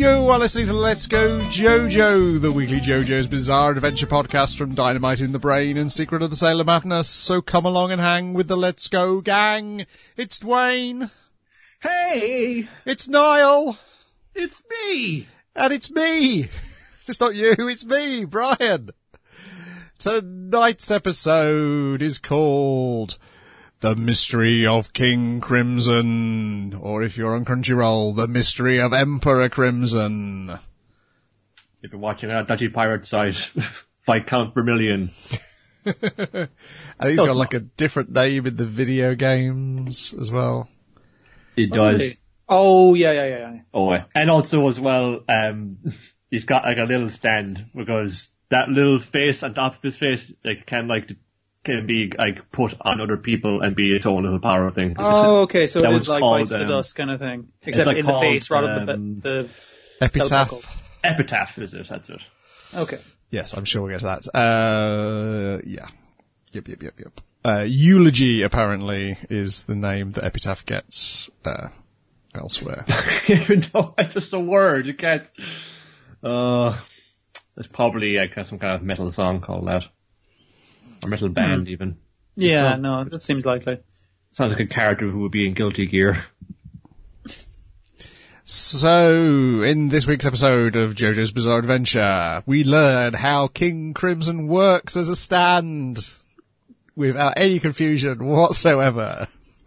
You are listening to Let's Go JoJo, the weekly JoJo's Bizarre Adventure podcast from Dynamite in the Brain and Secret of the Sailor Madness. So come along and hang with the Let's Go gang. It's Dwayne. Hey! It's Niall. It's me! And it's me. It's not you, it's me, Brian. Tonight's episode is called The Mystery of King Crimson, or if you're on Crunchyroll, The Mystery of Emperor Crimson. If you're watching a dodgy pirate site, fight count per million. And he's got like a different name in the video games as well. It does. Oh, yeah. Oh, and also as well, he's got like a little stand because that little face on top of his face, can be like put on other people and be its own little power thing. Oh, okay, so it is like Bites the Dust kind of thing, except like in the face rather than the Epitaph. Epitaph is it? That's it. Okay. Yes, I'm sure we'll get to that. Yeah. Yep. Eulogy apparently is the name that Epitaph gets elsewhere. Even though it's just a word, you can't. There's probably some kind of metal song called that. Or metal band, even. Yeah, no, that seems likely. Sounds like a character who would be in Guilty Gear. So, in this week's episode of JoJo's Bizarre Adventure, we learn how King Crimson works as a stand without any confusion whatsoever.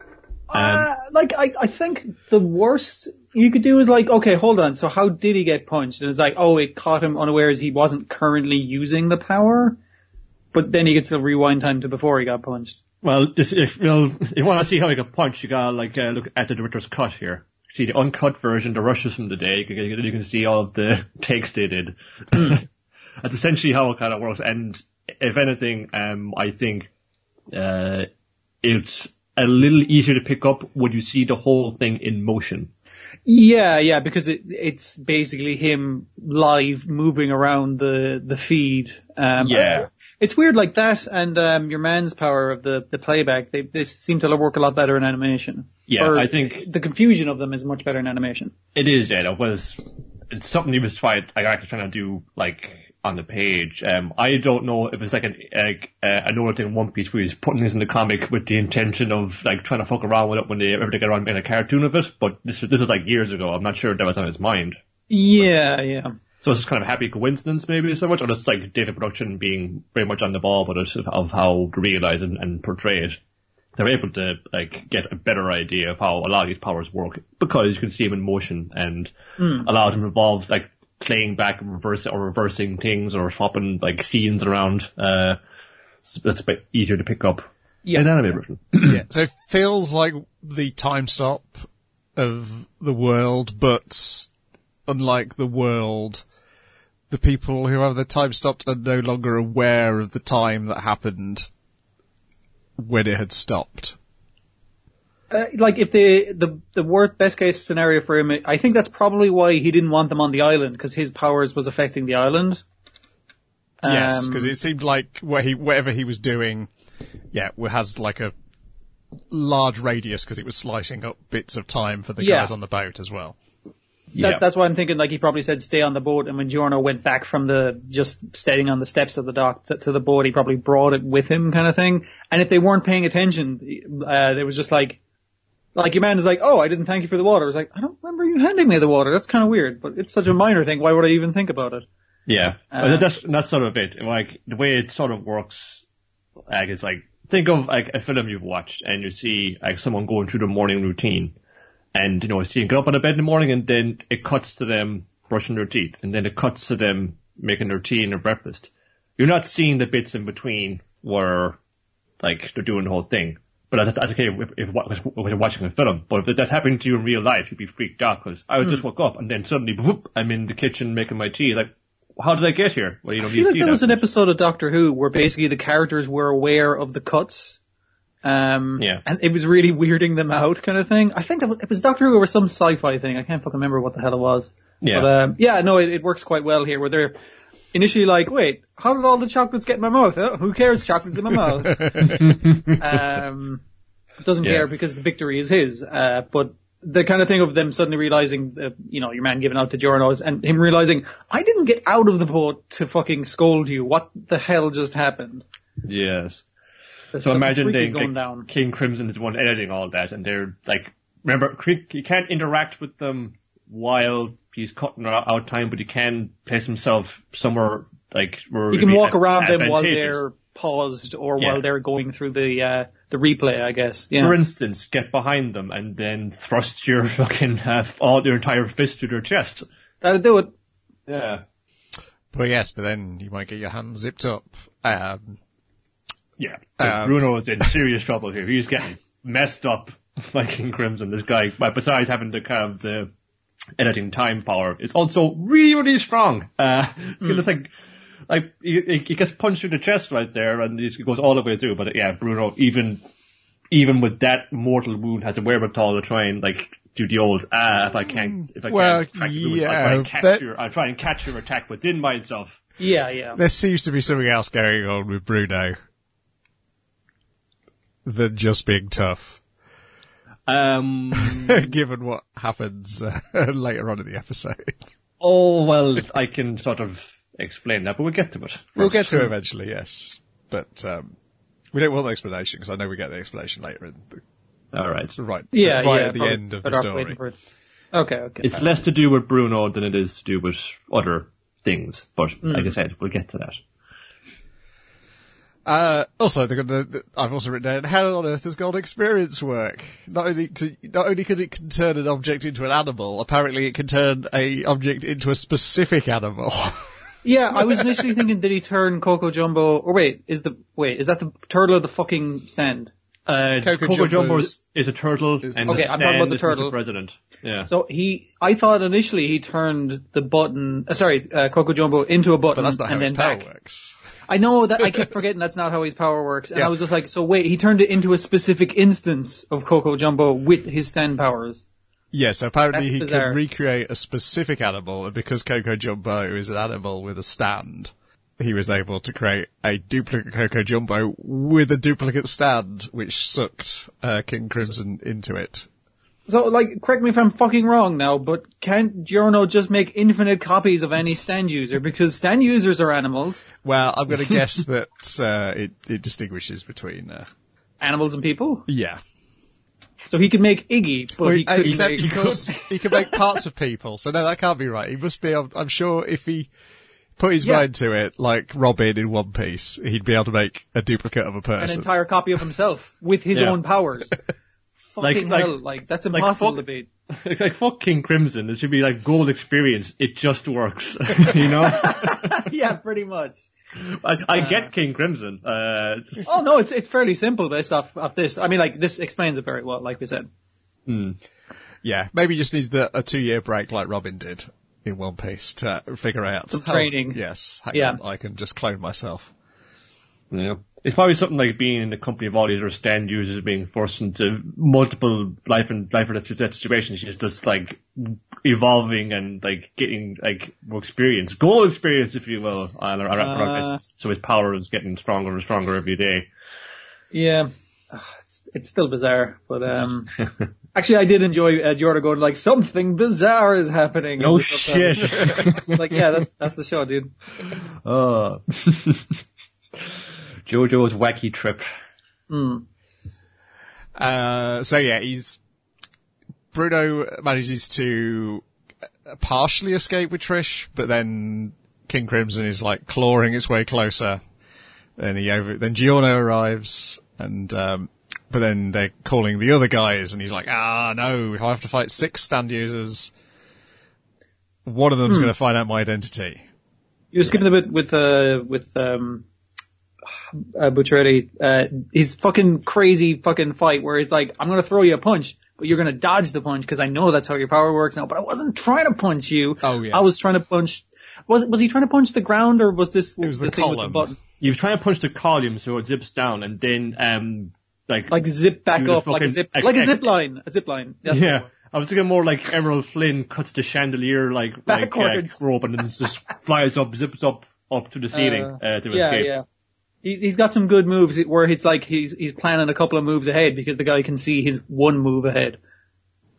I think the worst you could do is okay, hold on, so how did he get punched? And it's it caught him unawares he wasn't currently using the power, but then he gets the rewind time to before he got punched. Well, if you want to see how he got punched, you gotta look at the director's cut here. See the uncut version, the rushes from the day. You can see all of the takes they did. That's essentially how it kind of works. And if anything, I think it's a little easier to pick up when you see the whole thing in motion. Yeah, because it's basically him live moving around the feed. It's weird like that, and your man's power of the playback, they seem to work a lot better in animation. Yeah, I think the confusion of them is much better in animation. It is, yeah. It's something he was trying to do on the page. I don't know if it's another thing in One Piece where he's putting this in the comic with the intention of trying to fuck around with it when they ever get around making a cartoon of it. But this is years ago. I'm not sure that was on his mind. Yeah. So it's just kind of a happy coincidence maybe so much, or just data production being very much on the ball with it of how to realize and portray it. They're able to get a better idea of how a lot of these powers work because you can see them in motion and allow them to evolve playing back and reversing things or swapping scenes around. That's a bit easier to pick up in anime version. Yeah, so it feels like the time stop of the world, but unlike the world, the people who have the time stopped are no longer aware of the time that happened when it had stopped. If the best case scenario for him, I think that's probably why he didn't want them on the island, because his powers was affecting the island. Yes, because it seemed like whatever he was doing, has a large radius because it was slicing up bits of time for the guys on the boat as well. That's why I'm thinking he probably said stay on the boat, and when Giorno went back from just staying on the steps of the dock to the boat, he probably brought it with him kind of thing. And if they weren't paying attention, they was just your man is oh, I didn't thank you for the water. I was I don't remember you handing me the water. That's kind of weird, but it's such a minor thing. Why would I even think about it? Yeah. That's sort of it. The way it sort of works, it's think of a film you've watched and you see someone going through the morning routine. And, see them get up out of bed in the morning and then it cuts to them brushing their teeth. And then it cuts to them making their tea and their breakfast. You're not seeing the bits in between where, they're doing the whole thing. But that's okay if you're watching a film. But if that's happening to you in real life, you'd be freaked out because I would just woke up and then suddenly, whoop, I'm in the kitchen making my tea. How did I get here? Well, I feel there was an episode of Doctor Who where basically the characters were aware of the cuts. And it was really weirding them out kind of thing. I think it was Doctor Who or some sci-fi thing. I can't fucking remember what the hell it was. Yeah. But, it works quite well here where they're initially wait, how did all the chocolates get in my mouth? Who cares? Chocolates in my mouth. Doesn't care because the victory is his. But the kind of thing of them suddenly realizing, your man giving out to Giorno and him realizing, I didn't get out of the boat to fucking scold you. What the hell just happened? Yes. That So imagine going down. King Crimson is the one editing all that, and they're like, remember, you can't interact with them while he's cutting out time, but he can place himself somewhere like where He can walk around them while advantageous. they're paused or Yeah. while they're going through the replay, I guess. Yeah. For instance, get behind them and then thrust your fucking your entire fist through their chest. That'll do it. Yeah. But then you might get your hand zipped up. Yeah. Bruno's in serious trouble here. He's getting messed up by King Crimson. This guy, but besides having the kind of the editing time power, is also really, really strong. You just like he gets punched through the chest right there, and he goes all the way through. But yeah, Bruno, even with that mortal wound, has a wherewithal to try and do the old if I can't track you, I'll try and catch your attack within myself. Yeah. There seems to be something else going on with Bruno than just being tough. Given what happens later on in the episode. Oh, well, I can sort of explain that, but we'll get to it first. We'll get to it eventually, yes. But we don't want the explanation, because I know we get the explanation later in the, all right. right Yeah, at the end of the story. Okay. It's less to do with Bruno than it is to do with other things, but like I said, we'll get to that. Also, I've also written down, how on earth does Gold Experience work? Not only because it can turn an object into an animal, apparently it can turn a object into a specific animal. Yeah, I was initially thinking, did he turn Coco Jumbo? Or is that the turtle of the fucking stand? Coco Jumbo is a turtle, and okay, I'm talking about the turtle. The president. Yeah. So I thought initially he turned the button, Coco Jumbo into a button, But that's not how and his then power back. works. I know that I kept forgetting that's not how his power works, and Yeah. I was just like, so wait, he turned it into a specific instance of Coco Jumbo with his stand powers. Yeah, so apparently That's he bizarre. can recreate a specific animal, and because Coco Jumbo is an animal with a stand, he was able to create a duplicate Coco Jumbo with a duplicate stand, which sucked King Crimson into it. So, correct me if I'm fucking wrong now, but can't Giorno just make infinite copies of any stand user? Because stand users are animals. Well, I'm going to guess that it distinguishes between... Animals and people? yeah. So he could make Iggy, but he couldn't Except make... because he can make parts of people, so no, that can't be right. He must be, I'm sure if he put his mind to it, like Robin in One Piece, he'd be able to make a duplicate of a an person. entire copy of himself with his own powers. Fucking hell, that's impossible to beat. Like fuck King Crimson, it should be like Gold Experience. It just works, you know. Yeah, pretty much. I get King Crimson. Oh no, it's fairly simple based off this. I mean, this explains it very well, like we said. Yeah, maybe he just needs a 2-year break like Robin did in One Piece to figure out some training. Yes, hang on, I can just clone myself. Yeah. It's probably something like being in the company of all these other stand users being forced into multiple life and death situations. She's just evolving and getting more experience, gold experience, if you will, so his power is getting stronger and stronger every day. Yeah, it's still bizarre, but actually I did enjoy Jordan going something bizarre is happening. No shit. Yeah, that's the show, dude. Oh. JoJo's wacky trip. So yeah, Bruno manages to partially escape with Trish, but then King Crimson is clawing its way closer. Then Giorno arrives, and but then they're calling the other guys, and he's like, no, I have to fight 6 stand users. One of them's going to find out my identity. You're skipping a bit with Bucciarelli, his fucking crazy fucking fight where he's like, I'm going to throw you a punch, but you're going to dodge the punch because I know that's how your power works now, but I wasn't trying to punch you. Oh, yes. I was trying to punch, was he trying to punch the ground or was this it was the the thing column. with the button? You were trying to punch the column so it zips down and then, zip back up, like a zip line. That's yeah. I was thinking more like Errol Flynn cuts the chandelier backwards rope and then just flies up, zips up to the ceiling to escape. Yeah. He's got some good moves where it's he's planning a couple of moves ahead because the guy can see his one move ahead.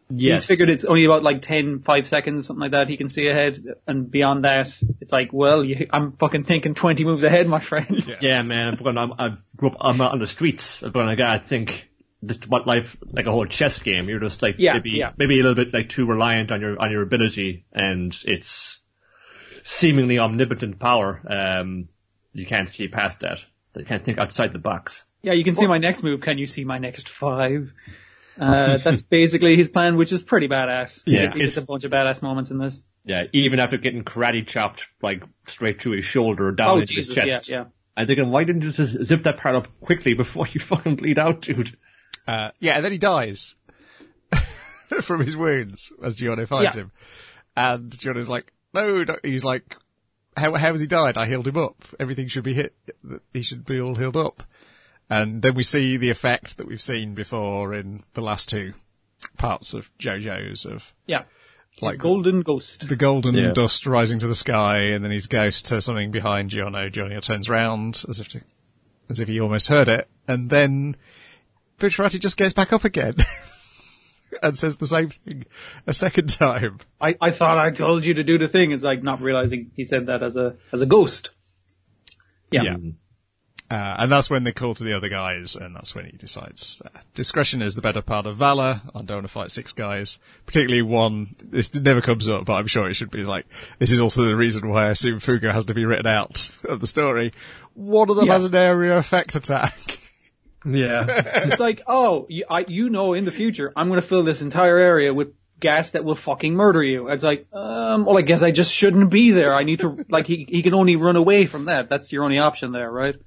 Yes. He's figured it's only about like 5 seconds, something like that, he can see ahead, and beyond that, it's like, well, I'm fucking thinking 20 moves ahead, my friend. Yeah, man, I grew up, I'm out on the streets, but I gotta think, this what life, like a whole chess game, you're just like, maybe a little bit like too reliant on your ability, and it's seemingly omnipotent power, you can't see past that. You can't think outside the box. Yeah, you can see my next move, can you see my next 5? That's basically his plan, which is pretty badass. Yeah. It's a bunch of badass moments in this. Yeah, even after getting karate chopped, like, straight through his shoulder, down into his chest. Yeah. I'm thinking, why didn't you just zip that part up quickly before you fucking bleed out, dude? And then he dies from his wounds as Giorno finds him. And Giorno's like, no, he's like, how has he died? I healed him up. Everything should be hit. He should be all healed up. And then we see the effect that we've seen before in the last 2 parts of JoJo's Like his golden ghost. The golden dust rising to the sky, and then his ghost says something behind Giorno. Giorno turns round as if he almost heard it, and then Bucciarati just gets back up again and says the same thing a second time. I thought I told you to do the thing. It's like not realizing he said that as a ghost. Yeah. And that's when they call to the other guys, and that's when he decides discretion is the better part of valor. I don't want to fight 6 guys, particularly one. This never comes up, but I'm sure it should be like, this is also the reason why I assume Fuga has to be written out of the story. One of them has an area effect attack. Yeah. It's like, in the future, I'm going to fill this entire area with gas that will fucking murder you. It's like, well, I guess I just shouldn't be there. I need to, like, he can only run away from that. That's your only option there, right?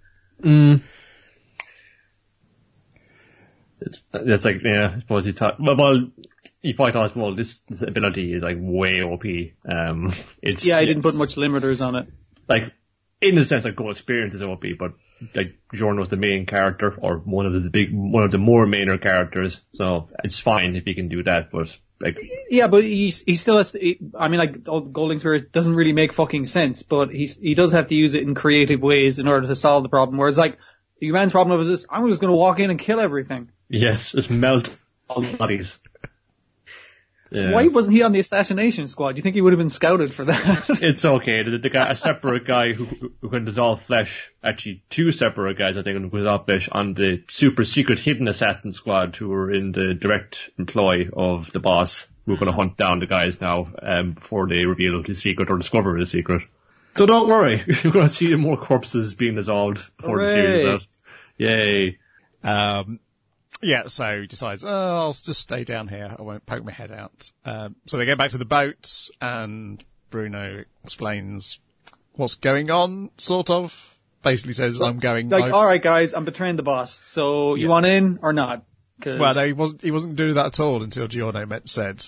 It's like, I suppose he thought, he probably thought, well, this ability is like way OP. He didn't put much limiters on it. Like, in the sense, like, Gold Experience is OP, but like, Giorno's the main character, or one of the more mainer characters, so it's fine if he can do that, but like. Yeah, but he still has to, Gold Experience doesn't really make fucking sense, but he does have to use it in creative ways in order to solve the problem, whereas like, the man's problem was this, I'm just gonna walk in and kill everything. Yes, just melt all the bodies. Yeah. Why wasn't he on the assassination squad? Do you think he would have been scouted for that? It's okay. The guy, a separate guy who can dissolve flesh, actually 2 separate guys, I think, who can dissolve flesh on the super secret hidden assassin squad who were in the direct employ of the boss, who are going to hunt down the guys now, before they reveal his secret or discover his secret. So don't worry. You're going to see more corpses being dissolved before the series out. Yay. So he decides, I'll just stay down here. I won't poke my head out. So they get back to the boat, and Bruno explains what's going on, sort of. Basically says, I'm going... Like, alright guys, I'm betraying the boss, so you want in or not? Well, no, he wasn't doing that at all until Giorno said...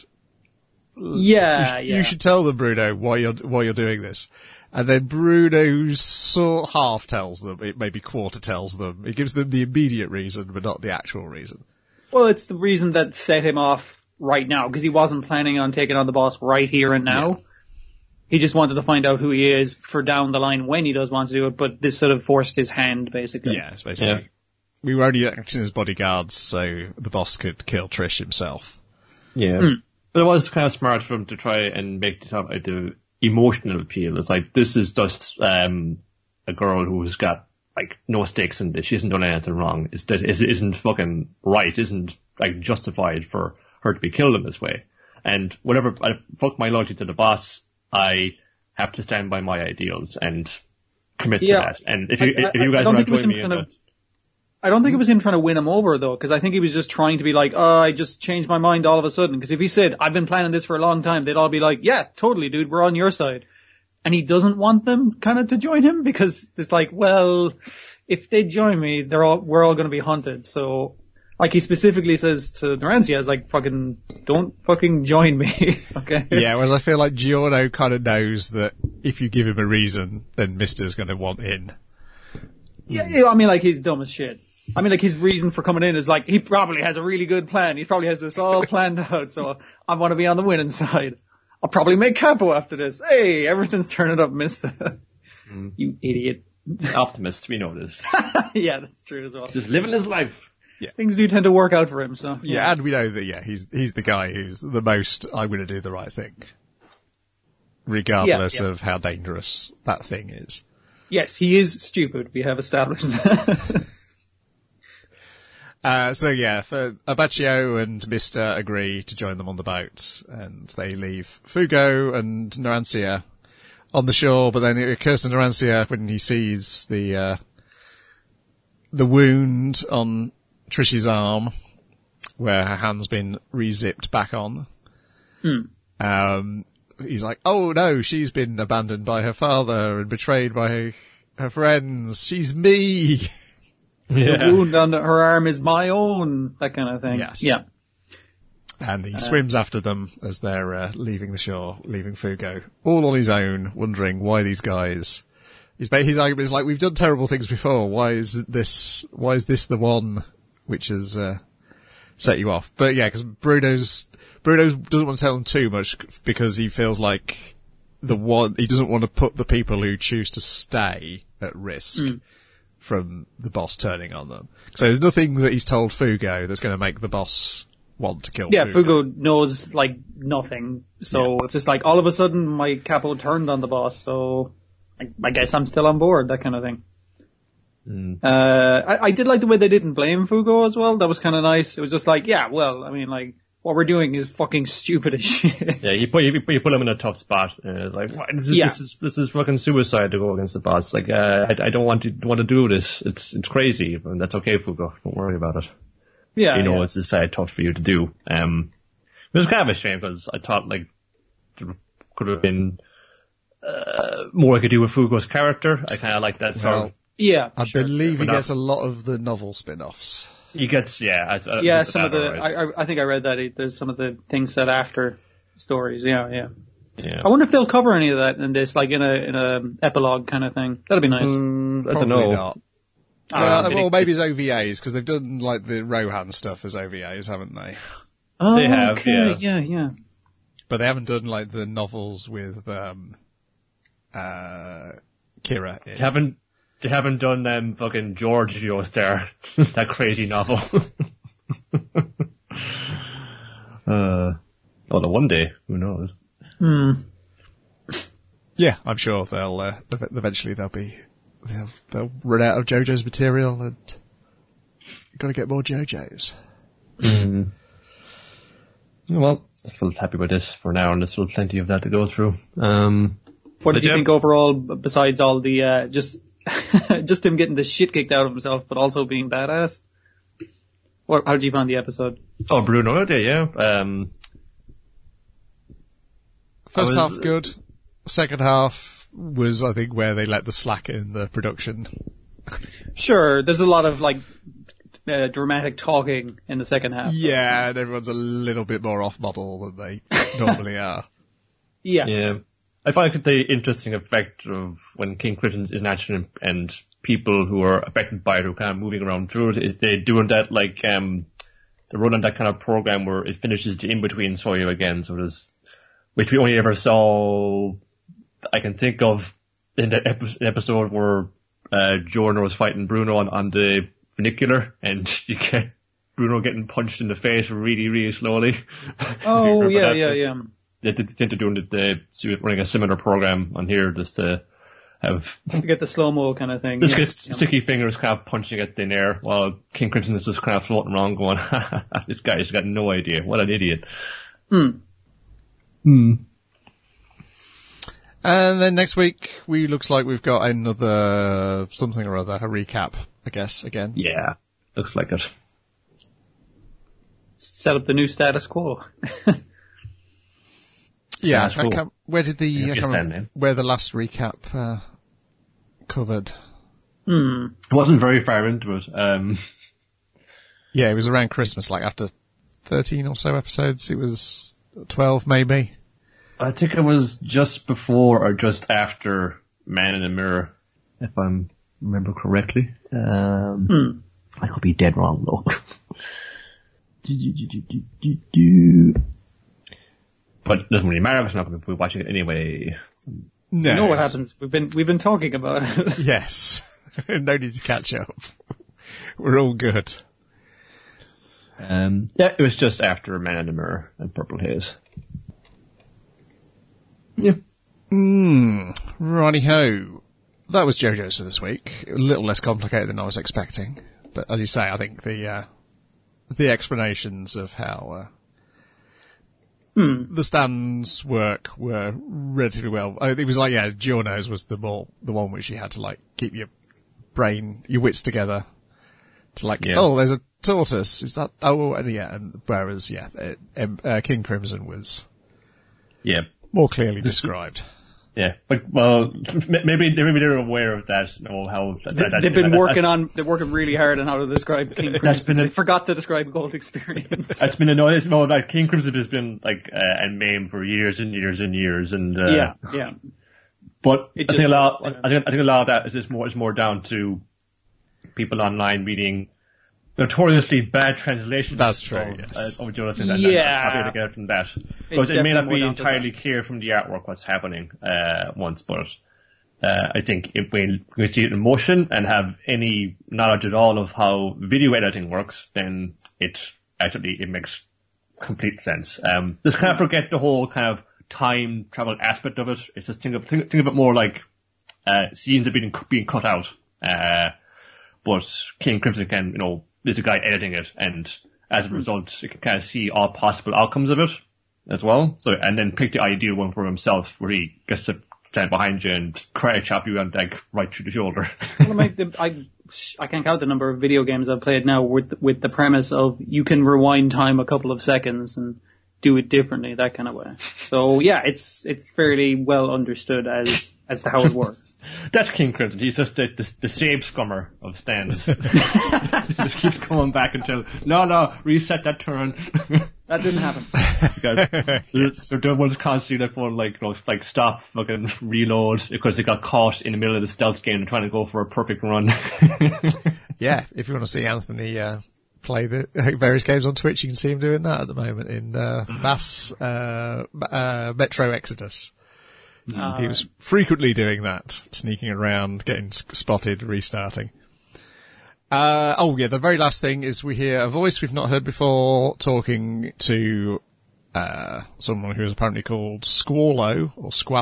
You should tell them, Bruno, why you're doing this. And then Bruno sort half tells them, it maybe quarter tells them. It gives them the immediate reason, but not the actual reason. Well, it's the reason that set him off right now, because he wasn't planning on taking on the boss right here and now. Yeah. He just wanted to find out who he is for down the line when he does want to do it, but this sort of forced his hand, basically. Yeah, it's basically. Yeah. We were only acting as bodyguards, so the boss could kill Trish himself. Yeah. But it was kind of smart for him to try and make the emotional appeal. It's like, this is just a girl who's got like no stakes in this. She hasn't done anything wrong. It isn't fucking right. Isn't like justified for her to be killed in this way. And whatever, fuck my loyalty to the boss, I have to stand by my ideals and commit to that. And if you guys want to join me in that. I don't think it was him trying to win him over, though, because I think he was just trying to be like, I just changed my mind all of a sudden. Because if he said, I've been planning this for a long time, they'd all be like, yeah, totally, dude, we're on your side. And he doesn't want them kind of to join him, because it's like, well, if they join me, we're all going to be hunted. So, like, he specifically says to Narantia, like, don't fucking join me. Okay? Yeah, whereas I feel like Giorno kind of knows that if you give him a reason, then Mister's going to want in. Yeah, I mean, like, he's dumb as shit. I mean, like, his reason for coming in is like, he probably has a really good plan. He probably has this all planned out, so I want to be on the winning side. I'll probably make capo after this. Hey, everything's turning up, mister. You idiot. Optimist, we know this. Yeah, that's true as well. Just living his life. Yeah. Things do tend to work out for him, so. Yeah, and we know that, he's the guy who's the most, I'm going to do the right thing. Regardless of how dangerous that thing is. Yes, he is stupid. We have established that. For Abacchio and Mr. agree to join them on the boat, and they leave Fugo and Narancia on the shore, but then it occurs to Narancia when he sees the wound on Trish's arm, where her hand's been re-zipped back on. He's like, oh no, she's been abandoned by her father and betrayed by her friends. She's me. The wound on her arm is my own, that kind of thing. Yes. Yeah. And he swims after them as they're leaving the shore, leaving Fugo, all on his own, wondering why these guys. His argument is like, we've done terrible things before. Why is this the one which has set you off? But yeah, because Bruno doesn't want to tell them too much because he feels like he doesn't want to put the people who choose to stay at risk. From the boss turning on them. So there's nothing that he's told Fugo that's going to make the boss want to kill Fugo. Yeah, Fugo knows, like, nothing. So it's just like, all of a sudden, my capo turned on the boss, so I guess I'm still on board, that kind of thing. I did like the way they didn't blame Fugo as well. That was kind of nice. It was just like, what we're doing is fucking stupid as shit. Yeah, you put him in a tough spot. And it's like, what? This is fucking suicide to go against the boss. Like, I don't want to do this. It's crazy, and that's okay, Fugo. Don't worry about it. Yeah, it's decided tough for you to do. It was kind of a shame because I thought like there could have been more I could do with Fugo's character. I kind of like that sort of. Yeah, I believe he gets a lot of the novel spin-offs. He gets, some of the, right. I think I read that there's some of the things said after stories, yeah. I wonder if they'll cover any of that in this, like in a epilogue kind of thing. That'd be nice. I don't know. Not. Well, maybe as OVAs, because they've done like the Rohan stuff as OVAs, haven't they? Oh, they have, okay. Yeah. But they haven't done like the novels with, Kira. They haven't done fucking George Joestar, that crazy novel. Although one day, who knows? Yeah, I'm sure they'll eventually they'll run out of JoJo's material and got to get more JoJo's. Well, I feel happy with this for now, and there's still plenty of that to go through. What did you think overall, besides all the just him getting the shit kicked out of himself, but also being badass? How did you find the episode? Oh, Bruno, yeah. First half good. Second half was, I think, where they let the slack in the production. Sure, there's a lot of like dramatic talking in the second half. Yeah, and everyone's a little bit more off model than they normally are. Yeah. I find the interesting effect of when King Crimson is in action and people who are affected by it are kind of moving around through it, is they doing that like, they're running that kind of program where it finishes the in-betweens for you again. So which we only ever saw, I can think of in the episode where, Jorno was fighting Bruno on the funicular and you get Bruno getting punched in the face really, really slowly. Oh, yeah. They tend to do running a similar program on here just to have to get the slow-mo kind of thing. Just get sticky fingers kind of punching at thin air while King Crimson is just kind of floating around going, this guy's got no idea. What an idiot. And then next week, looks like we've got another something or other, a recap, I guess, again. Yeah, looks like it. Set up the new status quo. Yeah, cool. Where did where the last recap covered? It wasn't very far into it. Yeah, it was around Christmas, like after 13 or so episodes. It was 12 maybe. I think it was just before or just after Man in the Mirror, if I remember correctly. I could be dead wrong though. But it doesn't really matter. It's not going to be watching it anyway. No. You know what happens? We've been talking about it. Yes. No need to catch up. We're all good. Yeah, it was just after Man in the Mirror and Purple Haze. Yeah. Righty-ho. That was JoJo's for this week. A little less complicated than I was expecting. But as you say, I think the explanations of how the stands work were relatively well. It was like, Giorno's was the one which you had to, like, keep your wits together to, like, oh, there's a tortoise. Is that, and whereas, King Crimson was more clearly described. Yeah, but maybe they're aware of that. They're working really hard on how to describe King Crimson. They forgot to describe Gold Experience. That's been annoying. Like King Crimson has been like and MAME for years and years and years, and But I think a lot of that is just more down to people online reading notoriously bad translations. That's true. Of Jonathan. How to get from that, because it may not be entirely clear from the artwork what's happening once, but I think when we see it in motion and have any knowledge at all of how video editing works, then it makes complete sense. Just kind of forget the whole kind of time travel aspect of it. It's just think of it more like scenes are being cut out. But King Crimson can, there's a guy editing it, and as a result, you can kind of see all possible outcomes of it as well. So, and then pick the ideal one for himself, where he gets to stand behind you and karate chop you and like right through the shoulder. I can't count the number of video games I've played now with the premise of you can rewind time a couple of seconds and do it differently, that kind of way. So yeah, it's fairly well understood as to how it works. That's King Crimson. He's just the same scummer of stands. He just keeps coming back until, no, reset that turn. That didn't happen. Because they're ones constantly like stop, fucking reload, because they got caught in the middle of the stealth game and trying to go for a perfect run. Yeah, if you want to see Anthony play the various games on Twitch, you can see him doing that at the moment in Metro Exodus. He was frequently doing that, sneaking around, getting spotted, restarting. The very last thing is we hear a voice we've not heard before talking to someone who is apparently called Squallow,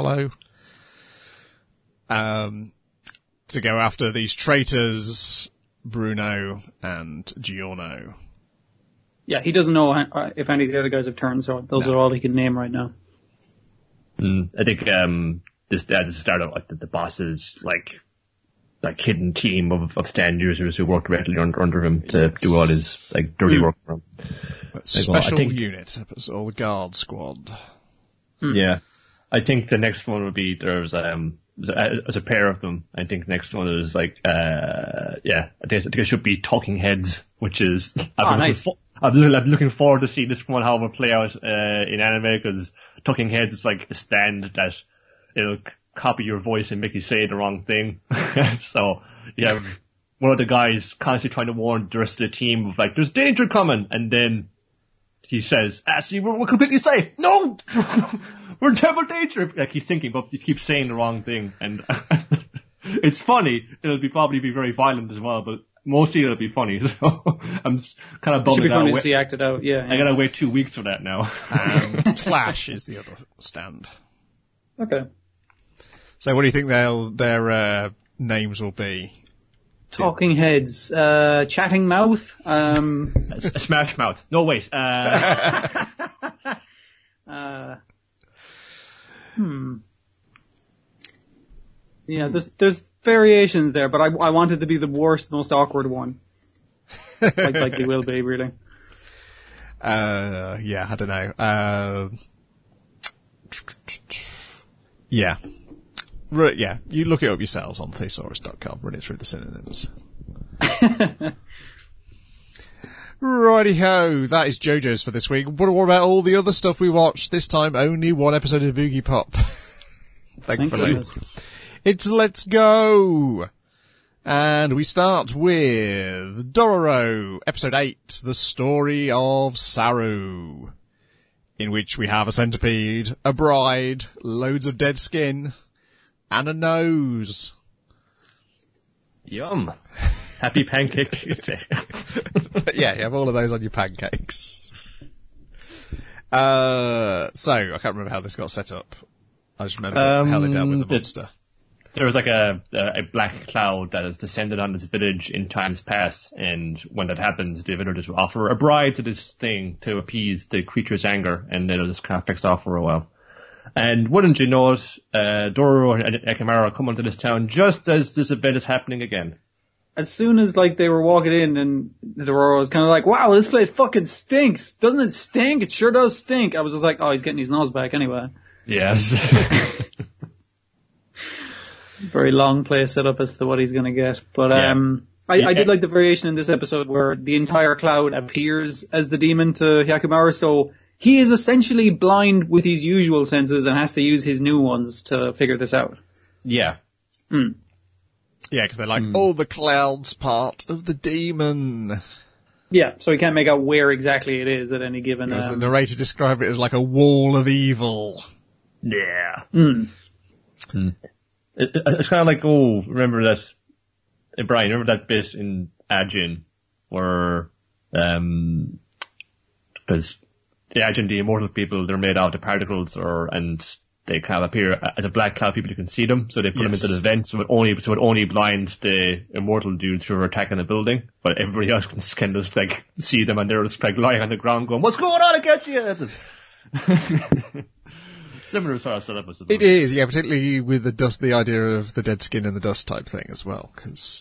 to go after these traitors, Bruno and Giorno. Yeah, he doesn't know if any of the other guys have turned, so those are all he can name right now. I think this at the start of the boss's like hidden team of stand users who work directly under him to do all his dirty work for him. Special unit, it's all the guard squad. Yeah, I think the next one would be there's a pair of them. I think the next one is I think it should be Talking Heads, which is nice. I'm looking forward to see this one how it will play out in anime, because Talking Heads is like a stand that it'll copy your voice and make you say the wrong thing. So you have one of the guys constantly trying to warn the rest of the team of there's danger coming, and then he says, see, we're completely safe. No! We're in terrible danger. He's thinking, but he keeps saying the wrong thing, and it's funny. It'll probably be very violent as well, but mostly it'll be funny, so I'm kind of bummed. Should be funny to see acted out, yeah. I gotta wait 2 weeks for that now. And Clash is the other stand. Okay. So what do you think their names will be? Talking Heads, Chatting Mouth, Smash Mouth. No, wait. Yeah, there's variations there, but I wanted to be the worst, most awkward one. like they will be, really. I don't know. Yeah. Yeah, you look it up yourselves on thesaurus.com, run it through the synonyms. Righty-ho, that is JoJo's for this week. What about all the other stuff we watched? This time, only one episode of Boogie Pop. Thankfully. It's Let's Go! And we start with Dororo, episode 8, The Story of Saru, in which we have a centipede, a bride, loads of dead skin, and a nose. Yum. Happy Pancake Tuesday. Yeah, you have all of those on your pancakes. So, I can't remember how this got set up. I just remember how they dealt with the monster. There was like a black cloud that has descended on this village in times past, and when that happens, the villagers will offer a bribe to this thing to appease the creature's anger, and then it'll just kind of fix off for a while. And wouldn't you know it, Doro and Ekimaru come onto this town just as this event is happening again. As soon as like they were walking in, and Dororo was kind of like, "Wow, this place fucking stinks. Doesn't it stink? It sure does stink." I was just like, "Oh, he's getting his nose back anyway." Yes. Very long play set up as to what he's going to get. But I did like the variation in this episode where the entire cloud appears as the demon to Hyakkimaru, so he is essentially blind with his usual senses and has to use his new ones to figure this out. Yeah. Hmm. Yeah, because they're like, oh, the cloud's part of the demon. Yeah, so he can't make out where exactly it is at any given... The narrator described it as like a wall of evil. Yeah. Mm. It's kind of like, remember that, Brian, remember that bit in Ajin where, because the Ajin, the immortal people, they're made out of particles and they kind of appear as a black cloud, people who can see them, so they put them into the vent, so it only blinds the immortal dudes who are attacking the building, but everybody else can just like see them, and they're just like lying on the ground going, "What's going on against you?" Similar sort of setup, I suppose. It is, yeah, particularly with the idea of the dead skin and the dust type thing as well, because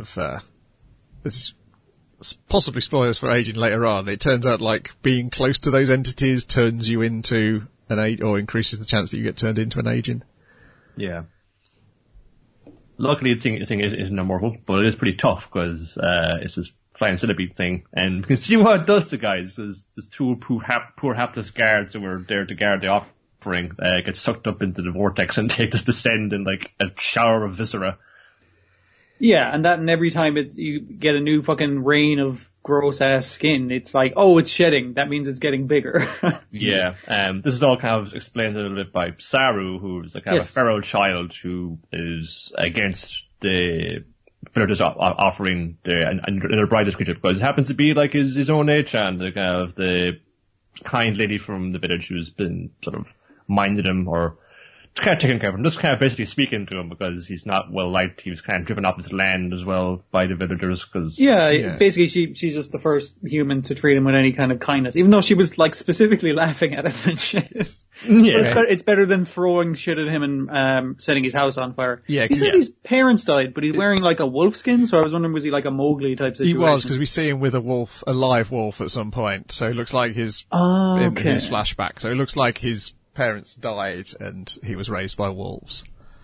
it's possibly spoilers for Agent later on. It turns out like being close to those entities turns you into an agent, or increases the chance that you get turned into an agent. Yeah. Luckily, the thing isn't immortal, but it is pretty tough because it's this flying centipede thing, and you can see what it does to guys. There's two poor hapless guards who were there to guard the offering get sucked up into the vortex and they just descend in like a shower of viscera. Yeah, and every time you get a new fucking rain of gross ass skin, it's like, oh, it's shedding. That means it's getting bigger. Yeah, this is all kind of explained a little bit by Saru, who's a kind of a feral child who is against the villagers offering another bride creature because it happens to be like his own Achan, the kind of the kind lady from the village who's been sort of minded him or kind of taking care of him, just kind of basically speaking to him because he's not well liked. He was kind of driven off his land as well by the villagers. Basically she's just the first human to treat him with any kind of kindness, even though she was like specifically laughing at him and shit. Yeah. But it's better than throwing shit at him and setting his house on fire. Yeah, he said his parents died, but he's wearing like a wolf skin, so I was wondering, was he like a Mowgli type situation? He was, because we see him with a live wolf at some point, so it looks like in his flashback, so it looks like his parents died and he was raised by wolves.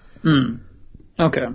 Okay.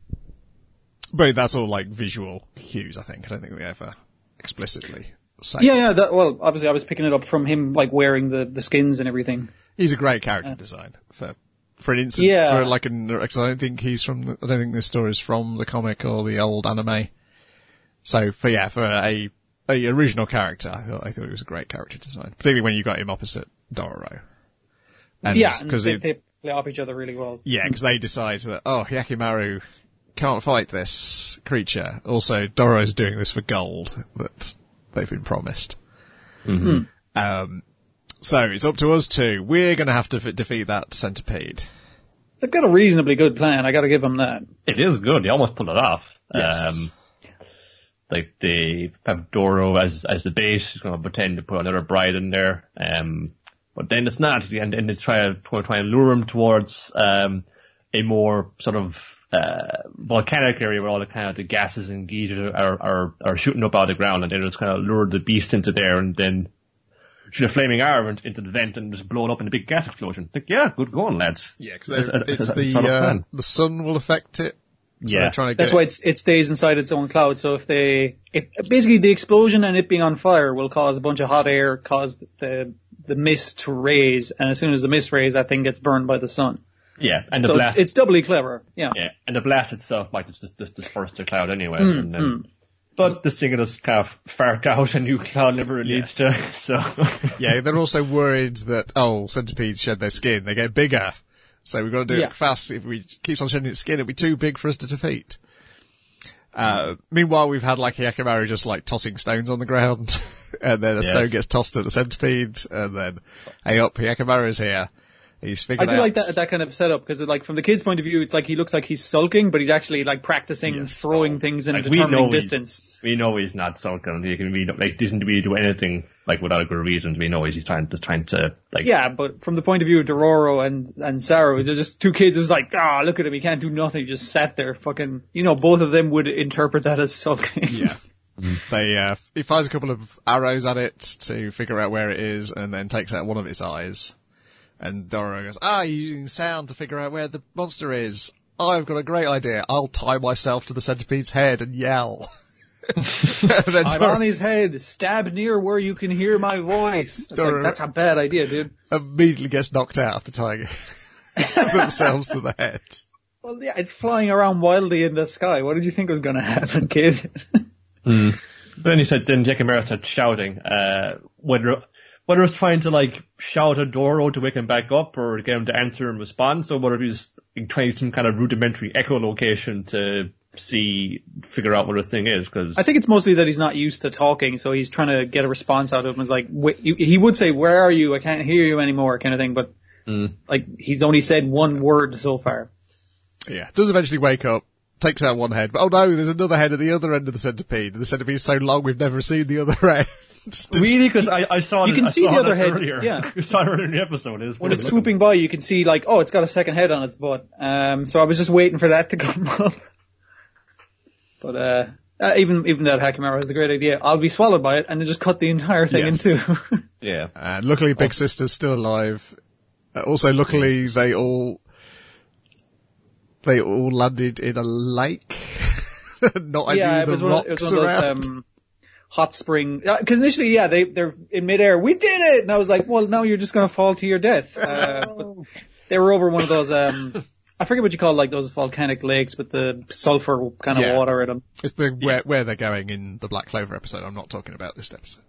But that's all like visual cues, I think. I don't think we ever explicitly say. Yeah, obviously I was picking it up from him like wearing the skins and everything. He's a great character design for an instance. Yeah. For like cause I don't think this story is from the comic or the old anime. So for a original character, I thought it was a great character design, particularly when you got him opposite Dororo. And they play off each other really well. Yeah, because they decide that, Hyakkimaru can't fight this creature. Also, Dororo's doing this for gold that they've been promised. Mm-hmm. So it's up to us two. We're going to have to defeat that centipede. They've got a reasonably good plan. I got to give them that. It is good. They almost pulled it off. Yes. Like they have Doro as the base. He's going to pretend to put another bride in there. But then it's not, and they try and lure him towards a more sort of volcanic area where all the kind of the gases and geese are shooting up out of the ground, and they just kind of lure the beast into there, and then shoot a flaming arrow into the vent and just blow it up in a big gas explosion. Like, yeah, good going, lads. Yeah, because the sun will affect it. So that's why it stays inside its own cloud. So if basically the explosion and it being on fire will cause a bunch of hot air, cause the mist to raise, and as soon as the mist raise, that thing gets burned by the sun. Yeah, and the blast. It's doubly clever. Yeah. Yeah, and the blast itself might just disperse the cloud anyway. But this thing just kind of fart out a new cloud never needs to. So. Yeah, they're also worried that centipedes shed their skin, they get bigger. So we've got to do it fast. If we keep on shedding its skin, it'll be too big for us to defeat. Meanwhile, we've had like Hyakkimaru just like tossing stones on the ground, and then a stone gets tossed at the centipede, and then, hey up, Hyakkimaru's here. He's figured out. I do like that kind of setup, because like from the kid's point of view, it's like he looks like he's sulking, but he's actually like practicing throwing things in a determined distance. We know he's not sulking. He can be like, doesn't really do anything like without a good reason. We know he's trying to like. Yeah, but from the point of view of Dororo and Saru, they're just two kids who's like, look at him, he can't do nothing, he just sat there fucking, both of them would interpret that as sulking. Yeah. He fires a couple of arrows at it to figure out where it is, and then takes out one of its eyes. And Dororo goes, you're using sound to figure out where the monster is. I've got a great idea. I'll tie myself to the centipede's head and yell. I'm on his head. Stab near where you can hear my voice. That's a bad idea, dude. Immediately gets knocked out after tying themselves to the head. Well, yeah, it's flying around wildly in the sky. What did you think was going to happen, kid? Then Hyakkimaru started shouting, whether it's trying to like shout at Dororo to wake him back up or get him to answer and respond, so whether he's trying some kind of rudimentary echolocation to figure out what the thing is, because I think it's mostly that he's not used to talking, so he's trying to get a response out of him. It's like, he would say, where are you? I can't hear you anymore, kind of thing, but like he's only said one word so far. Yeah, does eventually wake up, takes out one head, but oh no, there's another head at the other end of the centipede. The centipede's so long we've never seen the other end. Really? Because I saw you can see the other head earlier. Yeah, you saw it earlier in the episode. When it's swooping by, you can see like, it's got a second head on its butt. So I was just waiting for that to come up. But even that Hyakkimaru has a great idea. I'll be swallowed by it, and then just cut the entire thing in two. Yeah. And luckily, Big Sister's still alive. Also, luckily, they all landed in a lake. Not any of the rocks it was one around. of those hot spring. Because initially, they're in midair. We did it, and I was like, well, now you're just going to fall to your death. But they were over one of those. I forget what you call like those volcanic lakes with the sulfur kind of water in them. It's where they're going in the Black Clover episode. I'm not talking about this episode.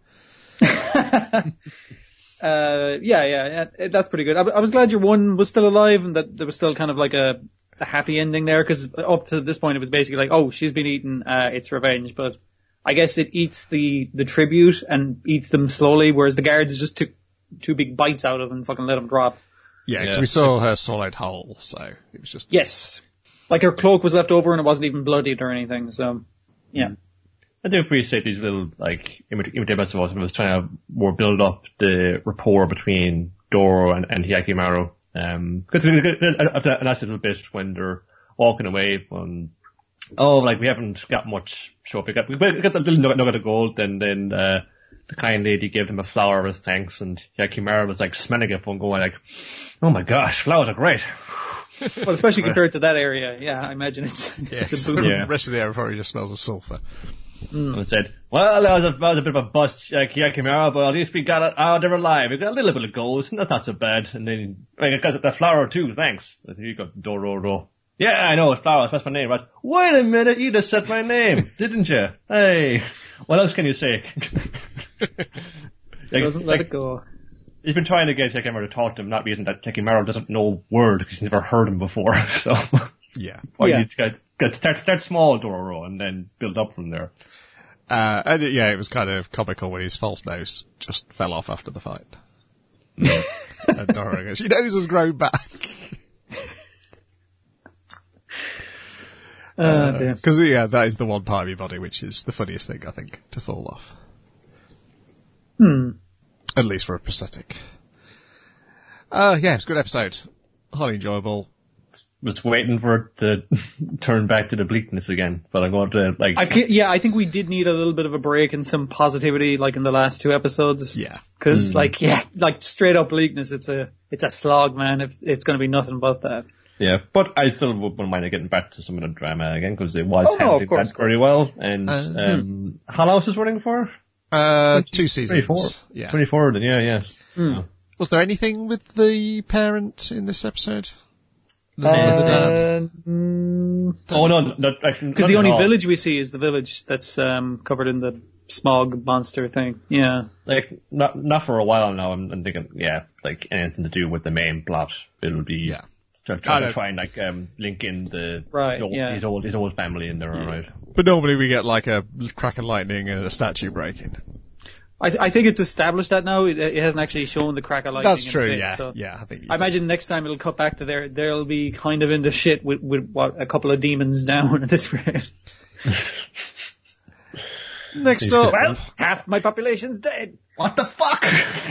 That's pretty good. I was glad your one was still alive and that there was still kind of like a happy ending there, because up to this point it was basically like, she's been eaten, it's revenge, but I guess it eats the tribute and eats them slowly, whereas the guards just took two big bites out of them and fucking let them drop. Yeah, because we saw her swallowed whole, so it was just... Yes. Like her cloak was left over and it wasn't even bloodied or anything, so, yeah. I do appreciate these little, like, imitative episodes. I was trying to more build up the rapport between Doro and Hyakkimaru. Because it's a nice little bit when they're walking away when, we haven't got much show up. We got the little nugget of gold, and then, the kind lady gave him a flower as thanks, and Hyakkimaru was like smelling it and going like, oh my gosh, flowers are great. Well, especially compared to that area. Yeah, I imagine it's a boom. The rest of the area probably just smells of sulfur. And I said, well, that was a bit of a bust, Hyakkimaru, but at least we got it out of alive. We got a little bit of gold, and that's not so bad. And then, I got that flower too, thanks. I think you got Dororo. Yeah, I know, it's flowers, that's my name, right? Wait a minute, you just said my name, didn't you? Hey, what else can you say? Doesn't let it go. He's been trying to get Hyakkimaru to talk to him, not reason that Hyakkimaru doesn't know word because he's never heard him before, so. Yeah. You need to start small, Dororo, and then build up from there. It was kind of comical when his false nose just fell off after the fight. And Dororo goes, your nose has grown back. Because, that is the one part of your body which is the funniest thing, I think, to fall off. At least for a prosthetic. It's a good episode. Highly enjoyable. Was waiting for it to turn back to the bleakness again, but I'm going to I think we did need a little bit of a break and some positivity, like in the last two episodes. Yeah. Because straight up bleakness, it's a slog, man. It's going to be nothing but that. Yeah, but I still wouldn't mind getting back to some of the drama again, because it was handled very well. And how long was this running for? 2 seasons. 24. Yeah. 24 then, yes. Was there anything with the parent in this episode? The dad? Oh no, because the only village we see is the village that's covered in the smog monster thing. Yeah. Like, not for a while now, I'm thinking, like anything to do with the main plot. It'll be... Yeah. Try and link in his old family in there, alright. But normally we get like a crack of lightning and a statue breaking. I think it's established that now. It hasn't actually shown the crack of lightning. That's true, bit, yeah. So Yeah, I think. I imagine next time it'll cut back to they'll be kind of in the shit with what, a couple of demons down at this rate. Next up. Well, half my population's dead. What the fuck?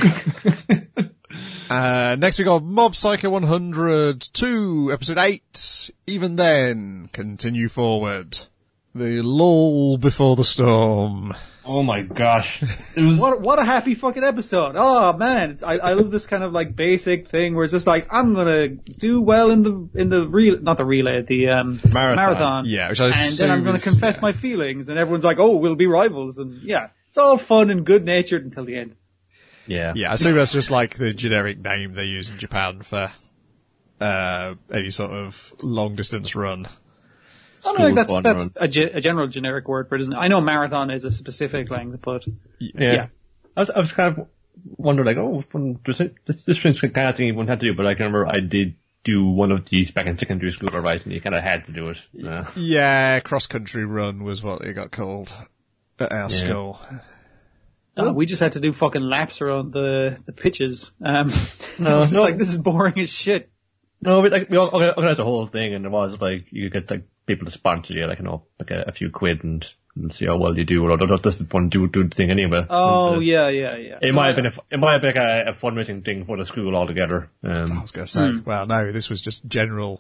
Next we got Mob Psycho 102, episode 8. Even then, continue forward. The lull before the storm. Oh my gosh. It was What a happy fucking episode. Oh man, I love this kind of like basic thing where it's just like, I'm gonna do well in the marathon. Yeah, which I and assume then I'm gonna confess my feelings, and everyone's like, oh, we'll be rivals, and yeah, it's all fun and good natured until the end. Yeah. Yeah, I assume that's just like the generic name they use in Japan for any sort of long distance run. I don't think that's a general generic word for it, isn't it? I know marathon is a specific length, but yeah. I was kind of wondering, like, this thing's kind of thing you wouldn't have to do, but I can remember I did do one of these back in secondary school, right, and you kind of had to do it. Yeah, cross-country run was what it got called at our school. We just had to do fucking laps around the pitches. Like, this is boring as shit. No, but like, we organized the whole thing, and it was like, you could get like people to sponsor you, like, you know, like a few quid and see how well you do, or that's the fun doing the thing anyway. Oh, yeah. It might have been a fundraising thing for the school altogether. I was going to say, well, no, this was just general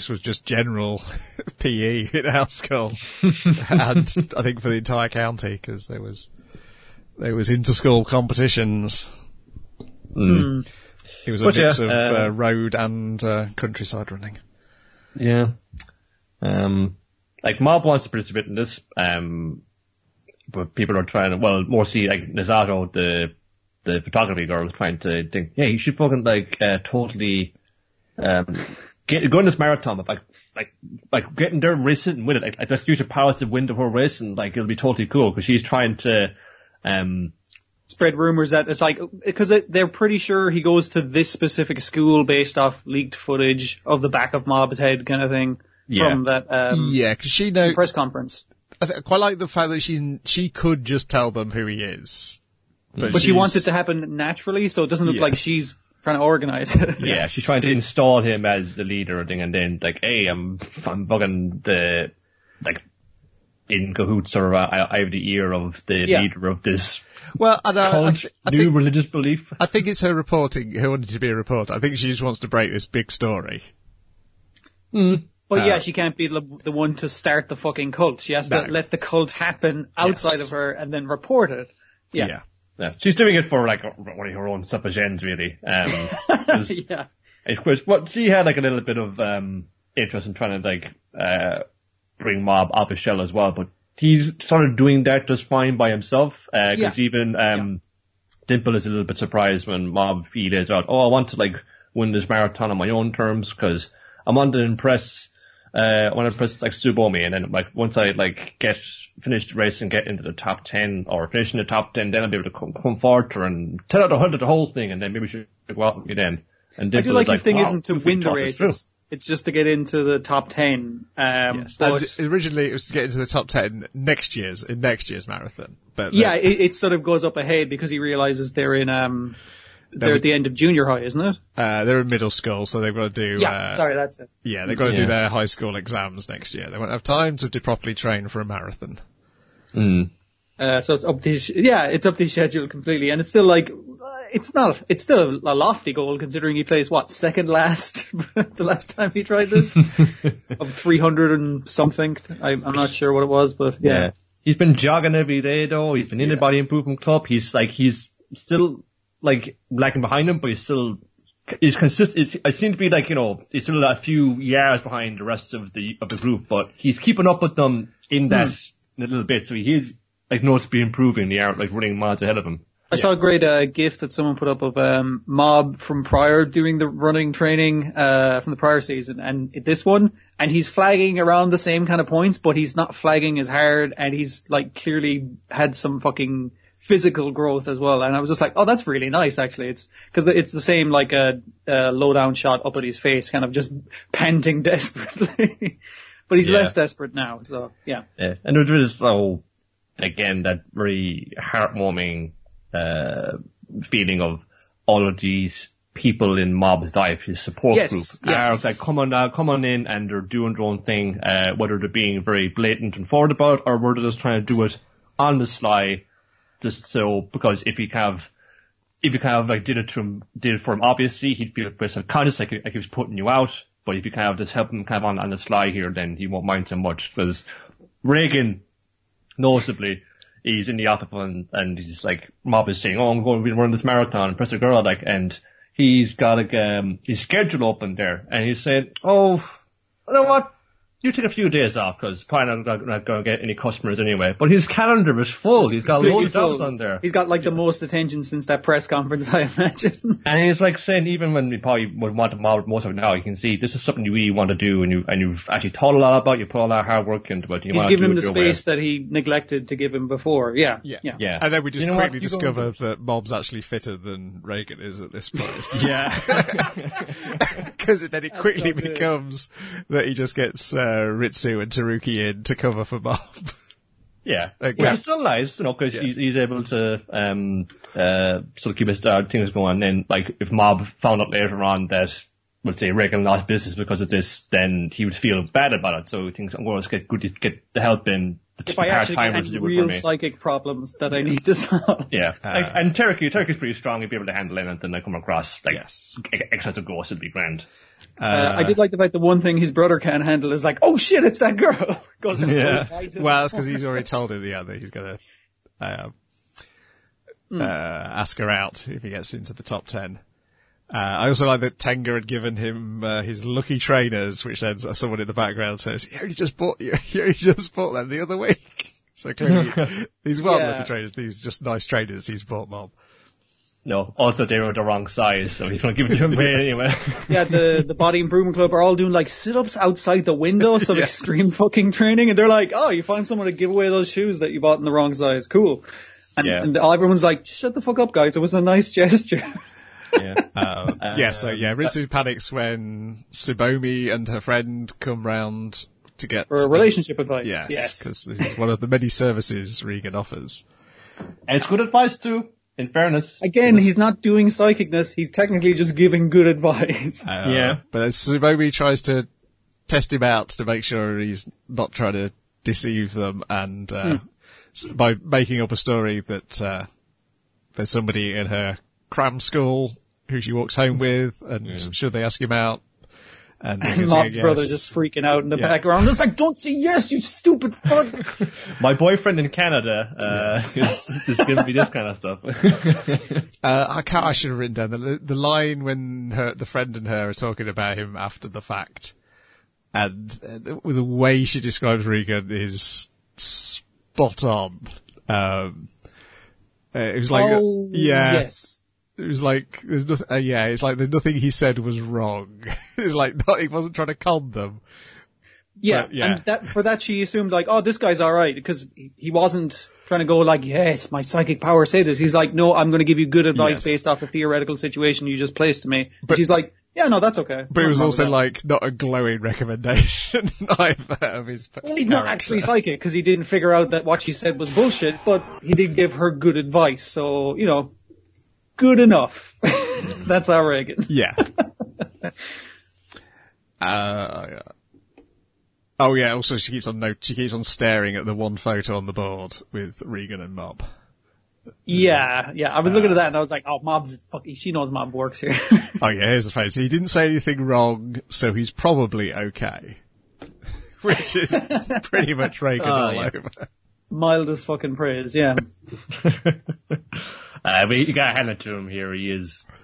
PE in our school. And I think for the entire county, because there was inter-school competitions. It was a mix of road and countryside running. Yeah. Like Mob wants to participate in this, but people are trying to, well, mostly like Nazato, the photography girl, is trying to think, yeah, you should fucking like totally go in this marathon, but like getting there and racing and win it. Like let's use your powers to win the whole race, and like it'll be totally cool, because she's trying to spread rumors that it's like, because they're pretty sure he goes to this specific school based off leaked footage of the back of Mob's head kind of thing from that because she knows press conference. I quite like the fact that she could just tell them who he is, but she wants it to happen naturally, so it doesn't look like she's trying to organize it. Yeah, she's trying to install him as the leader thing, and then like, hey, I'm bugging the like in cahoots, or I have the ear of the leader of this. Well, I think religious belief. I think it's her reporting, her wanting to be a reporter. I think she just wants to break this big story. But yeah, she can't be the one to start the fucking cult. She has to let the cult happen outside of her and then report it. Yeah. She's doing it for like one of her own suppositions, really. Yeah. Of course, but she had like a little bit of interest in trying to like bring Mob up his shell as well, but he's sort of doing that just fine by himself, because even Dimple is a little bit surprised when Mob lays out, I want to like win this marathon on my own terms, because I want to impress like Tsubomi, and then like once I like get finished the race and get into the top 10 or finish in the top 10, then I'll be able to come forward to her and tell her the whole thing, and then maybe she'll go out with me then. And Dimple I do like his thing wow, isn't to win the race. It's just to get into the top 10. Yes. But originally it was to get into the top 10 next year's marathon. But it sort of goes up ahead because he realizes they're in, they're at the end of junior high, isn't it? They're in middle school, so they've got to do, that's it. Yeah, they've got to do their high school exams next year. They won't have time to properly train for a marathon. So it's up to it's up to his schedule completely, and it's still like, it's still a lofty goal considering he plays second last the last time he tried this of 300 and something. I'm not sure what it was, but yeah. He's been jogging every day though. He's been in the body improvement club. He's still like lagging behind him, but he's consistent. I seem to be like, he's still a few yards behind the rest of the group, but he's keeping up with them in that in a little bit. So he's like noticeably improving. They are like running miles ahead of him. I saw a great GIF that someone put up of Mob from prior doing the running training from the prior season and this one, and he's flagging around the same kind of points, but he's not flagging as hard, and he's like clearly had some fucking physical growth as well. And I was just like, oh, that's really nice actually. It's because it's the same like a low down shot up at his face, kind of just panting desperately. But he's Yeah. less desperate now, so, yeah. Yeah. And there is, though, again, that very heartwarming, feeling of all of these people in Mob's life, his support Yes, group, yes. are like, come on in, and they're doing their own thing, whether they're being very blatant and forward about it, or whether they're just trying to do it on the sly, just so, because if you kind of like did it for him, obviously, he'd feel a bit subconscious, like he was putting you out, but if you kind of just help him kind of on the sly here, then he won't mind so much, because Reagan, noticeably, he's in the office and he's like, Mob is saying, I'm going to run this marathon, and press a girl, like, and he's got his schedule open there, and he's saying, you know what? You take a few days off, because probably not going to get any customers anyway. But his calendar is full. He's got loads of jobs on there. He's got like the most attention since that press conference, I imagine. And he's like saying, even when we probably would want to Mob most of it now, you can see this is something you really want to do, and you've actually thought a lot about. You put a lot of hard work into it. He's given him the space that he neglected to give him before. Yeah. And then we just quickly discover that Mob's actually fitter than Reagan is at this point. Yeah. Because then it quickly becomes that he just gets Ritsu and Taruki in to cover for Mob. Yeah. Okay. Which is still nice, because he's able to sort of keep his things going. And then, like, if Mob found out later on that, let's say, Reagan lost business because of this, then he would feel bad about it. So he thinks, I'm going to get the help in if I actually get any real psychic problems that I need to solve. Yeah. And Turkey's pretty strong. He'd be able to handle anything that come across, like, excessive ghosts would be grand. I did like the fact that one thing his brother can't handle is like, oh shit, it's that girl. Goes and well, that's because he's already told him that he's going to ask her out if he gets into the top 10. I also like that Tenga had given him his lucky trainers, which then someone in the background says, "You only just bought them the other week." So clearly, these weren't lucky trainers; these are just nice trainers he's bought Mob. No, also they were the wrong size, so he's going to give them away anyway. Yeah, the Body Improvement Club are all doing like sit-ups outside the window, some extreme fucking training, and they're like, "Oh, you find someone to give away those shoes that you bought in the wrong size? Cool." And everyone's like, "Just shut the fuck up, guys! It was a nice gesture." Ritsu panics when Tsubomi and her friend come round to get for relationship advice. Yes, because this is one of the many services Regan offers. And it's good advice too, in fairness. Again, he's not doing psychicness, he's technically just giving good advice. But Tsubomi tries to test him out to make sure he's not trying to deceive them, and by making up a story that there's somebody in her cram school who she walks home with, and should they ask him out? And Mob's brother just freaking out in the background. It's like, don't say yes, you stupid fuck. My boyfriend in Canada is giving me this kind of stuff. I should have written down the line when the friend and her are talking about him after the fact, and the way she describes Regan is spot on. It was like, yes. It was like, there's nothing, it's like there's nothing he said was wrong. It's like, he wasn't trying to con them. Yeah, and for that she assumed like, oh, this guy's alright, because he wasn't trying to go like, yes, my psychic power say this. He's like, no, I'm going to give you good advice based off a theoretical situation you just placed to me. But she's like, yeah, no, that's okay. But it was also like, not a glowing recommendation either of his Well, he's not actually psychic, because he didn't figure out that what she said was bullshit, but he did give her good advice, so, good enough. That's our Reagan. Yeah. Oh yeah, also she keeps on staring at the one photo on the board with Regan and Mob. Yeah. I was looking at that and I was like, oh, she knows Mob works here. Oh yeah, here's the photo. He didn't say anything wrong, so he's probably okay. Which is pretty much Reagan all over. Mildest fucking praise, yeah. But you gotta hand it to him here. He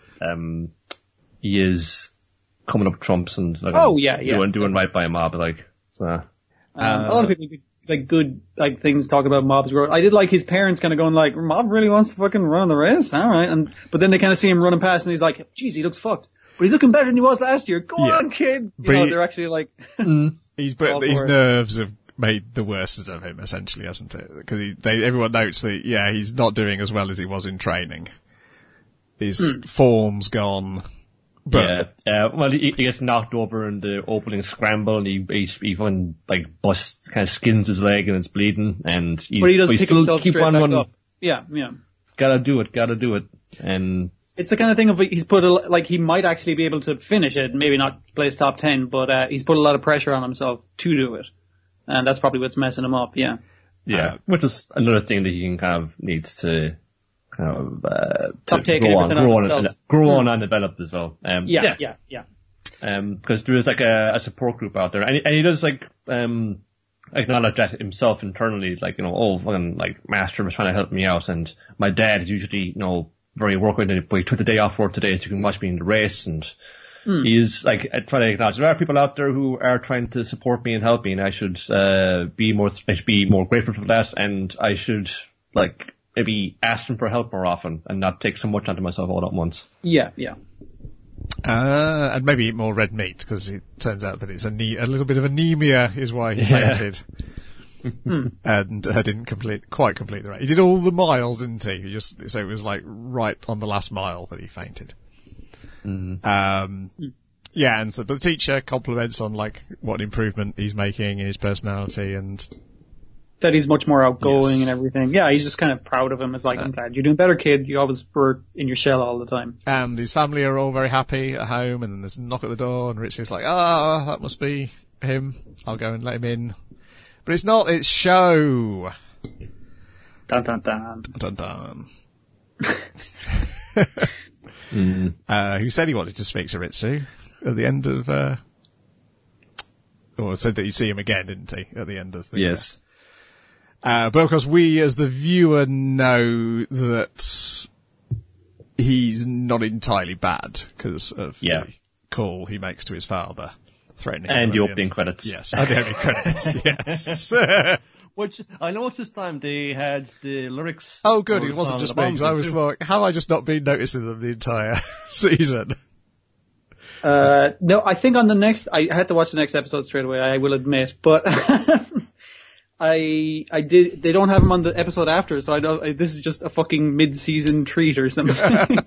is coming up trumps and doing right by Mob. Like, a lot of people did, good things talk about Mob's growth. I did like his parents kind of going like, Mob really wants to fucking run the race, all right. But then they kind of see him running past and he's like, geez, he looks fucked, but he's looking better than he was last year. Go on, kid. They're actually like, his nerves have made the worst of him, essentially, hasn't it? Because everyone notes that, he's not doing as well as he was in training. His form's gone But well, he gets knocked over in the opening scramble, and he even like busts, kind of skins his leg, and it's bleeding, and but he does pick still himself keep straight on back running. up. Yeah, yeah. Gotta do it, and It's the kind of thing of he's put like he might actually be able to finish it, maybe not place top 10, but he's put a lot of pressure on himself to do it, and that's probably what's messing him up. Yeah. yeah, which is another thing that he can kind of needs to kind of Stop to taking everything on himself. grow on and develop as well. Yeah. Because there is like a support group out there, and he does like acknowledge that himself internally, like, you know, oh, fucking, like, Master was trying to help me out, and my dad is usually, you know, very work-oriented, but he took the day off work today so he can watch me in the race, and he's like trying to acknowledge there are people out there who are trying to support me and help me, and I should be more grateful for that, and I should like maybe ask them for help more often and not take so much onto myself all at once. Yeah. And maybe eat more red meat, because it turns out that it's a little bit of anemia is why he fainted. And didn't quite complete the race. He did all the miles, didn't he? So it was like right on the last mile that he fainted. Yeah, and so but the teacher compliments on like what improvement he's making in his personality, and that he's much more outgoing and everything. Yeah, he's just kind of proud of him. It's like, I'm glad you're doing better, kid. You always were in your shell all the time. And his family are all very happy at home, and then there's a knock at the door, and Richie's like, that must be him. I'll go and let him in. But it's not, it's Show. Dun dun dun. Dun dun. Who said he wanted to speak to Ritsu at the end of, or said that you'd see him again, didn't he? At the end of the... Yes. But of course we as the viewer know that he's not entirely bad because of the call he makes to his father, threatening him. And the opening credits. Yes, and the opening credits, yes. Which, I noticed this time they had the lyrics. Oh good, it wasn't just me, because I was like, have I just not been noticing them the entire season? No, I think on the next, I had to watch the next episode straight away, I will admit, but I did, they don't have him on the episode after, so I know this is just a fucking mid-season treat or something.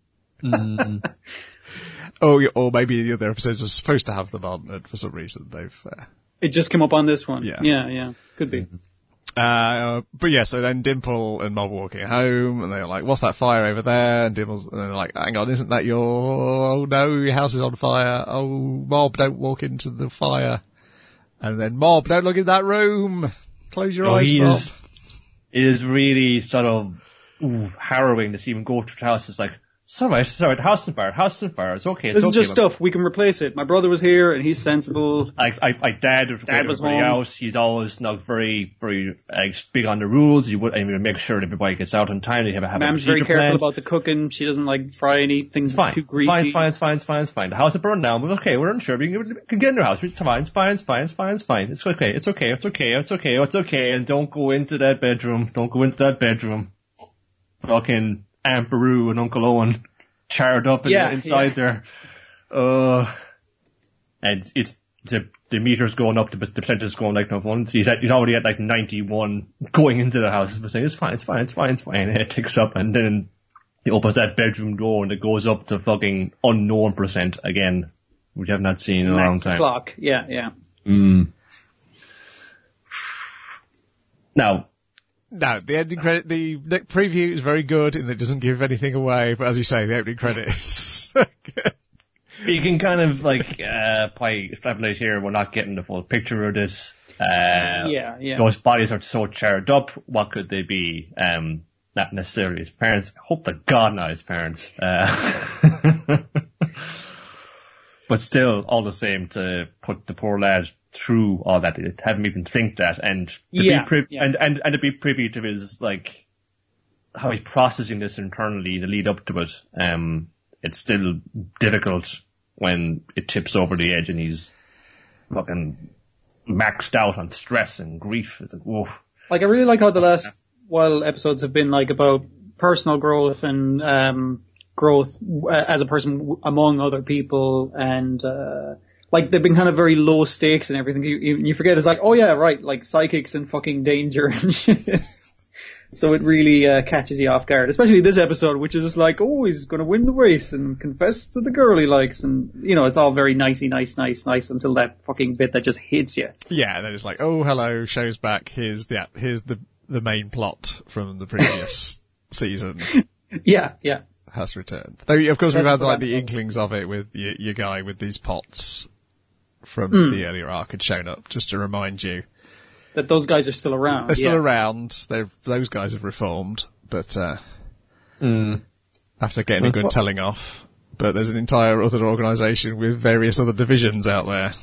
Or maybe the other episodes are supposed to have them on, and for some reason they've... It just came up on this one. Yeah. Could be. But yeah, so then Dimple and Mob are walking home, and they're like, what's that fire over there? And and they're like, hang on, isn't that oh no, your house is on fire. Oh, Mob, don't walk into the fire. And then Mob, don't look in that room. Close your eyes, Mob. It is really sort of harrowing to see him go through the house. It's like, sorry, the house is on fire, it's okay. This is just stuff, we can replace it. My brother was here and he's sensible. Dad was home. He's always not very, very big on the rules. He would make sure that everybody gets out on time. They have Mom's very careful about the cooking. She doesn't like fry anything too greasy. It's fine. The house is burned down. We're okay. We're unsure. We can get in your house. It's fine. It's fine. It's okay. And don't go into that bedroom. Fucking Aunt Beru and Uncle Owen charred up inside there. And it's the meter's going up, the percentage is going like no fun. He's already at like 91 going into the house. He's saying, it's fine. And it ticks up, and then he opens that bedroom door and it goes up to fucking unknown % again, which I've not seen in a long time. Clock. Yeah. No, the ending credit, the preview is very good and it doesn't give anything away, but as you say, the opening credits. You can kind of like, probably extrapolate here, we're not getting the full picture of this. Those bodies are so charred up, what could they be? Not necessarily his parents. I hope to God not his parents. But still, all the same, to put the poor lad through all that, have him even think that, and to be privy to his, like, how he's processing this internally to lead up to it. It's still difficult when it tips over the edge and he's fucking maxed out on stress and grief. It's like, whoa. Like, I really like how the last while episodes have been like about personal growth and growth as a person among other people, and like they've been kind of very low stakes and everything. You forget it's like, oh yeah, right, like psychics and fucking danger and shit. So it really catches you off guard, especially this episode, which is just like, oh, he's going to win the race and confess to the girl he likes. And, you know, it's all very nicey, nice until that fucking bit that just hits you. Yeah, and then it's like, oh, hello, show's back. Here's the main plot from the previous season. Yeah. Has returned. Though, of course, we've had like the inklings of it with your guy with these pots from the earlier arc had shown up, just to remind you that those guys are still around. They're still around. Those guys have reformed, but after getting a good telling off. But there's an entire other organisation with various other divisions out there.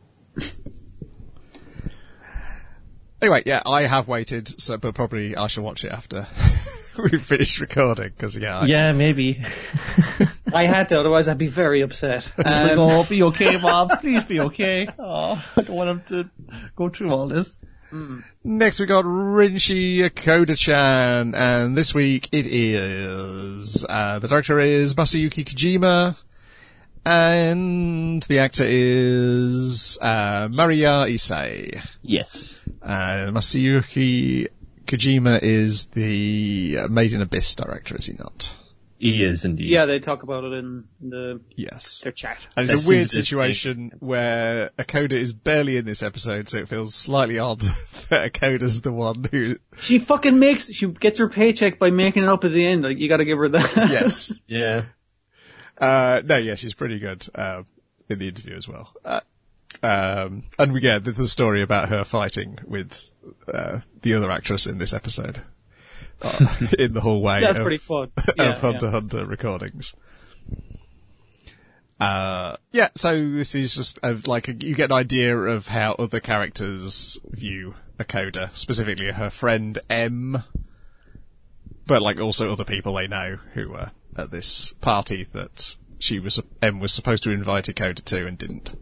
Anyway, yeah, I have waited, but probably I shall watch it after we've finished recording, because yeah, maybe. I had to, otherwise I'd be very upset. Oh, be okay, Bob. Please be okay. Oh, I don't want him to go through all this. Next we got Rinshi Akoda-chan, and this week it is, the director is Masayuki Kojima, and the actor is, Mariya Isai. Yes. Masayuki Kojima is the Made in Abyss director, is he not? He is indeed. Yeah, they talk about it in their chat. And it's a weird situation where Akoda is barely in this episode, so it feels slightly odd that Akoda's the one who... She gets her paycheck by making it up at the end. Like, you gotta give her that. Yes. Yeah. She's pretty good, in the interview as well. And we get the story about her fighting with, the other actress in this episode. In the hallway That's pretty fun. of Hunter x Hunter recordings. So this is just you get an idea of how other characters view Akoda, specifically her friend M, but like also other people they know who were at this party that M was supposed to invite Akoda to and didn't.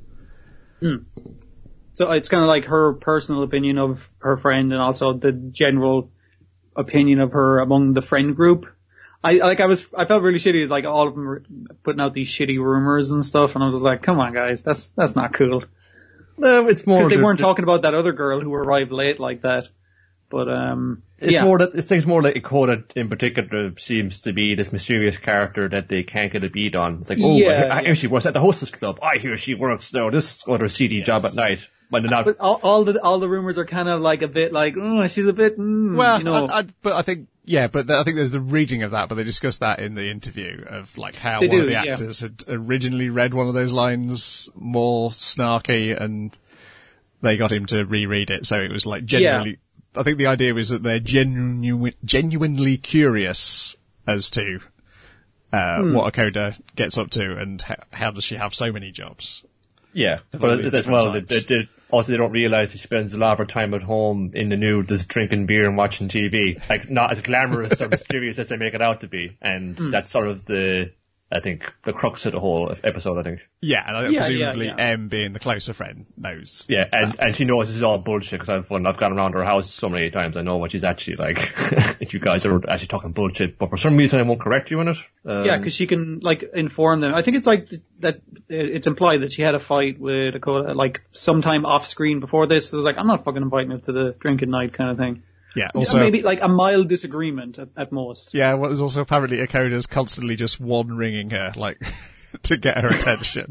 So it's kind of like her personal opinion of her friend and also the general opinion of her among the friend group. I felt really shitty. It's like all of them were putting out these shitty rumors and stuff, and I was like, come on guys, that's not cool. No, it's more... Because they weren't talking about that other girl who arrived late like that. But, it's more like Akoda in particular seems to be this mysterious character that they can't get a beat on. It's like, I hear she works at the hostess club. I hear she works now this other seedy job at night. When they're not... But all the rumors are kind of like a bit like, oh, she's a bit, well, you know. I think there's the reading of that, but they discussed that in the interview of like how one of the actors had originally read one of those lines more snarky and they got him to reread it. So it was like genuinely, I think the idea was that they're genuinely curious as to, what Akoda gets up to and how does she have so many jobs. Yeah, but as well, they don't realise that she spends a lot of her time at home in the nude, just drinking beer and watching TV. Like, not as glamorous or mysterious as they make it out to be. And that's sort of the crux of the whole episode, I think. Yeah, and presumably M, being the closer friend, knows. Yeah, and she knows this is all bullshit because I've gone around her house so many times. I know what she's actually like. You guys are actually talking bullshit, but for some reason I won't correct you on it. Because she can like inform them. I think it's like that. It's implied that she had a fight with Akoda like sometime off screen before this. It was like, I'm not fucking inviting her to the drinking night kind of thing. Yeah, also maybe like a mild disagreement at most. Yeah, well, there's also apparently Akoda's constantly just one ringing her, like, to get her attention.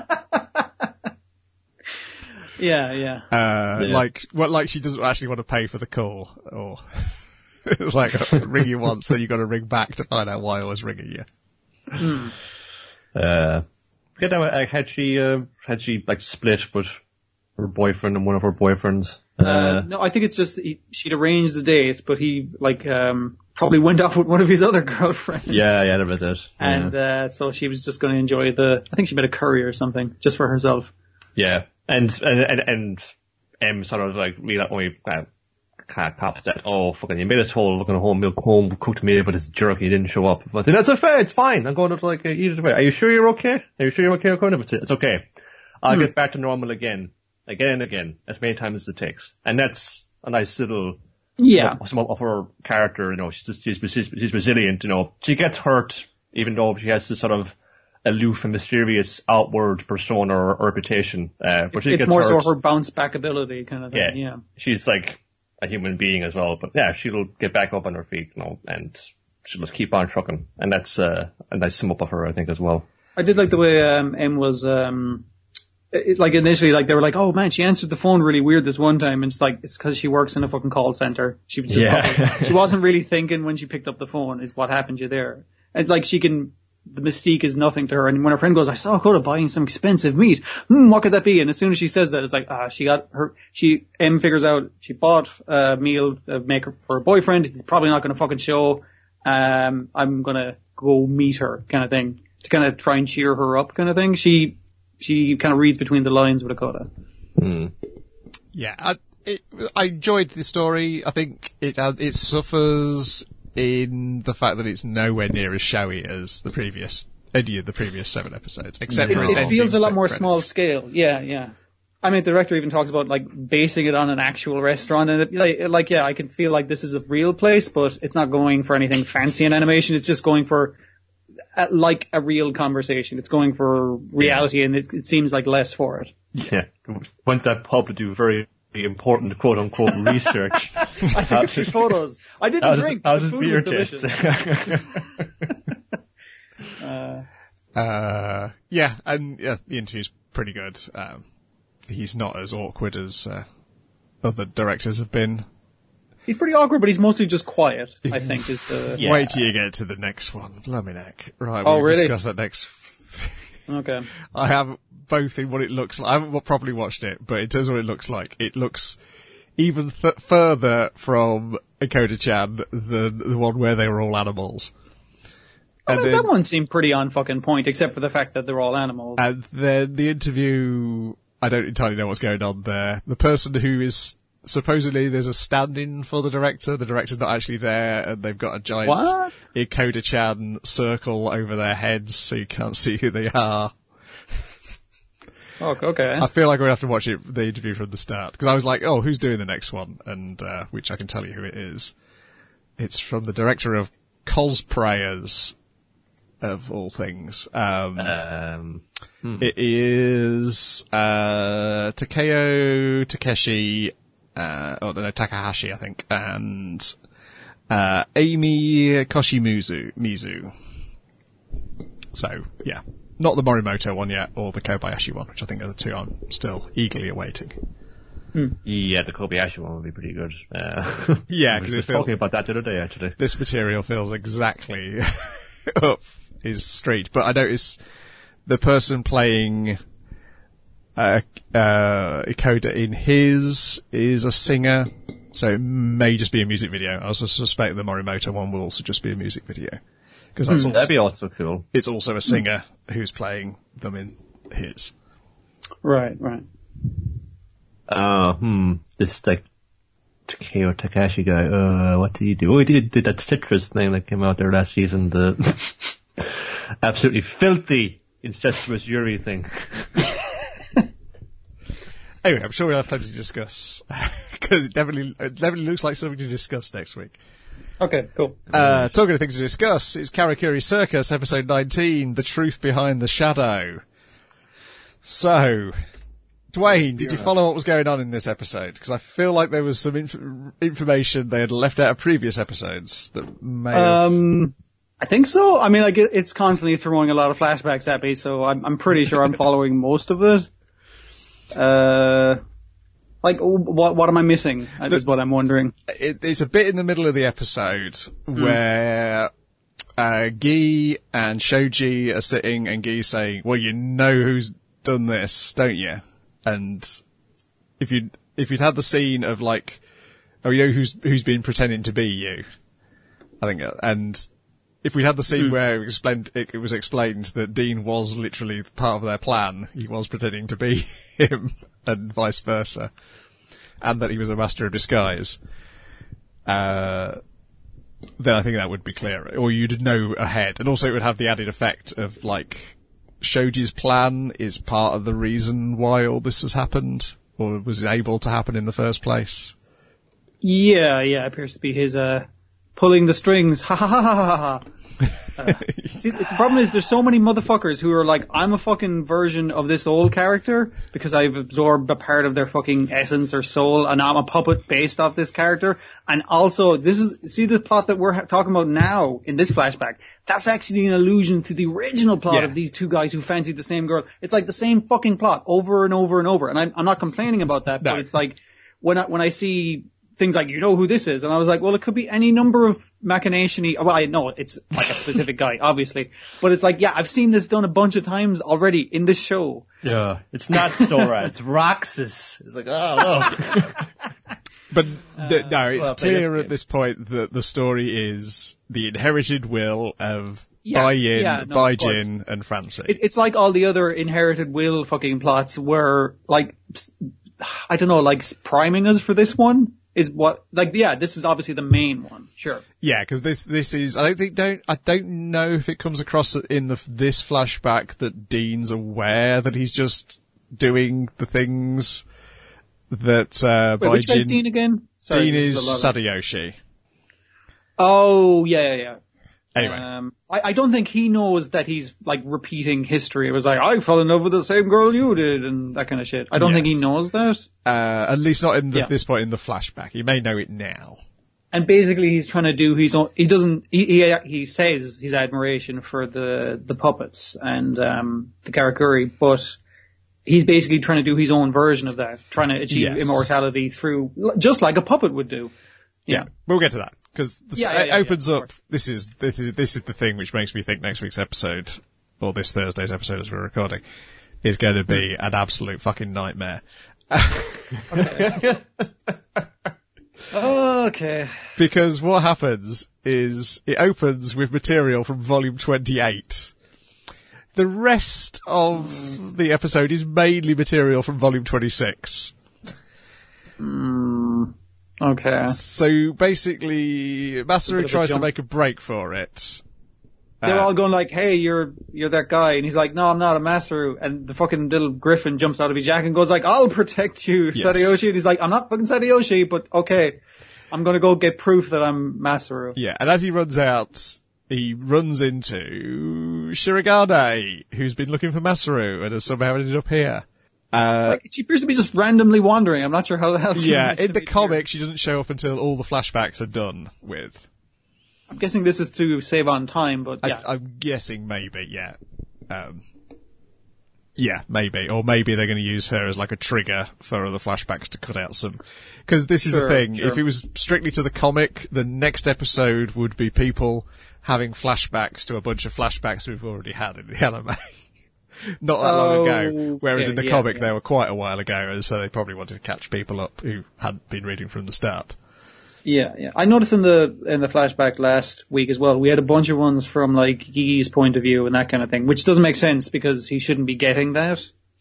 Like she doesn't actually want to pay for the call, or it's like ring you once, then you got to ring back to find out why I was ringing you. Had she like split with her boyfriend and one of her boyfriends? No, I think it's just she'd arranged the date, but he probably went off with one of his other girlfriends. Yeah, that was it. And so she was just going to enjoy I think she made a curry or something just for herself. Yeah, and M sort of like really cops that, oh fucking, you made us whole looking home milk home cooked meal, but it's jerky, he didn't show up. I said, that's fair, it's fine. I'm going to like eat it away. Are you sure you're okay? It's okay. I'll get back to normal again and again, as many times as it takes. And that's a nice little, some of her character, you know, she's resilient, you know. She gets hurt, even though she has this sort of aloof and mysterious outward persona or reputation. But she it's gets more hurt. so her bounce back ability kind of thing, yeah. She's like, a human being as well. But yeah, she'll get back up on her feet, and she'll just keep on trucking. And that's a nice sum up of her, I think, as well. I did like the way M was initially, they were like, oh man, she answered the phone really weird this one time, and it's because she works in a fucking call center. She was just she wasn't really thinking when she picked up the phone is what happened to you there. And the mystique is nothing to her. And when her friend goes, I saw Coda buying some expensive meat. What could that be? And as soon as she says that, it's like, M figures out she bought a meal maker for her boyfriend. He's probably not going to fucking show. I'm going to go meet her kind of thing to kind of try and cheer her up kind of thing. She kind of reads between the lines with a Coda. Yeah, I enjoyed the story. I think it suffers in the fact that it's nowhere near as showy as any of the previous 7 episodes, except for it feels a lot more small scale. Yeah. I mean, the director even talks about basing it on an actual restaurant, and I can feel like this is a real place, but it's not going for anything fancy in animation. It's just going for a real conversation. It's going for reality, and it seems like less for it. Yeah, went to that pub to do very important quote unquote research. I took 3 photos. I didn't drink. How's the his food beer was taste? Yeah, and the interview's pretty good. He's not as awkward as other directors have been. He's pretty awkward, but he's mostly just quiet, I think, is the... Yeah. Wait till you get to the next one. Blimey neck. Right, we'll really? Discuss that next. Okay. I have both in what it looks like. I haven't properly watched it, but in terms of what it looks like, it looks even further from Akoda-chan than the one where they were all animals. That one seemed pretty on fucking point, except for the fact that they're all animals. And then the interview, I don't entirely know what's going on there. The person who is... Supposedly there's a stand-in for the director. The director's not actually there, and they've got a giant Akoda-chan circle over their heads so you can't see who they are. Oh, okay. I feel like we're going to have to watch the interview from the start, because I was like, oh, who's doing the next one? And which I can tell you who it is. It's from the director of Cosplayers, of all things. It is Takeo Takeshi... Takahashi, I think, and Amy Mizu. So, yeah. Not the Morimoto one yet, or the Kobayashi one, which I think are the 2 I'm still eagerly awaiting. Yeah, the Kobayashi one would be pretty good. Yeah, because we were talking about that the other day, actually. This material feels exactly up his street, but I notice the person playing... Akoda in his is a singer, so it may just be a music video. I also suspect the Morimoto one will also just be a music video. Because that'd be also cool. It's also a singer who's playing them in his. Right. This Takeo Takashi guy, what did he do? Oh, he did that Citrus thing that came out there last season, the absolutely filthy incestuous Yuri thing. Anyway, I'm sure we'll have plenty to discuss, because it definitely looks like something to discuss next week. Okay, cool. Talking of things to discuss, it's Karakuri Circus, episode 19, The Truth Behind the Shadow. So, Dwayne, did you follow what was going on in this episode? Because I feel like there was some information they had left out of previous episodes that may have... I think so. I mean, it's constantly throwing a lot of flashbacks at me, so I'm pretty sure I'm following most of it. What am I missing? Is what I'm wondering. It's a bit in the middle of the episode where Guy and Shoji are sitting, and Guy's saying, "Well, you know who's done this, don't you?" And if you'd had the scene of you know who's been pretending to be you, I think, and if we'd had the scene where it was explained that Dean was literally part of their plan, he was pretending to be him, and vice versa, and that he was a master of disguise, then I think that would be clearer, or you'd know ahead. And also it would have the added effect of, Shoji's plan is part of the reason why all this has happened, or was able to happen in the first place. Yeah, it appears to be his, pulling the strings. Ha ha ha ha ha ha. See, the problem is there's so many motherfuckers who are like, I'm a fucking version of this old character because I've absorbed a part of their fucking essence or soul, and I'm a puppet based off this character. And also, see the plot that we're talking about now in this flashback, that's actually an allusion to the original plot of these two guys who fancied the same girl. It's like the same fucking plot over and over and over. And I'm not complaining about that, but it's like when I see things like, you know who this is? And I was like, well, it could be any number of machination-y. Well, I know it's like a specific guy, obviously. But it's like, yeah, I've seen this done a bunch of times already in this show. Yeah. It's not Sora, it's Roxas. It's like, oh, no. But no, it's clear at this point that the story is the inherited will of Bai-Jin and Francie. It's like all the other inherited will fucking plots where, like, I don't know, like priming us for this one. Is what, like, this is obviously the main one, sure. Yeah, because this is, I don't know if it comes across in this flashback that Dean's aware that he's just doing the things that, Wait, which guy's Dean again? Sorry, Dean is Sadayoshi. Oh, yeah. Anyway. I don't think he knows that he's, like, repeating history. It was like, I fell in love with the same girl you did, and that kind of shit. I don't think he knows that. At least not in this point in the flashback. He may know it now. And basically he's trying to do his own, he says his admiration for the puppets and, the Karakuri, but he's basically trying to do his own version of that, trying to achieve immortality through, just like a puppet would do. Yeah. We'll get to that. Because it opens up. This is the thing which makes me think next week's episode, or this Thursday's episode as we're recording, is going to be an absolute fucking nightmare. Okay. Because what happens is it opens with material from volume 28. The rest of the episode is mainly material from volume 26. Okay. So basically, Masaru tries to make a break for it. They're all going like, hey, you're that guy. And he's like, no, I'm not a Masaru. And the fucking little griffin jumps out of his jacket and goes like, I'll protect you, Sadayoshi. And he's like, I'm not fucking Sadayoshi, but okay. I'm going to go get proof that I'm Masaru. Yeah, and as he runs out, he runs into Shirogane, who's been looking for Masaru and has somehow ended up here. She appears to be just randomly wandering. I'm not sure how the hell she managed in to the be comic, here. she doesn't show up until all the flashbacks are done with. I'm guessing this is to save on time, but yeah. I'm guessing maybe, yeah. Maybe. Or maybe they're going to use her as like a trigger for other flashbacks to cut out some. Because this is the thing. Sure. If it was strictly to the comic, the next episode would be people having flashbacks to a bunch of flashbacks we've already had in the anime. Not that long ago. Whereas in the comic, they were quite a while ago, and so they probably wanted to catch people up who hadn't been reading from the start. Yeah. I noticed in the flashback last week as well, we had a bunch of ones from like Gigi's point of view and that kind of thing, which doesn't make sense because he shouldn't be getting that.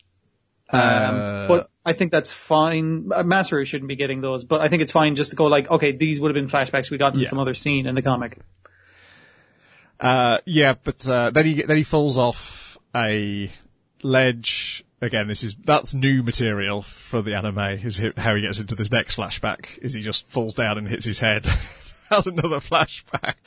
But I think that's fine. Masaru shouldn't be getting those, but I think it's fine just to go like, okay, these would have been flashbacks we got in some other scene in the comic. But then he falls off a ledge. Again, that's new material for the anime, is how he gets into this next flashback, is he just falls down and hits his head. That's another flashback.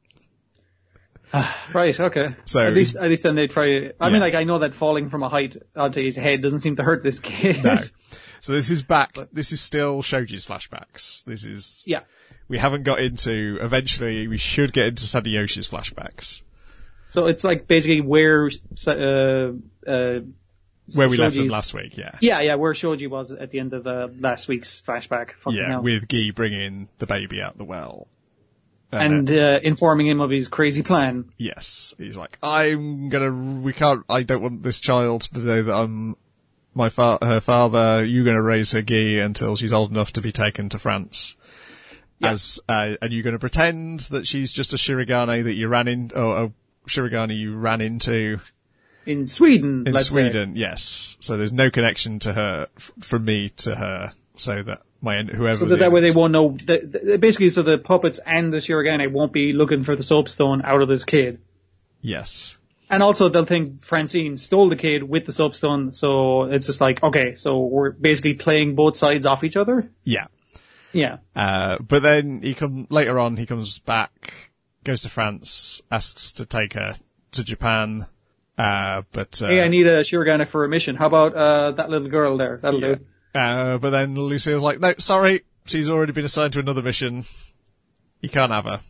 Right, okay. So at least then they try. I mean, like, I know that falling from a height onto his head doesn't seem to hurt this kid. No. So this is back. This is still Shoji's flashbacks. This is. Yeah. We haven't got into. Eventually, we should get into Sadayoshi's flashbacks. So it's like basically where we left them last week, yeah. Yeah, where Shoji was at the end of last week's flashback. With Guy bringing the baby out the well. And informing him of his crazy plan. Yes. He's like, I don't want this child to know that I'm her father. You're going to raise her Guy until she's old enough to be taken to France. Yeah. And you're going to pretend that she's just a Shirogane that you ran in, or a Shirogane you ran into. In Sweden, let's say. Yes. So there's no connection to her, from me to her, so that whoever. So that way they won't know, basically so the puppets and the Shirogane won't be looking for the soapstone out of this kid. Yes. And also they'll think Francine stole the kid with the soapstone, so it's just like, okay, so we're basically playing both sides off each other? Yeah. Yeah. But then later on, he comes back, goes to France, asks to take her to Japan, but hey, I need a Shirogane for a mission. How about, that little girl there? That'll do. But then Lucille's like, no, sorry, she's already been assigned to another mission. You can't have her.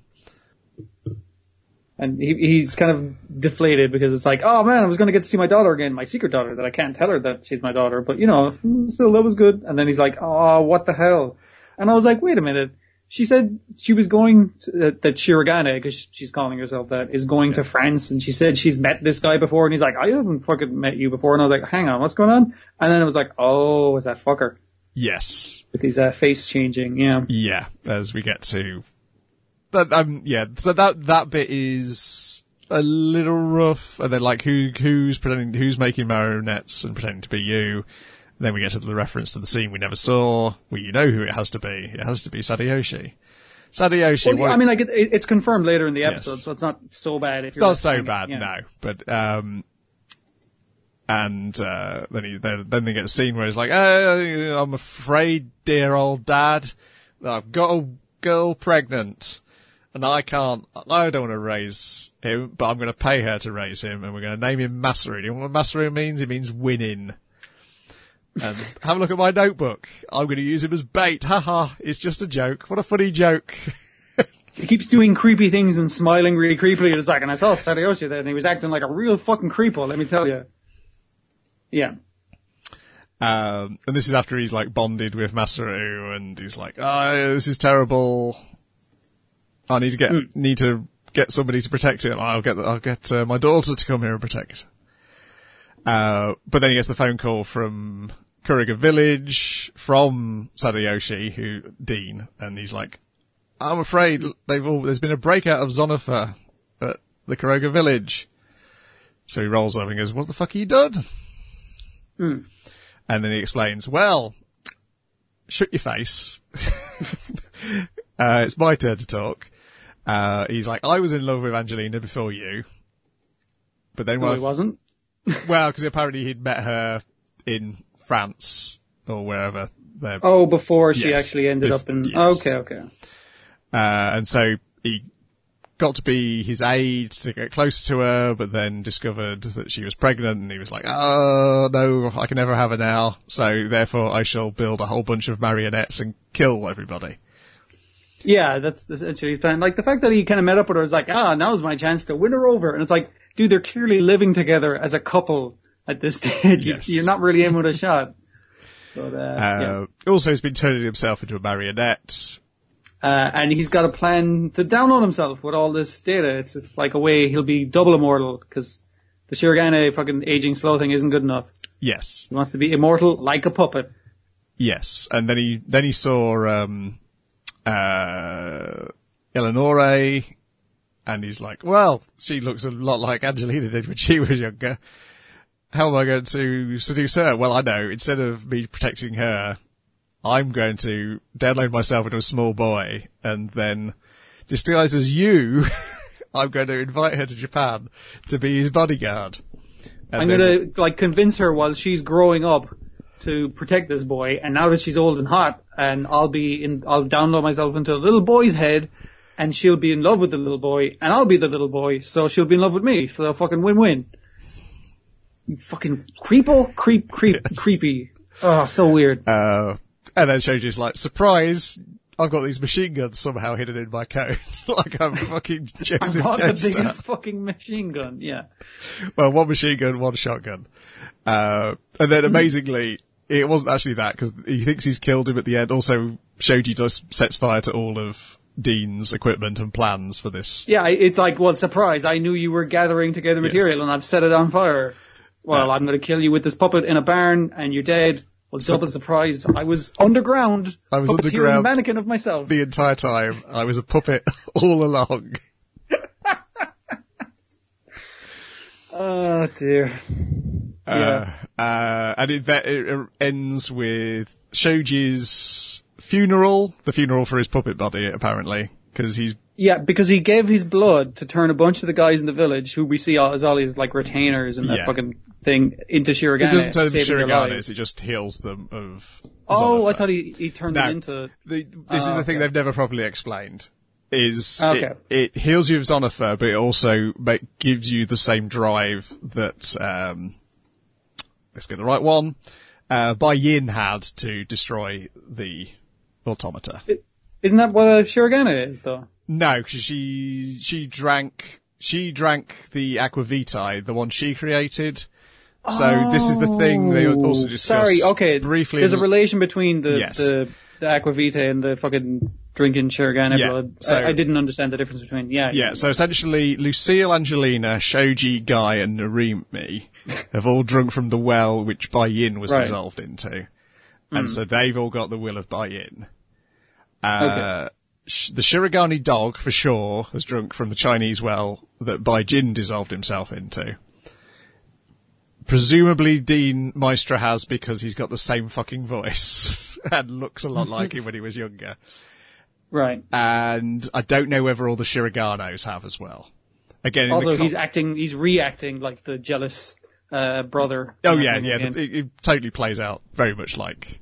And he's kind of deflated because it's like, oh man, I was going to get to see my daughter again, my secret daughter, that I can't tell her that she's my daughter, but still that was good. And then he's like, oh, what the hell? And I was like, wait a minute. She said she was going to, that Shirogane, because she's calling herself that, is going to France, and she said she's met this guy before, and he's like, I haven't fucking met you before. And I was like, hang on, what's going on? And then it was like, oh, it's that fucker. Yes. With his face changing, yeah. Yeah, as we get to that, so that bit is a little rough, and then like who's making marionettes and pretending to be you. And then we get to the reference to the scene we never saw. Well, you know who it has to be. It has to be Sadayoshi. Sadayoshi. Well, I mean, like it's confirmed later in the episode, so it's not so bad. It's not so bad, no. But then they get a scene where he's like, "Oh, I'm afraid, dear old dad, that I've got a girl pregnant." And I don't want to raise him, but I'm going to pay her to raise him, and we're going to name him Masaru. Do you know what Masaru means? It means winning. And have a look at my notebook. I'm going to use him as bait. Haha, it's just a joke. What a funny joke. He keeps doing creepy things and smiling really creepily. It's like, and I saw Sadayoshi there, and he was acting like a real fucking creepo, let me tell you. Yeah. And this is after he's like bonded with Masaru, and he's like, oh, this is terrible. I need to get somebody to protect it. I'll get my daughter to come here and protect it. But then he gets the phone call from Kuriga Village from Sadayoshi, Dean, and he's like, I'm afraid there's been a breakout of Zonofa at the Kuriga Village. So he rolls over and goes, what the fuck have you done? And then he explains, well, shut your face. It's my turn to talk. He's like, I was in love with Angelina before you. But then he wasn't? Well, because apparently he'd met her in France or wherever. Before she actually ended up in... Yes. Okay. And so he got to be his aide to get closer to her, but then discovered that she was pregnant, and he was like, oh, no, I can never have her now, so therefore I shall build a whole bunch of marionettes and kill everybody. Yeah, that's essentially fine. Like, the fact that he kind of met up with her is like, now's my chance to win her over. And it's like, dude, they're clearly living together as a couple at this stage. Yes. You're not really in with a shot. But, Also, he's been turning himself into a marionette. And he's got a plan to download himself with all this data. It's like a way he'll be double immortal, because the Shirogane fucking aging slow thing isn't good enough. Yes. He wants to be immortal like a puppet. Yes. And then he saw, Eleonore, and he's like, well, she looks a lot like Angelina did when she was younger. How am I going to seduce her? Well, I know, instead of me protecting her, I'm going to download myself into a small boy, and then, disguised as you, I'm going to invite her to Japan to be his bodyguard. And I'm going to, convince her while she's growing up to protect this boy, and now that she's old and hot, and I'll download myself into a little boy's head, and she'll be in love with the little boy, and I'll be the little boy, so she'll be in love with me, so fucking win-win. You fucking creepo? Creepy. Oh, so weird. And then Shoji's like, surprise, I've got these machine guns somehow hidden in my coat. Like I'm fucking Joseph I bought the biggest fucking machine gun, yeah. Well, one machine gun, one shotgun. And then amazingly, it wasn't actually that, because he thinks he's killed him at the end. Also, Shoji just sets fire to all of Dean's equipment and plans for this. Yeah, it's like, well, surprise, I knew you were gathering together material and I've set it on fire. Well, I'm going to kill you with this puppet in a barn and you're dead. Well, double surprise. I was underground. I was underground. A mannequin of myself. The entire time. I was a puppet all along. Oh, dear. And it ends with Shoji's funeral. The funeral for his puppet body, apparently. Because he gave his blood to turn a bunch of the guys in the village, who we see as all his, retainers and that fucking thing, into Shirogane. It doesn't turn them into Shiroganes, it just heals them of Oh, Zonopha. I thought he turned it into... This is the thing they've never properly explained. Is Okay. it heals you of Zonopha, but it also gives you the same drive that, let's get the right one, Bai Yin had to destroy the automata. Isn't that what a Shirogane is, though? No, because she drank the Aqua Vitae, the one she created. So this is the thing they also discussed. Sorry, okay. Briefly. There's a relation between Yes. the Aqua Vitae and the fucking drinking Shirogane Yeah, blood. so- I didn't understand the difference between, Yeah, so essentially, Lucille, Angelina, Shoji, Guy, and Narumi have all drunk from the well which Bai Yin was Right. dissolved into. And so they've all got the will of Bai Yin. Okay. The Shirogane dog, for sure, has drunk from the Chinese well that Bai Jin dissolved himself into. Presumably Dean Maestra has because he's got the same fucking voice and looks a lot like him when he was younger. Right. And I don't know whether all the Shiriganos have as well. Again, in Also, the he's reacting like the jealous brother. Oh yeah, Again. it totally plays out very much like,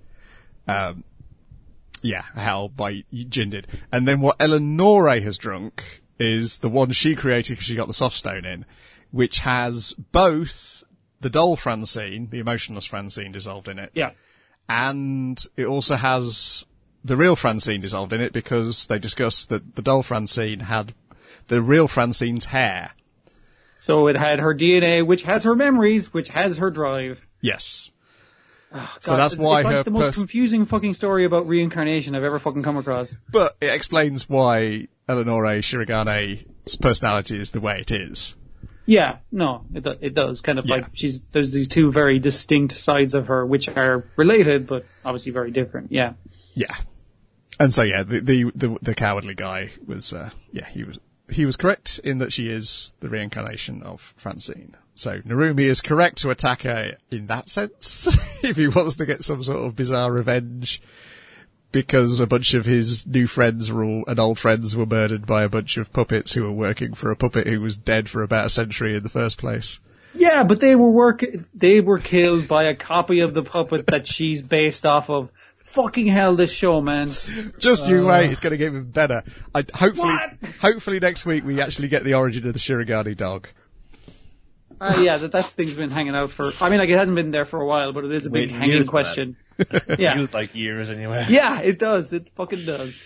how Bai Jin did. And then what Eleonore has drunk is the one she created because she got the soft stone in, which has both the doll Francine, the emotionless Francine dissolved in it. Yeah. And it also has the real Francine dissolved in it because they discussed that the doll Francine had the real Francine's hair. So it had her DNA, which has her memories, which has her drive. Yes. Oh, So that's why it's like her the most confusing fucking story about reincarnation I've ever fucking come across. But it explains why Eleonore Shirigane's personality is the way it is. Yeah, no, it does. Kind of like there's these two very distinct sides of her which are related, but obviously very different. Yeah. Yeah. And so the cowardly guy was he was correct in that she is the reincarnation of Francine. So Narumi is correct to attack her in that sense, if he wants to get some sort of bizarre revenge, because a bunch of his new friends and old friends were murdered by a bunch of puppets who were working for a puppet who was dead for about a century in the first place. Yeah, but they were killed by a copy of the puppet that she's based off of. Fucking hell, this show, man. Just you wait, it's going to get even better. Hopefully next week we actually get the origin of the Shirogane dog. Yeah, that thing's been hanging out for, I mean, like, it hasn't been there for a while, but it is a big hanging question. It feels like years anyway. Yeah, it does. It fucking does.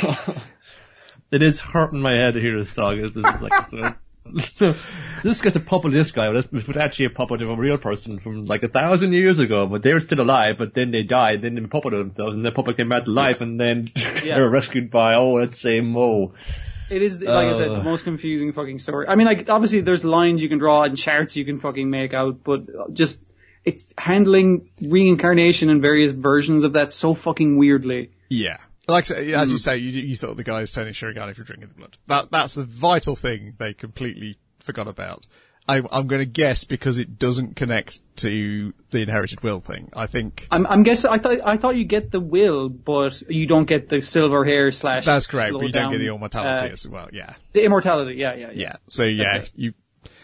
It is hurting my head to hear this talk. This is like, this gets a puppet of this guy, which was actually a puppet of a real person from like 1,000 years ago, but they were still alive, but then they died, then they puppeted themselves, and the puppet came back to life, and then they were rescued by, let's say, Mo. It is, like I said, the most confusing fucking story. I mean, like, obviously there's lines you can draw and charts you can fucking make out, but just, it's handling reincarnation and various versions of that so fucking weirdly. Yeah. Like, as you say, you thought the guy was turning Shirogane for drinking the blood. That's the vital thing they completely forgot about. I'm going to guess because it doesn't connect to the inherited will thing. I think. I'm guessing. I thought you get the will, but you don't get the silver hair / That's correct. But you don't down, get the immortality as well. Yeah. The immortality. Yeah. So you.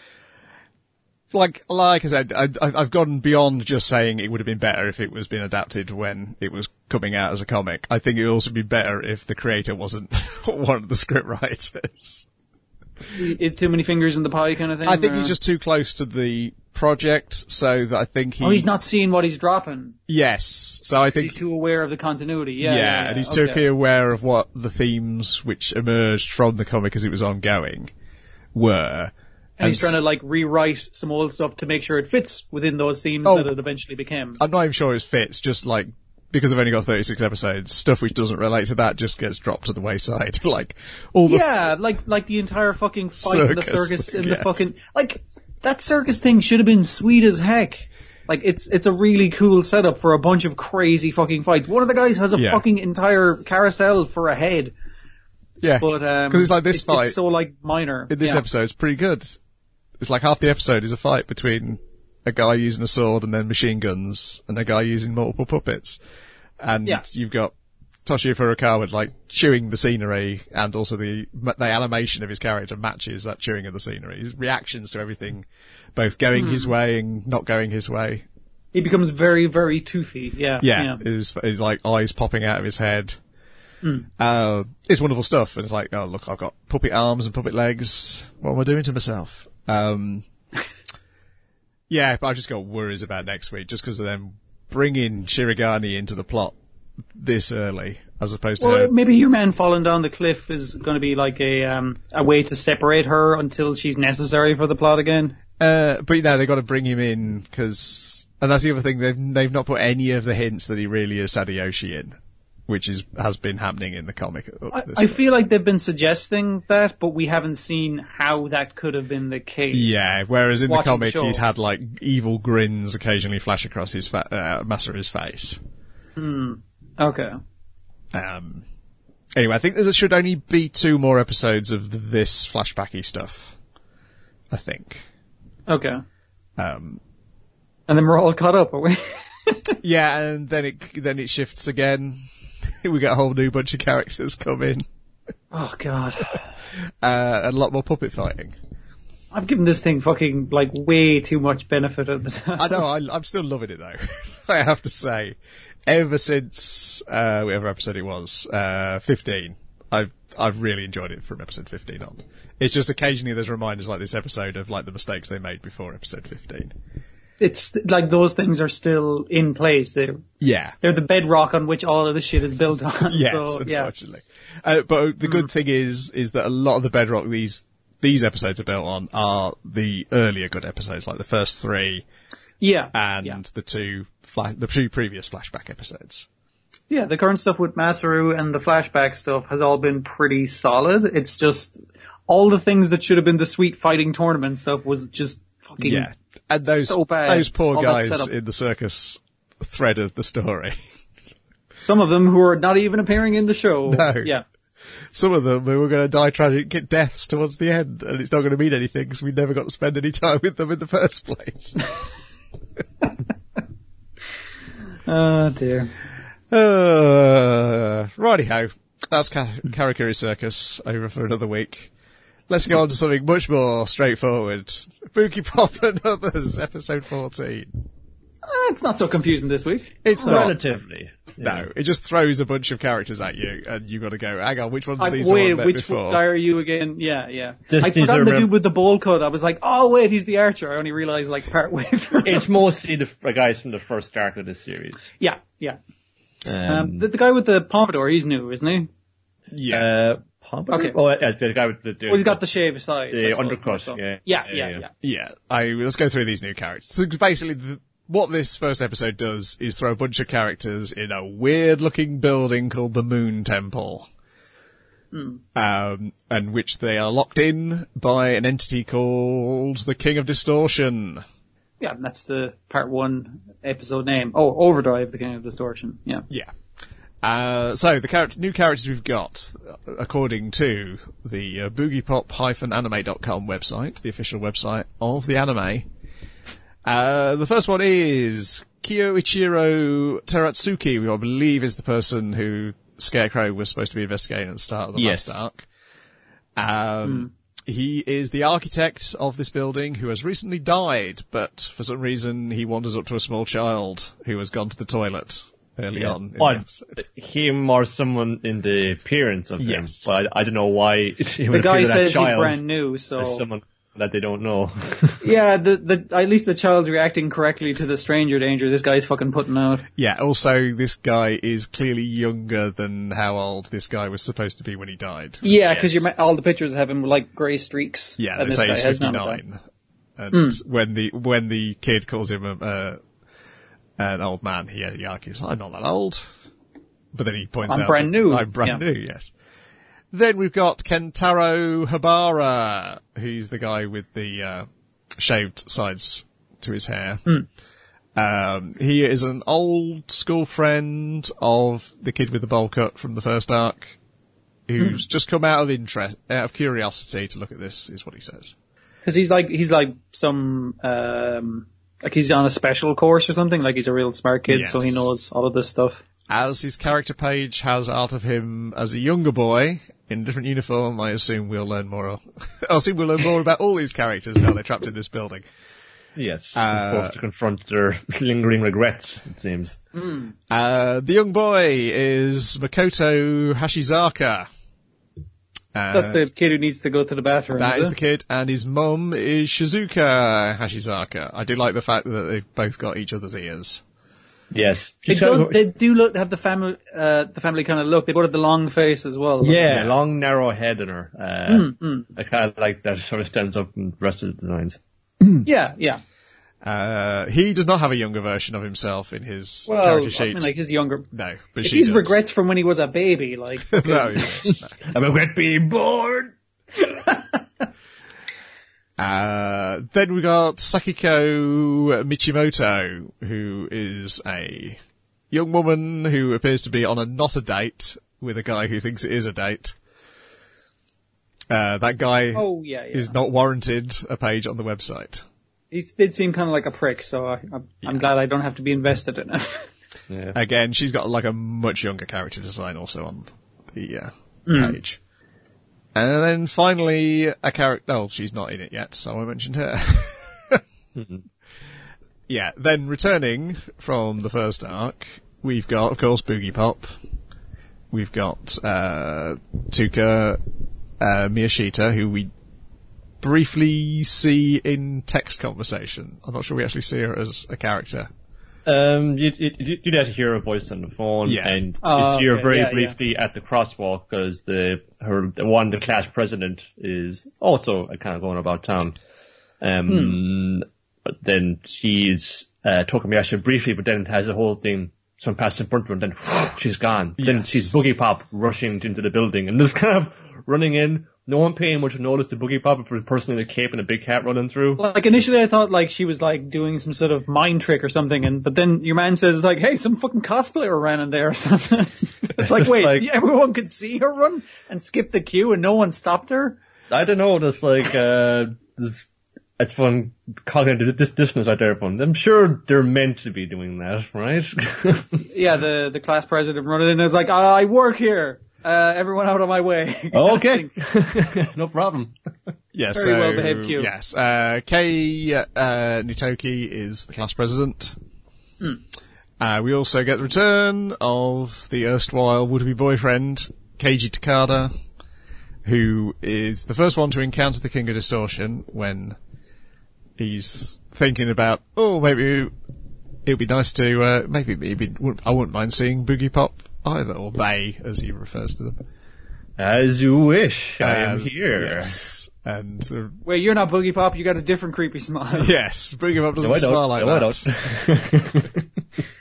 Like I said, I've gone beyond just saying it would have been better if it was been adapted when it was coming out as a comic. I think it would also be better if the creator wasn't one of the script writers. Too many fingers in the pie kind of thing? I think he's just too close to the project, so that I think he's not seeing what he's dropping. Yes. So I think he's too aware of the continuity. Yeah, and he's too aware of what the themes which emerged from the comic as it was ongoing were. And he's trying to like rewrite some old stuff to make sure it fits within those themes that it eventually became. I'm not even sure it fits, just like, because I've only got 36 episodes, stuff which doesn't relate to that just gets dropped to the wayside. Like, all the... Yeah, like the entire fucking fight in the circus and the fucking... Like, that circus thing should have been sweet as heck. Like, it's a really cool setup for a bunch of crazy fucking fights. One of the guys has a fucking entire carousel for a head. Yeah. But, because it's like this fight. It's so, like, minor. In this episode, it's pretty good. It's like half the episode is a fight between a guy using a sword and then machine guns and a guy using multiple puppets. And you've got Toshio Furukawa like chewing the scenery, and also the animation of his character matches that chewing of the scenery. His reactions to everything, both going his way and not going his way. He becomes very, very toothy. Yeah. His like eyes popping out of his head. It's wonderful stuff. And it's like, oh look, I've got puppet arms and puppet legs. What am I doing to myself? Yeah, but I've just got worries about next week, just because of them bringing Shirogane into the plot this early, as opposed to... Well, maybe your man falling down the cliff is going to be like a way to separate her until she's necessary for the plot again. But you know, they've got to bring him in, and that's the other thing, they've not put any of the hints that he really is Sadayoshi in, which has been happening in the comic. I feel like they've been suggesting that, but we haven't seen how that could have been the case. Yeah, whereas in the comic, he's had like evil grins occasionally flash across his Masara's face. Okay. Anyway, I think there should only be 2 more episodes of this flashbacky stuff. I think. Okay. And then we're all caught up, are we? Yeah, and then it shifts again. We get a whole new bunch of characters come in. Oh god. And a lot more puppet fighting. I've given this thing fucking like way too much benefit of the doubt. I know, I'm still loving it though. I have to say. Ever since whatever episode it was, 15, I've really enjoyed it from episode 15 on. It's just occasionally there's reminders like this episode of like the mistakes they made before episode 15. It's like those things are still in place. They're the bedrock on which all of the shit is built on. Yes, so, unfortunately. But the good thing is that a lot of the bedrock these episodes are built on are the earlier good episodes, like the first 3. Yeah. And the two previous flashback episodes. Yeah, the current stuff with Masaru and the flashback stuff has all been pretty solid. It's just all the things that should have been the sweet fighting tournament stuff was just fucking and those so bad. Those poor guys in the circus thread of the story. Some of them who are not even appearing in the show. No. Yeah. Some of them who were going to die tragic deaths towards the end, and it's not going to mean anything because we never got to spend any time with them in the first place. Oh dear. Righty-ho. That's Karakuri Circus over for another week. Let's go on to something much more straightforward. Boogie Pop and Others, episode 14. It's not so confusing this week. It's not. Relatively. No, it just throws a bunch of characters at you, and you've got to go, hang on, which ones of these wait, have I met which before? guy are you again? Yeah. Just I forgot the dude with the bowl cut. I was like, oh wait, he's the archer. I only realised like part way through. It's mostly the guys from the first arc of this series. Yeah. The guy with the pompadour, he's new, isn't he? Yeah. Pompadour? Okay. Oh, the guy with the he's got the shaved sides. the undercut. Yeah. Let's go through these new characters. So basically, what this first episode does is throw a bunch of characters in a weird-looking building called the Moon Temple. And which they are locked in by an entity called the King of Distortion. Yeah, and that's the part 1 episode name. Oh, Overdrive, the King of Distortion. Yeah. So the new characters we've got, according to the boogiepop-anime.com website, the official website of the anime. The first one is Kyoichiro Teratsuki, who I believe is the person who Scarecrow was supposed to be investigating at the start of the last arc. He is the architect of this building who has recently died, but for some reason he wanders up to a small child who has gone to the toilet early on in the episode. Him or someone in the appearance of him, but I don't know why. The guy says he's brand new, so someone that they don't know. Yeah, at least the child's reacting correctly to the stranger danger this guy's fucking putting out. Yeah, also this guy is clearly younger than how old this guy was supposed to be when he died. Yeah, because all the pictures have him with like grey streaks. Yeah, they say he's 59. And when the kid calls him an old man, he argues, I'm not that old. But then he points out, I'm brand new, yes. Then we've got Kentaro Habara, who's the guy with the shaved sides to his hair. He is an old school friend of the kid with the bowl cut from the first arc, who's just come out of curiosity to look at this, is what he says. Because he's like some, like he's on a special course or something, like he's a real smart kid, so he knows all of this stuff. As his character page has art of him as a younger boy in a different uniform, I assume we'll learn more. We'll learn more about all these characters now they're trapped in this building. Yes, forced to confront their lingering regrets, it seems. The young boy is Makoto Hashizaka. That's the kid who needs to go to the bathroom. That is the kid, and his mum is Shizuka Hashizaka. I do like the fact that they've both got each other's ears. Yes. They do have the family kind of look. They both have the long face as well. Yeah, long, narrow head in her. I kind of like that sort of stands up from the rest of the designs. Yeah. He does not have a younger version of himself in his character sheet. I mean, like his younger. No, but if she he's does. regrets from when he was a baby, like. No. I regret being born. Then we got Sakiko Michimoto, who is a young woman who appears to be on not a date with a guy who thinks it is a date. That guy is not warranted a page on the website. He did seem kind of like a prick, so I'm glad I don't have to be invested in it. Yeah. Again, she's got like a much younger character design also on the page. And then finally, a character... Oh, she's not in it yet, so I mentioned her. Yeah, then returning from the first arc, we've got, of course, Boogie Pop. We've got Tuka Miyashita, who we briefly see in text conversation. I'm not sure we actually see her as a character. You did have to hear her voice on the phone, and you see her very briefly at the crosswalk because the class president is also kind of going about town. But then she's talking to Miyashita briefly, but then has the whole thing, some pass in front of her, and then she's gone. Yes. Then she's Boogie Pop rushing into the building, and just kind of running in. No one paying much notice to Boogie Pop for the person in a cape and a big hat running through. Like initially I thought like she was like doing some sort of mind trick or something, but then your man says like, hey, some fucking cosplayer ran in there or something. It's like, wait, everyone could see her run and skip the queue and no one stopped her? I don't know, it's like, it's fun cognitive dissonance out there fun. I'm sure they're meant to be doing that, right? Yeah, the class president running in and is like, I work here. Everyone out of my way. Okay. No problem. Yes, very well behaved queue. Yes, Kei Nitoki is the class president. We also get the return of the erstwhile would-be boyfriend, Keiji Takada, who is the first one to encounter the King of Distortion when he's thinking about, maybe it'd be nice to, I wouldn't mind seeing Boogie Pop either, or they, as he refers to them. As you wish, I am here. Yes. And wait, you're not Boogie Pop, you got a different creepy smile. Yes, Boogie Pop doesn't smile like that.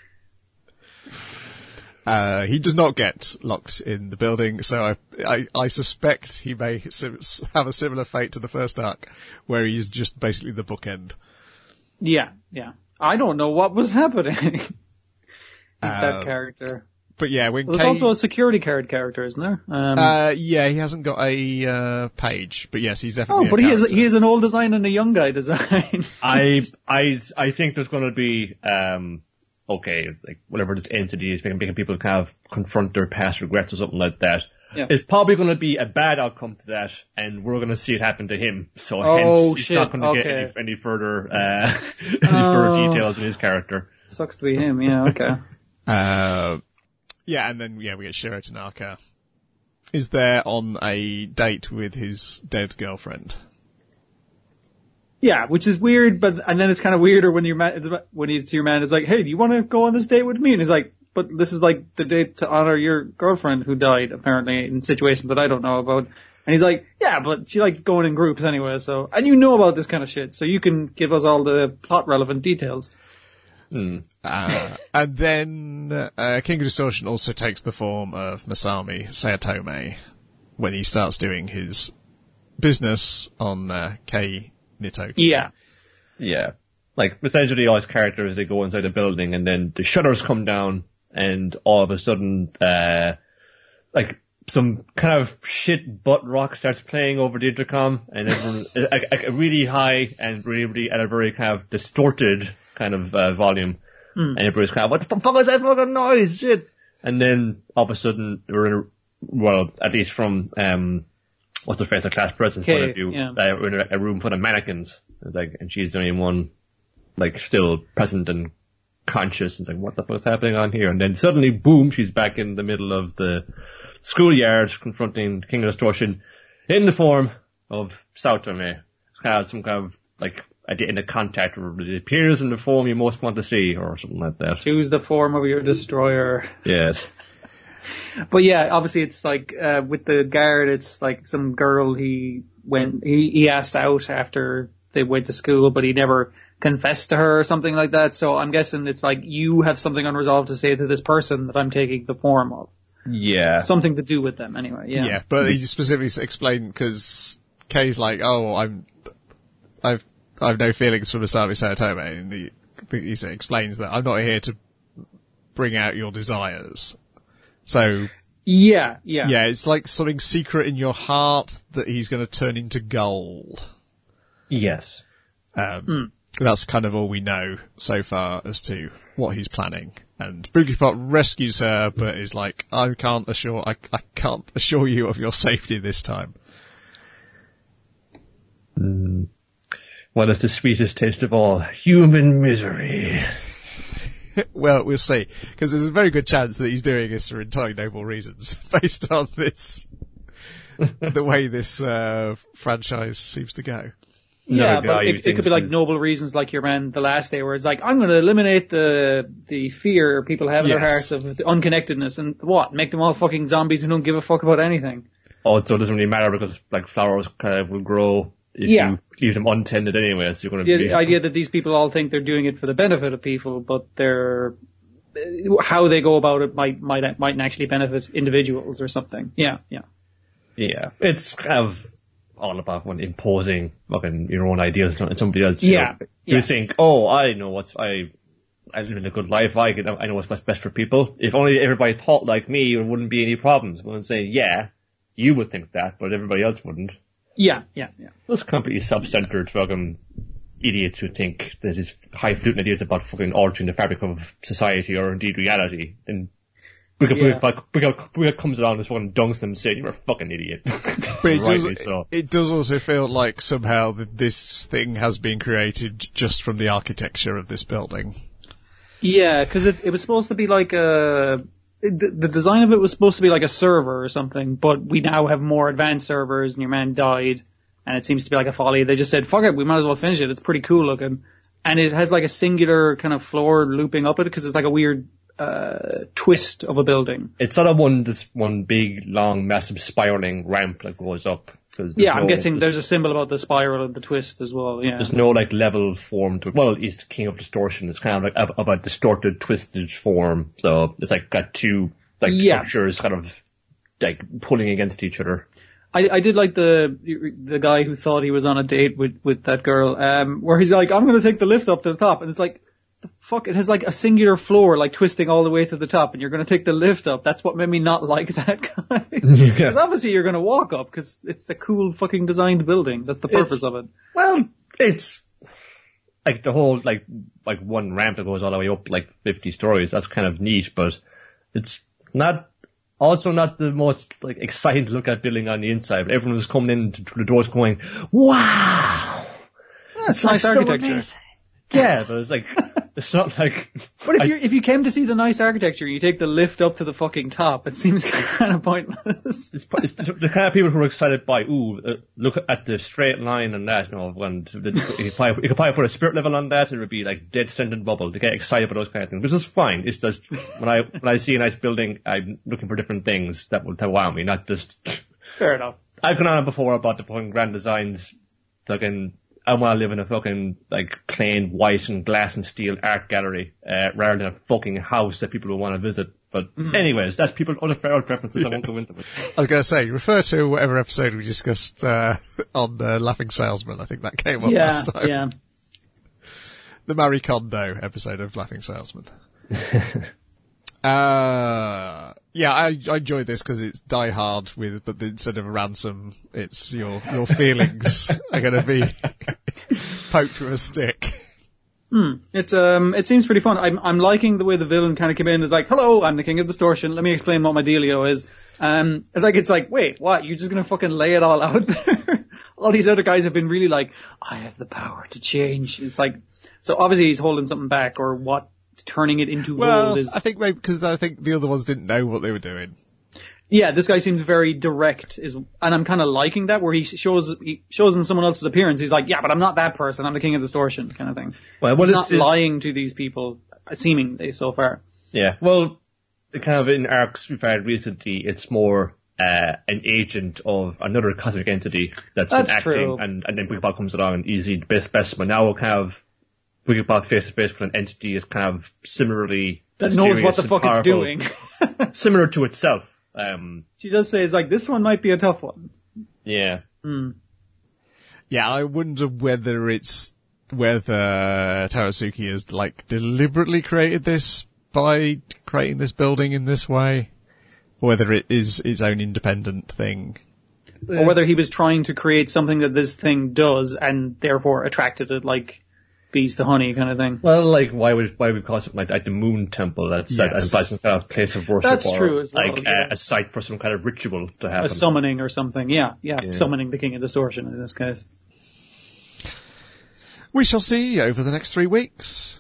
I don't. He does not get locked in the building, so I suspect he may have a similar fate to the first arc, where he's just basically the bookend. Yeah. I don't know what was happening. He's that character. But yeah, there's also a security card character, isn't there? Yeah, he hasn't got a page, but yes, he's definitely. Oh, but he is an old design and a young guy design. I think there's going to be it's like whatever this entity is, making people kind of confront their past regrets or something like that. Yeah. It's probably going to be a bad outcome to that, and we're going to see it happen to him. So hence, he's not going to get any further details in his character. Sucks to be him. Yeah. Okay. Yeah, and then, we get Shiro Tanaka is there on a date with his dead girlfriend. Yeah, which is weird, and then it's kind of weirder when he's to your man, it's like, hey, do you want to go on this date with me? And he's like, but this is like the date to honor your girlfriend who died, apparently, in situations that I don't know about. And he's like, yeah, but she likes going in groups anyway, so, and you know about this kind of shit, so you can give us all the plot relevant details. And then King of Distortion also takes the form of Masami Sayatome when he starts doing his business on Kei Nitoki. Yeah. Like, essentially all his characters, they go inside a building and then the shutters come down and all of a sudden, like, some kind of shit butt rock starts playing over the intercom and everyone, like really high and really at a very kind of distorted kind of volume. And everybody's kind of, what the fuck is that fucking noise? Shit. And then all of a sudden, at least from, what's the face, the class president's point of view, we're in a room full of mannequins. And she's the only one like still present and conscious, and like, what the fuck's happening on here? And then suddenly, boom, she's back in the middle of the schoolyard confronting King of Distortion in the form of Sao Tome. It's kind of some kind of like in a contact, or it appears in the form you most want to see, or something like that. Choose the form of your destroyer. Yes. But yeah, obviously it's like, with the guard, it's like some girl he asked out after they went to school, but he never confessed to her or something like that. So I'm guessing it's like, you have something unresolved to say to this person that I'm taking the form of. Yeah. Something to do with them anyway, yeah. Yeah, but he specifically explained, because Kay's like, oh, I've no feelings for Masami Sayotome, and he explains that I'm not here to bring out your desires. So Yeah, it's like something secret in your heart that he's going to turn into gold. Yes. That's kind of all we know so far as to what he's planning. And Boogeypop rescues her, but is like, I can't assure you of your safety this time. What is the sweetest taste of all? Human misery. Well, we'll see, because there's a very good chance that he's doing this for entirely noble reasons, based on this, the way this franchise seems to go. Yeah, but it could be like noble reasons, like your man the last day, where it's like, I'm going to eliminate the fear people have in their hearts of the unconnectedness, and what? Make them all fucking zombies who don't give a fuck about anything. Oh, so it doesn't really matter, because like flowers kind of will grow if you leave them untended anyway, so you're going to the idea that these people all think they're doing it for the benefit of people, but how they go about it might actually benefit individuals or something. Yeah. It's kind of all about when imposing fucking your own ideas on somebody else. You think, oh, I know I live in a good life. I know what's best for people. If only everybody thought like me, there wouldn't be any problems. Well, say, yeah, you would think that, but everybody else wouldn't. Yeah. Those completely self-centered fucking idiots who think that his highfalutin ideas about fucking altering the fabric of society or indeed reality. And Booga comes along and fucking dunks them, saying, "You're a fucking idiot." But it does also feel like somehow that this thing has been created just from the architecture of this building. Yeah, because it was supposed to be like the design of it was supposed to be like a server or something, but we now have more advanced servers, and your man died, and it seems to be like a folly. They just said, fuck it, we might as well finish it. It's pretty cool looking. And it has like a singular kind of floor looping up it, because it's like a weird twist of a building. It's sort of one big, long, massive spiraling ramp that goes up. I'm guessing there's a symbol about the spiral and the twist as well, yeah. There's no like level form to it. Well, at least King of Distortion is kind of like of a distorted, twisted form. So it's like got two like structures kind of like pulling against each other. I did like the guy who thought he was on a date with that girl, where he's like, I'm going to take the lift up to the top, and it's like, the fuck, it has like a singular floor, like twisting all the way to the top, and you're going to take the lift up. That's what made me not like that guy. Because obviously you're going to walk up, because it's a cool fucking designed building. That's the purpose of it. Well, it's like the whole like one ramp that goes all the way up like 50 stories. That's kind of neat, but it's not the most like exciting to look at building on the inside. But everyone was coming in to the doors going, wow, that's nice architecture. So yeah, but it's like, it's not like... But if you came to see the nice architecture, you take the lift up to the fucking top, it seems kind of pointless. It's the kind of people who are excited by, look at the straight line and that, you know, and you could probably put a spirit level on that, it would be like dead standing bubble to get excited about those kind of things, which is fine. It's just, when I see a nice building, I'm looking for different things that will wow me, not just... Fair enough. I've gone on before about the fucking grand designs, fucking... I want to live in a fucking, like, plain white and glass and steel art gallery, rather than a fucking house that people will want to visit. But anyways, that's people's other preferences. I won't go into it. I was going to say, refer to whatever episode we discussed, on Laughing Salesman. I think that came up last time. Yeah. The Marie Kondo episode of Laughing Salesman. I enjoy this because it's Die Hard but instead of a ransom, it's your feelings are going to be poked with a stick. It seems pretty fun. I'm liking the way the villain kind of came in. It's like, hello, I'm the King of Distortion. Let me explain what my dealio is. It's like, wait, what? You're just going to fucking lay it all out there? All these other guys have been really like, I have the power to change. It's like, So obviously he's holding something back, or what turning it into gold is. I think maybe because I think the other ones didn't know what they were doing. Yeah, this guy seems very direct, and I'm kind of liking that, where he shows in someone else's appearance. He's like, yeah, but I'm not that person. I'm the king of distortion, kind of thing. Well, he's not lying to these people, seemingly so far. Yeah, well, kind of in arcs we've had recently, it's more an agent of another cosmic entity that's been acting, true. and then Wikipedia comes along and easily the best specimen. Now we'll kind of Wikipedia face to face with an entity is kind of similarly that knows what the fuck it's doing, similar to itself. She does say it's like, this one might be a tough one. Yeah. Yeah, I wonder whether Tarosuke has like deliberately created this by creating this building in this way, or whether it is its own independent thing. Or whether he was trying to create something that this thing does and therefore attracted it like bees to honey kind of thing. Well, like, why would call something like the Moon Temple? That's some kind of place of worship. That's true as well. Like a site for some kind of ritual to happen. A summoning or something. Yeah. Summoning the King of Distortion in this case. We shall see over the next 3 weeks.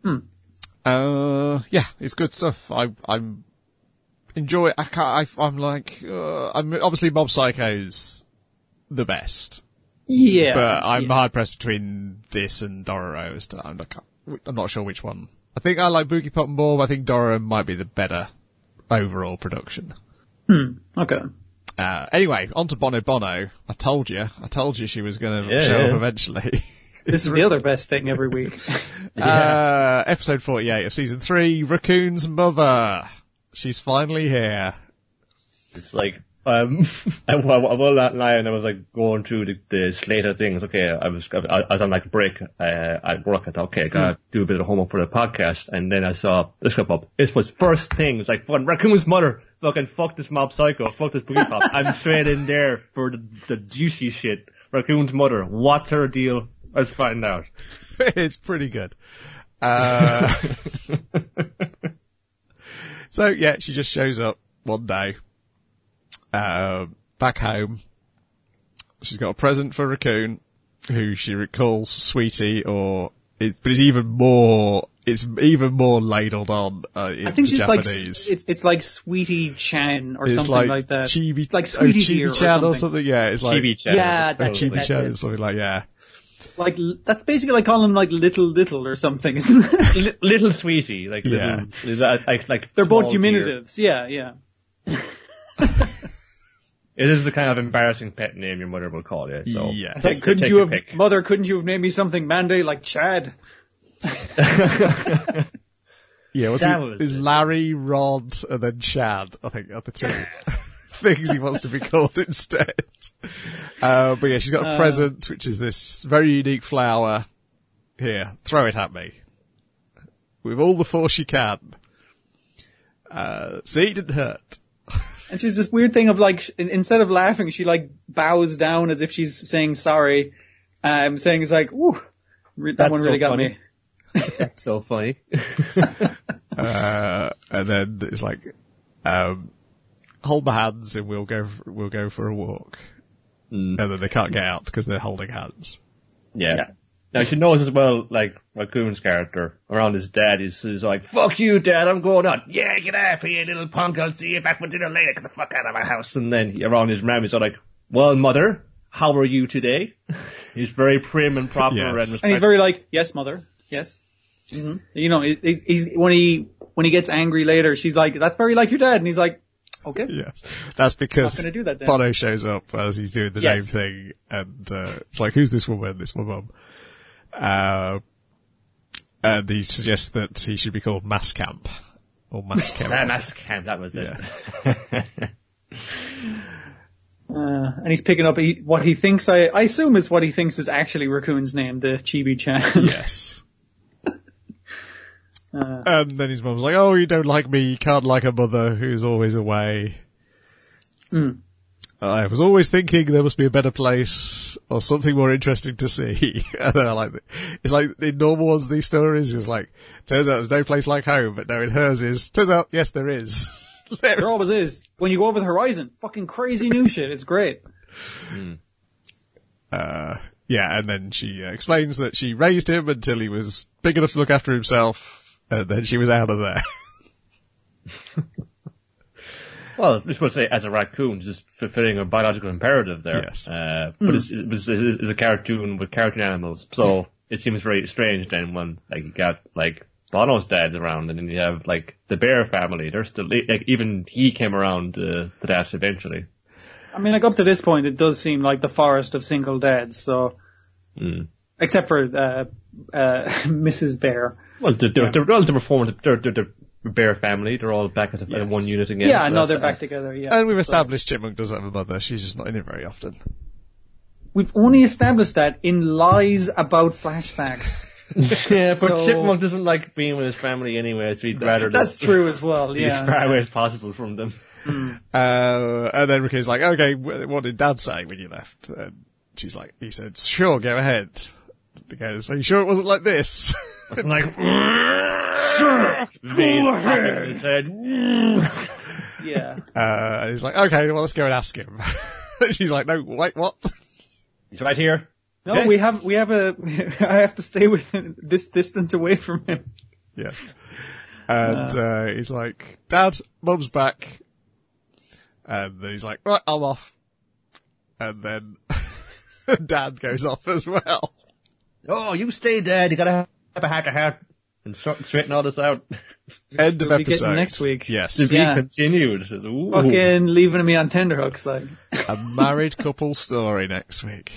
Yeah, it's good stuff. I'm enjoy. I'm obviously Mob Psycho's the best. Yeah. But I'm hard pressed between this and Dororo. I'm not sure which one. I think I like Boogie Pop and Ball, but I think Dororo might be the better overall production. Okay. Anyway, on to Bono Bono. I told you she was going to show up eventually. This is the other best thing every week. Episode 48 of season 3, Raccoon's mother. She's finally here. It's like, I will not lie, and I was like going through the slate of things. Okay, I was on like a break at work. I thought, okay, I gotta do a bit of homework for the podcast, and then I saw this come up. This was first thing. It's like, fucking Raccoon's mother. Fucking fuck this Mob Psycho. Fuck this Boogie Pop. I'm straight in there for the juicy shit. Raccoon's mother. What's her deal? Let's find out. It's pretty good. So yeah, she just shows up one day. Back home, she's got a present for Raccoon, who she calls Sweetie, but it's even more ladled on. I think she's Japanese. It's like Sweetie Chan or something like that. Chibi, like Sweetie Chibi Chan or something. Yeah, it's like Chibi Chan. Yeah, Chibi Chan or something like Like that's basically like calling him like little or something, isn't it? Little Sweetie, like little, like they're both diminutives. Yeah. It is the kind of embarrassing pet name your mother will call you. So yeah. Like, couldn't you have named me something Mandy like Chad? Yeah, is Larry, Rod, and then Chad, I think, are the two things he wants to be called instead. But yeah, she's got a present, which is this very unique flower. Here, throw it at me. With all the force you can. See, it didn't hurt. And she's this weird thing of like, instead of laughing, she like bows down as if she's saying sorry. Saying it's like, ooh, that one really got me. That's so funny. And then it's like, hold my hands and we'll go for a walk. And then they can't get out because they're holding hands. Yeah. Now she knows as well, like Raccoon's character around his dad, he's like, "Fuck you, Dad, I'm going out." "Yeah, get out of here, little punk. I'll see you back for dinner later. Get the fuck out of my house." And then around his mom, he's like, "Well, Mother, how are you today?" He's very prim and proper and respectful. And he's very like, "Yes, Mother. Yes." Mm-hmm. You know, he's when he gets angry later, she's like, "That's very like your dad," and he's like, "Okay." Yes, that's because do that then. Bono shows up as he's doing the name thing, and it's like, "Who's this woman?" "This my mum." And he suggests that he should be called Mascamp or Mascamp. Mascamp, that was it. Yeah. And he's picking up what he thinks. I assume is what he thinks is actually Raccoon's name, the Chibi-chan. Yes. And then his mum's like, "Oh, you don't like me. You can't like a mother who's always away." "I was always thinking there must be a better place or something more interesting to see." And then I like it. It's like in normal ones, these stories, it's like, turns out there's no place like home, but no, in hers is, turns out, yes, there is. There always is. When you go over the horizon, fucking crazy new shit. It's great. Yeah, and then she explains that she raised him until he was big enough to look after himself, and then she was out of there. Well, I suppose say as a raccoon, just fulfilling a biological imperative there. Yes. But it's a cartoon with cartoon animals, so it seems very strange then when like you got like Bono's dad around, and then you have like the bear family. They're still like even he came around to that eventually. I mean, like up to this point, it does seem like the forest of single dads. So, except for Mrs. Bear. Well, they're all the bear family. They're all back at one unit again. Yeah, no, they're back together. Yeah, and we've established Chipmunk does have a mother. She's just not in it very often. We've only established that in lies about flashbacks. Yeah, but Chipmunk doesn't like being with his family anyway, so he'd rather that's true as well. be Yeah, as far away as possible from them. And then Ricky's like, okay, what did Dad say when you left? And she's like, he said, sure, go ahead. He goes, are you sure it wasn't like this? I'm like, sure, go ahead. His head. yeah. And he's like, okay, well, let's go and ask him. She's like, no, wait, what? He's right here. No, Okay. we have I have to stay within this distance away from him. Yeah. And he's like, Dad, Mum's back. And then he's like, right, I'm off. And then Dad goes off as well. Oh, you stay, Dad. You gotta have a heart-to-heart and straighten all this out. End of We'll be getting episode. next week. Yes. To be Yeah. continued. Ooh. Fucking leaving me on tenterhooks, like. A married couple story next week.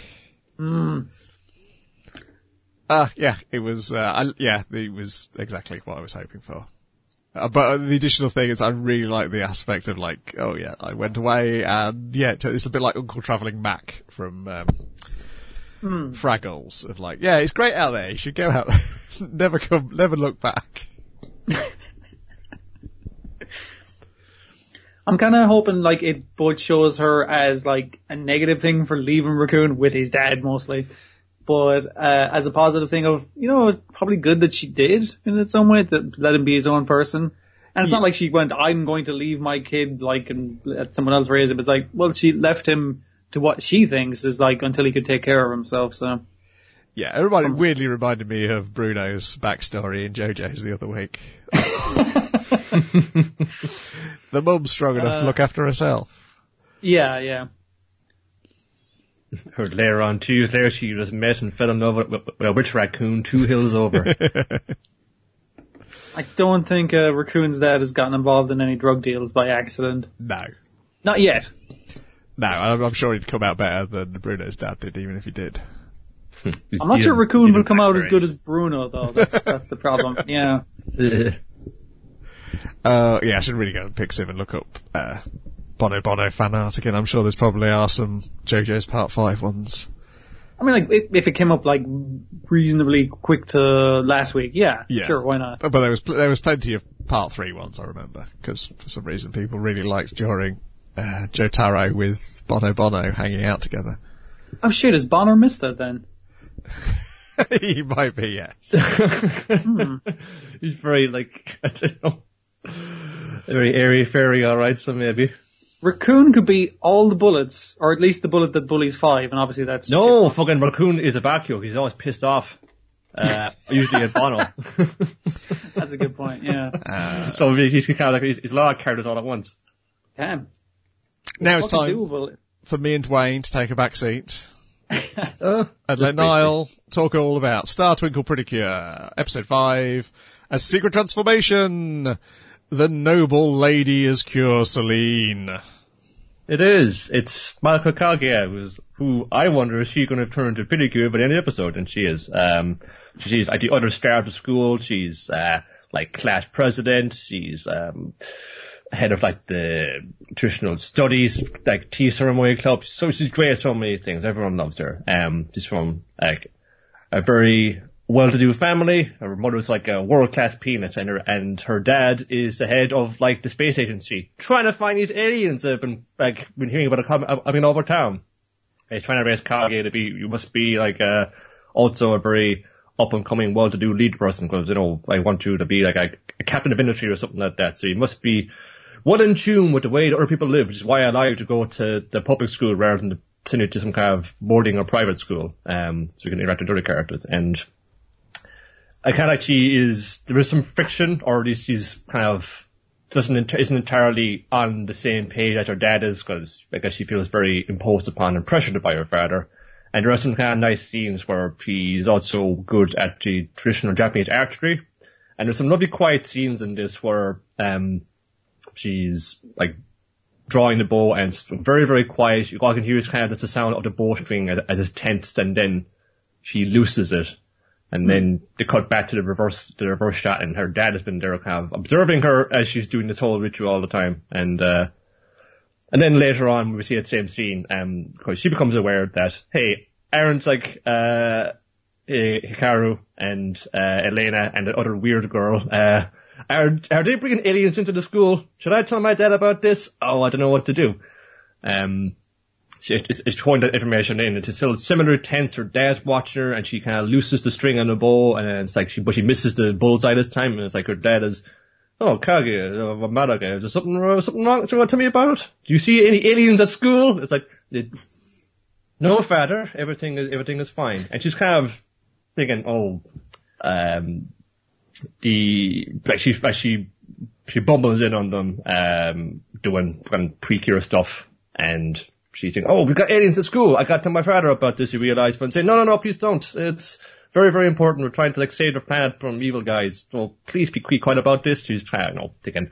Yeah, it was, it was exactly what I was hoping for. But the additional thing is I really like the aspect of like, oh yeah, I went away and yeah, it's a bit like Uncle Travelling Mac from, Fraggles of like, yeah, it's great out there, you should go out there. never look back. I'm kind of hoping like it both shows her as like a negative thing for leaving Raccoon with his dad mostly, but as a positive thing of, you know, it's probably good that she did in some way to let him be his own person. And it's not like she went, I'm going to leave my kid like and let someone else raise him. It's like, well, she left him to what she thinks is like until he could take care of himself. So Yeah, it weirdly reminded me of Bruno's backstory in JoJo's the other week. The mum's strong enough to look after herself. yeah. Heard later on Tuesday she just met and fell in love with a witch raccoon 2 hills over. I don't think Raccoon's dad has gotten involved in any drug deals by accident. No. Not yet. No, I'm sure he'd come out better than Bruno's dad did, even if he did. I'm not sure Raccoon will come out as good as Bruno, though. That's the problem. Yeah. Yeah, I should really go and Pixiv and look up Bono fan art again. I'm sure there's probably are some JoJo's Part 5 ones. I mean, like, if it came up, like, reasonably quick to last week, yeah. Sure, why not? But there was plenty of Part 3 ones, I remember, because for some reason people really liked during Jotaro with Bono hanging out together. Oh shit, is Bonner missed it then? He might be, yes. He's very, like, I don't know, very airy-fairy, alright, so maybe. Raccoon could be all the bullets, or at least the bullet that bullies 5, and obviously that's... No, fucking Raccoon is a vacuum. He's always pissed off. Usually at Bono. That's a good point, yeah. So he's kind of like, he's a lot of characters all at once. Damn. Now it's Fucking time doable. for me and Dwayne to take a back seat. And let Niall talk all about Star Twinkle Pretty Cure, Episode 5, A Secret Transformation, The Noble Lady is Cure Celine. It is. It's Malika Kaguya, who I wonder is she going to turn into Pretty Cure by the end of the episode, and she is. She's at the other star of the school. She's like class president. She's head of like the traditional studies, like tea ceremony club. So she's great at so many things. Everyone loves her. She's from like a very well-to-do family. Her mother's like a world-class pianist, and her dad is the head of like the space agency, trying to find these aliens that have been hearing about coming over town. He's trying to raise Kage to be, you must be like also a very up-and-coming, well-to-do lead person, because, you know, I want you to be like a captain of industry or something like that. So you must be well in tune with the way that other people live, which is why I allow you to go to the public school rather than send you to some kind of boarding or private school, so you can interact with other characters. And I kind of like there is some friction, or at least she's kind of isn't entirely on the same page as her dad is, because I guess she feels very imposed upon and pressured by her father. And there are some kind of nice scenes where she's also good at the traditional Japanese archery. And there's some lovely quiet scenes in this where she's like drawing the bow, and it's very, very quiet. All you can hear is kind of just the sound of the bowstring as it's tensed, and then she looses it. And then they cut back to the reverse shot, and her dad has been there kind of observing her as she's doing this whole ritual all the time. And then later on, we see that same scene, because she becomes aware that, hey, Aaron's like, Hikaru and, Elena and the other weird girl, are they bringing aliens into the school? Should I tell my dad about this? Oh, I don't know what to do. It's throwing that information in. It's still similar tense. Her dad's watching her, and she kind of looses the string on the bow, and it's like but she misses the bullseye this time, and it's like her dad is, oh, Kage, Madage, is there something wrong? So you want to tell me about it? Do you see any aliens at school? It's like, no, father, everything is fine. And she's kind of thinking, she bumbles in on them, doing pre-cure stuff, and she thinks, oh, we've got aliens at school. I got to tell my father about this. You realize, but say, no, please don't. It's very, very important. We're trying to like save the planet from evil guys. So please be quiet about this. She's trying, thinking,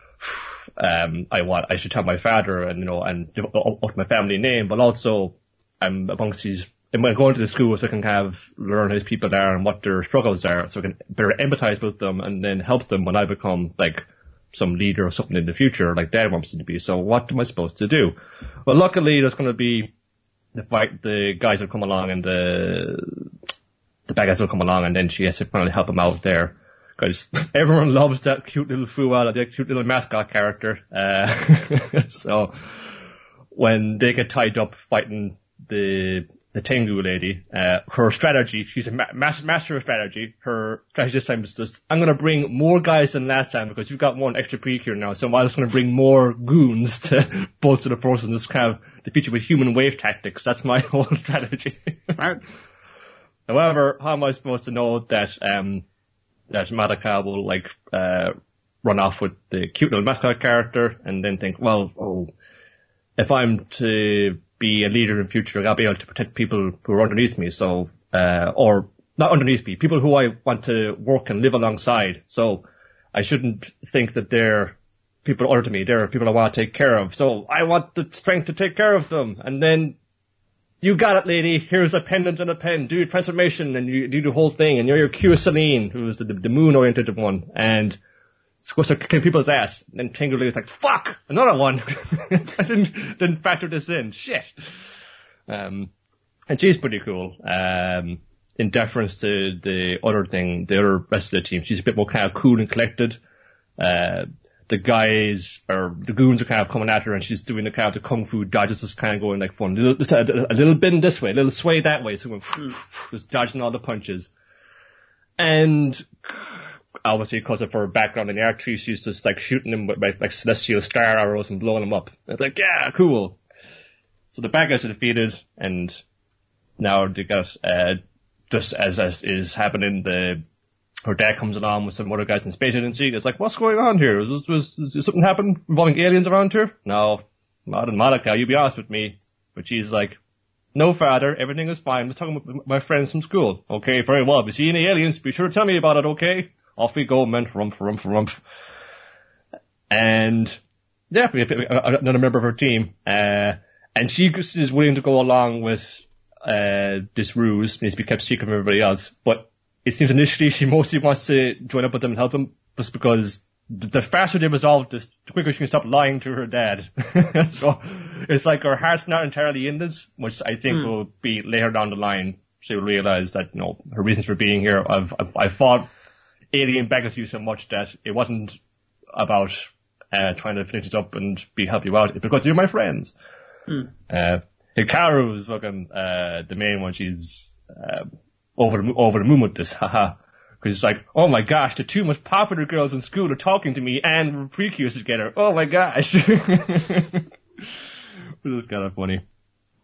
I should tell my father and up my family name, but also I'm amongst these. I'm going to the school so I can kind of learn who these people are and what their struggles are, so I can better empathize with them and then help them when I become like some leader or something in the future, like Dad wants me to be. So what am I supposed to do? Well, luckily there's going to be the guys will come along, and the bad guys will come along, and then she has to finally help them out there. Because everyone loves that cute little Fuwa, that cute little mascot character. So when they get tied up fighting the Tengu lady, her strategy, she's a master of strategy. Her strategy this time is just, I'm going to bring more guys than last time because you've got one extra pre-cure now, so I'm just going to bring more goons to bolster the force and just kind of defeat you with human wave tactics. That's my whole strategy. However, how am I supposed to know that Madoka will run off with the cute little mascot character and then think, if I'm to be a leader in the future, I'll be able to protect people who are underneath me, so, or not underneath me, people who I want to work and live alongside. So I shouldn't think that they're people under me, they're people I want to take care of. So I want the strength to take care of them. And then, you got it, lady, here's a pendant and a pen, do your transformation, and you do the whole thing, and you're your Celine, who's the moon-oriented one, and it's supposed to kick people's ass. And then Tengu is like, fuck! Another one! I didn't factor this in. Shit! And she's pretty cool. In deference to the other thing, the other rest of the team, she's a bit more kind of cool and collected. The guys, or the goons are kind of coming at her, and she's doing the kind of the kung fu dodges, just kind of going like fun. A little bend this way, a little sway that way, so just dodging all the punches. And obviously, because of her background in the archery, she's just like shooting them with like celestial star arrows and blowing them up. It's like, yeah, cool. So the bad guys are defeated, and now they got, just as is happening, her dad comes along with some other guys in the space agency. It's like, what's going on here? Is something happen involving aliens around here? No, not in Madoka, you be honest with me. But she's like, no, father, everything is fine. I'm just talking with my friends from school. Okay, very well. If you see any aliens, be sure to tell me about it, okay? Off we go, man. Rumph. And yeah, another member of her team. And she is willing to go along with this ruse. It needs to be kept secret from everybody else. But it seems initially she mostly wants to join up with them and help them, just because the faster they resolve this, the quicker she can stop lying to her dad. So it's like her heart's not entirely in this, which I think will be later down the line. She will realize that, her reasons for being here, I fought alien bag with you so much that it wasn't about trying to finish it up and help you out. It's because you're my friends. Hikaru is fucking the main one. She's over the moon with this, haha. Because it's like, oh my gosh, the two most popular girls in school are talking to me and we're pre-cures together. Oh my gosh. This is kind of funny.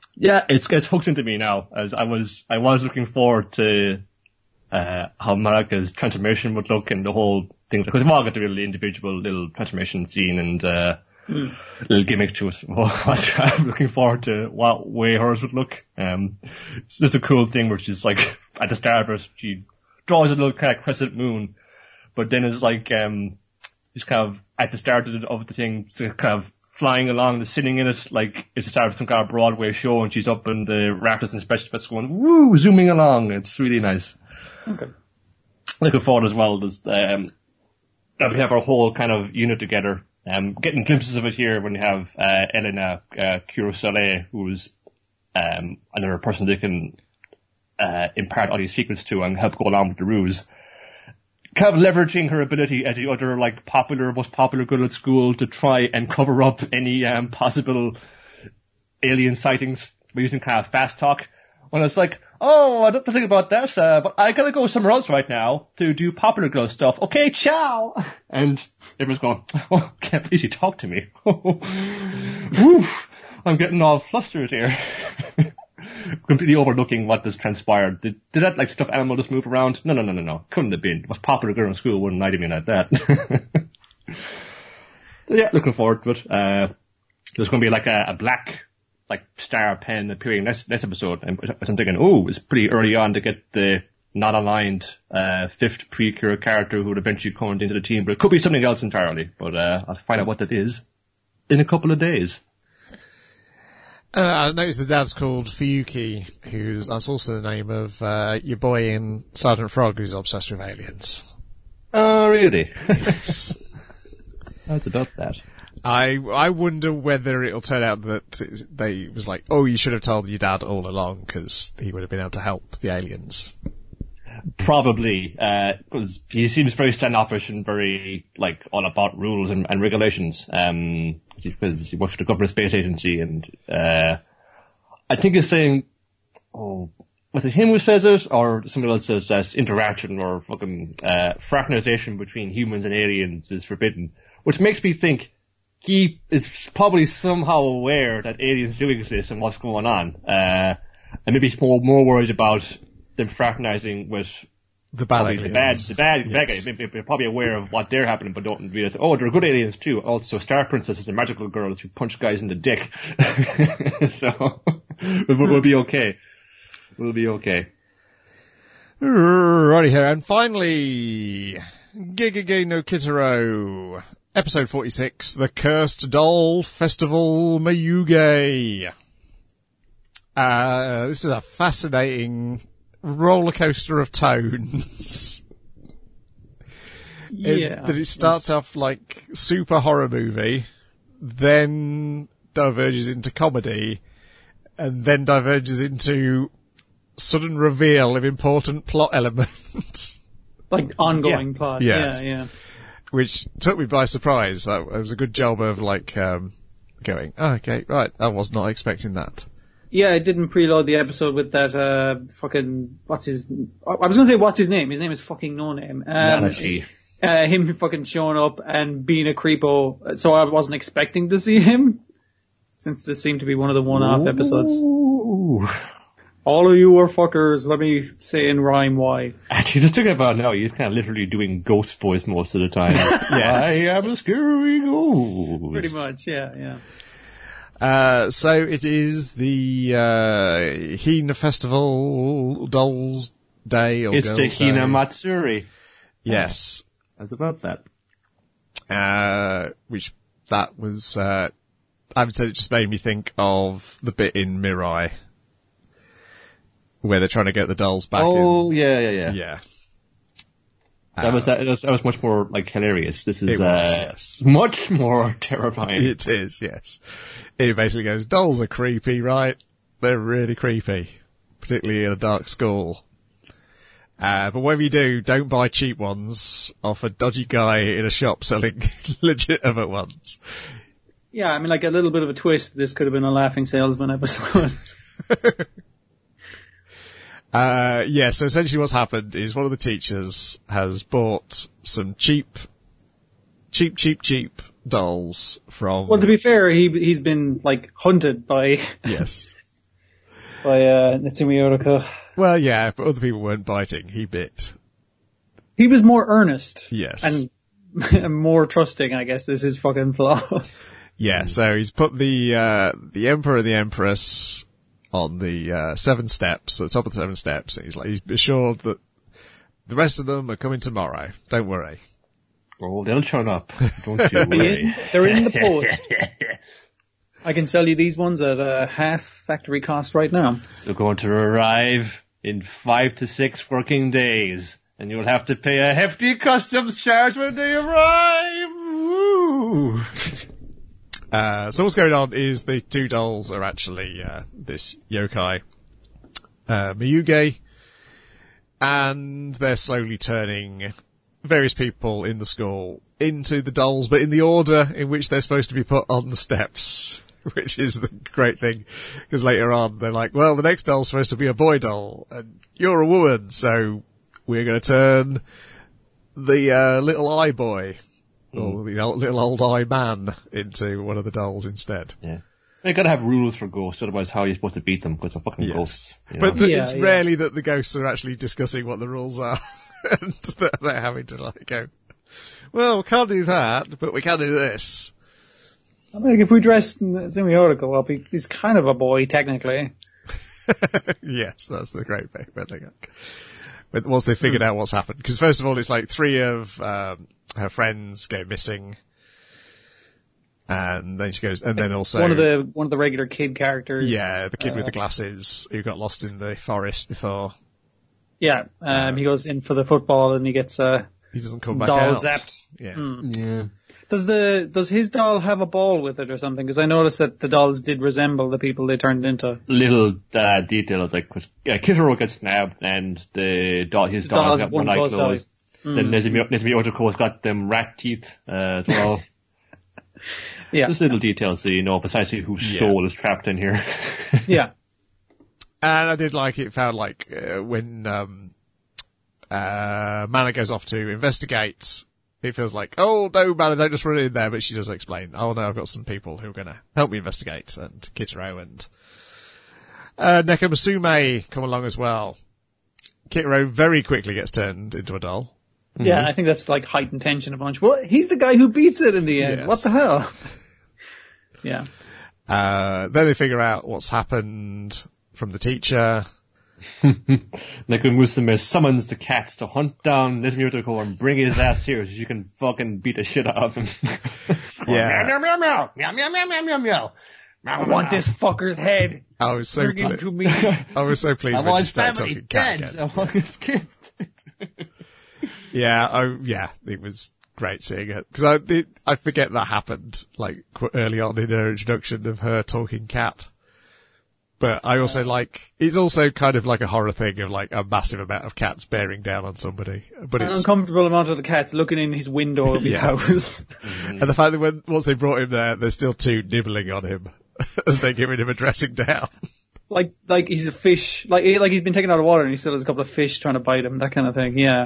Yeah, it's hooked into me now. As I was looking forward to how Marika's transformation would look and the whole thing, because we've all got the really individual little transformation scene and little gimmick to it. I'm looking forward to what way hers would look. It's just a cool thing, which is like at the start of it, she draws a little kind of crescent moon, but then it's like just kind of at the start of the thing, so kind of flying along, the sitting in it, like it's the start of some kind of Broadway show, and she's up in the rafters and special effects going, woo, zooming along. It's really nice. Okay. Looking forward as well, there's, that we have our whole kind of unit together. Getting glimpses of it here when you have, Elena, Kurosale, who's, another person that can, impart all these secrets to and help go along with the ruse. Kind of leveraging her ability as the other, like, most popular girl at school to try and cover up any, possible alien sightings by using kind of fast talk. When it's like, oh, I don't think about that, but I gotta go somewhere else right now to do popular girl stuff. Okay, ciao! And everyone's going, oh, can't please you talk to me. Woo, I'm getting all flustered here. Completely overlooking what has transpired. Did that, like, stuffed animal just move around? No. Couldn't have been. The most popular girl in school wouldn't lie to me like that. So yeah, looking forward to it. There's going to be like a black, like, star pen appearing next episode. And I'm thinking, oh, it's pretty early on to get the not aligned, fifth Precure character who would eventually come into the team. But it could be something else entirely. But, I'll find out what that is in a couple of days. I noticed the dad's called Fuyuki, that's also the name of, your boy in Sergeant Frog who's obsessed with aliens. Oh, really? Yes. How's about that? I wonder whether it'll turn out that they was like, oh, you should have told your dad all along, because he would have been able to help the aliens. Probably, because he seems very standoffish and very, like, all about rules and regulations, because he works for the government space agency, and, I think he's saying, oh, was it him who says it, or somebody else says that interaction or fucking, fraternization between humans and aliens is forbidden, which makes me think he is probably somehow aware that aliens do exist and what's going on, and maybe he's more worried about them fraternizing with the bad aliens. The bad guys. They're probably aware of what they're happening, but don't realize, oh, there are good aliens too. Also, Star Princess is a magical girl who punch guys in the dick. So, we'll be okay. We'll be okay. Righty here. And finally, Gigage no Kitaro, episode 46, The Cursed Doll Festival Mayuge. This is a fascinating roller coaster of tones. Yeah. It starts off like super horror movie, then diverges into comedy, and then diverges into sudden reveal of important plot elements. Like ongoing plot. Yes. Yeah. Which took me by surprise. That it was a good job of like going, oh, okay, right, I was not expecting that. Yeah, I didn't preload the episode with that, I was gonna say what's his name? His name is fucking no name. Him fucking showing up and being a creepo, so I wasn't expecting to see him, since this seemed to be one of the one-off episodes. All of you are fuckers, let me say in rhyme why. Actually, just thinking about it now, he's kind of literally doing ghost voice most of the time. Yes. I am a scary ghost. Pretty much, yeah. So it is the Hina Festival Dolls Day or it's Girls the Hina Day. Matsuri. Yes. That's about that. Which that was I would say it just made me think of the bit in Mirai where they're trying to get the dolls back. Oh, in. Yeah. Yeah. That was much more, like, hilarious. This is, yes. much more terrifying. It is, yes. It basically goes, dolls are creepy, right? They're really creepy. Particularly in a dark school. But whatever you do, don't buy cheap ones off a dodgy guy in a shop selling legitimate ones. Yeah, I mean, like a little bit of a twist, this could have been a Laughing Salesman episode. So essentially what's happened is one of the teachers has bought some cheap dolls from... Well, to be fair, he's been, like, hunted by... Yes. by Natsumi Yoroko. Well, yeah, but other people weren't biting. He bit. He was more earnest. Yes. And more trusting, I guess, is his fucking flaw. Yeah, so he's put the Emperor and the Empress on the 7 steps, at the top of the 7 steps, and he's assured that the rest of them are coming tomorrow. Don't worry. Oh, they'll turn up. Don't you worry. They're in the post. I can sell you these ones at half factory cost right now. They're going to arrive in 5 to 6 working days, and you'll have to pay a hefty customs charge when they arrive. Woo! So what's going on is the 2 dolls are actually this yokai, Miyuge, and they're slowly turning various people in the school into the dolls, but in the order in which they're supposed to be put on the steps, which is the great thing, because later on they're like, well, the next doll's supposed to be a boy doll, and you're a woman, so we're going to turn the little eye boy, or the little old eye man, into one of the dolls instead. Yeah. They gotta have rules for ghosts, otherwise how are you supposed to beat them? Because they're fucking ghosts. You know? But it's rarely that the ghosts are actually discussing what the rules are. And they're having to like go, well, we can't do that, but we can do this. I mean, if we dress Natsumi Yoroko up, he's kind of a boy, technically. Yes, that's the great bit. But once they figured out what's happened, because first of all, it's like 3 of her friends go missing. And then she goes, and then also one of the regular kid characters. Yeah, the kid with the glasses who got lost in the forest before. Yeah, he goes in for the football and he gets he doesn't come back doll out. zapped. Yeah. Yeah. Does his doll have a ball with it or something? Because I noticed that the dolls did resemble the people they turned into. Little details like Kitaro gets snapped and his doll's got one eye closed. Then Nezumi Otoko has got them rat teeth as well. Yeah. Just little details so you know precisely whose soul is trapped in here. Yeah. And I did like it, felt like when Mana goes off to investigate, it feels like, oh no, Mana, don't just run in there, but she does explain, oh no, I've got some people who are going to help me investigate, and Kitaro and Nekomusume come along as well. Kitaro very quickly gets turned into a doll. Yeah, I think that's like heightened tension a bunch. Well, he's the guy who beats it in the end. Yes. What the hell? Yeah. Then they figure out what's happened from the teacher. Nekomusume summons the cats to hunt down Nezumi Otoko and bring his ass here so you can fucking beat the shit out of him. Yeah. Meow, meow, meow, meow, meow, meow, meow, meow, meow. I want this fucker's head. I was so Bring him to me. I was so pleased I when want she his started family talking cat dead. again. I want his kids dead. Yeah, it was great seeing it. Because I forget that happened, like, early on in her introduction of her talking cat. But I also it's also kind of like a horror thing of like a massive amount of cats bearing down on somebody. But An it's, uncomfortable amount of the cats looking in his window of his house. and the fact that once they brought him there, there's still 2 nibbling on him as they're giving him a dressing down. like he's a fish, like he's been taken out of water and he still has a couple of fish trying to bite him, that kind of thing, yeah.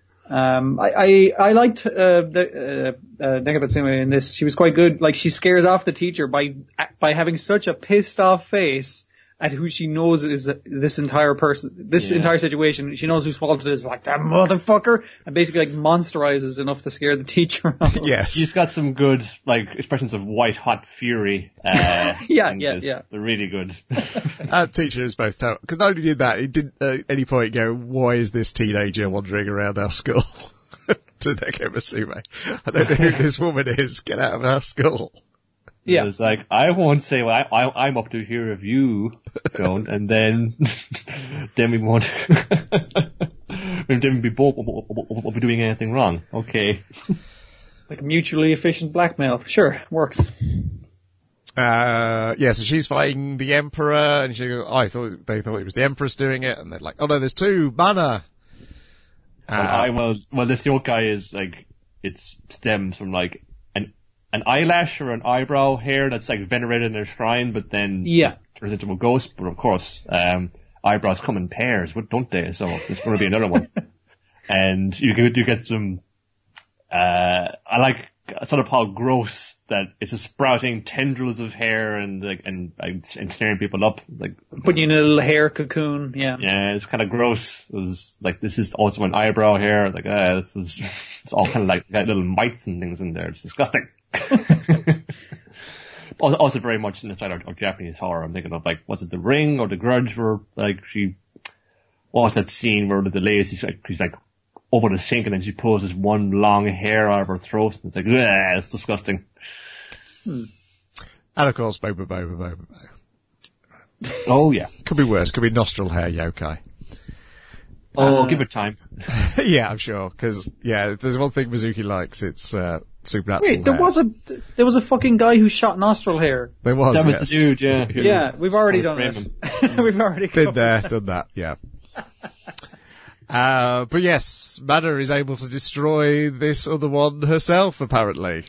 I liked, Nekomusume in this. She was quite good. Like, she scares off the teacher by having such a pissed off face at who she knows is this entire entire situation. She knows whose fault it is. Like, that motherfucker! And basically, like, monsterizes enough to scare the teacher off. Yes. She's got some good, like, expressions of white hot fury. Yeah. They're really good. That teacher is both total. Because not only did that, he didn't at any point go, why is this teenager wandering around our school? To Nekomusume. I don't know who this woman is. Get out of our school. Yeah. It's like, I won't say what I'm up to here if you don't, and then we won't, then we both won't be doing anything wrong. Okay. Like mutually efficient blackmail. Sure, works. So she's fighting the Emperor, and she goes, they thought it was the Empress doing it, and they're like, oh no, there's 2, Mana. Well, this yokai is like, it stems from like an eyelash or an eyebrow hair that's like venerated in a shrine, but then turns into a ghost. But of course, eyebrows come in pairs, don't they? So there's going to be another one. And you get some, I like sort of how gross that it's a sprouting tendrils of hair and snaring people up. Like Putting you in a little hair cocoon, yeah. Yeah, it's kind of gross. It was like, this is also an eyebrow hair. Like, it's all kind of like got little mites and things in there. It's disgusting. Also very much in the style of Japanese horror. I'm thinking of like, was it The Ring or The Grudge where like what's that scene where the lady, she's like over the sink and then she pulls this one long hair out of her throat and it's like, it's disgusting. And of course, Boba. Oh yeah. Could be worse. Could be nostril hair yokai. Oh, give it time. Yeah, I'm sure. Because, yeah, there's one thing Mizuki likes, it's supernatural Wait, there hair. was a fucking guy who shot nostril hair. There was, That was yes. the dude, yeah. Yeah, we've already done frame it. We've already Been covered there, that. done that, yeah. But yes, Mana is able to destroy this other one herself, apparently.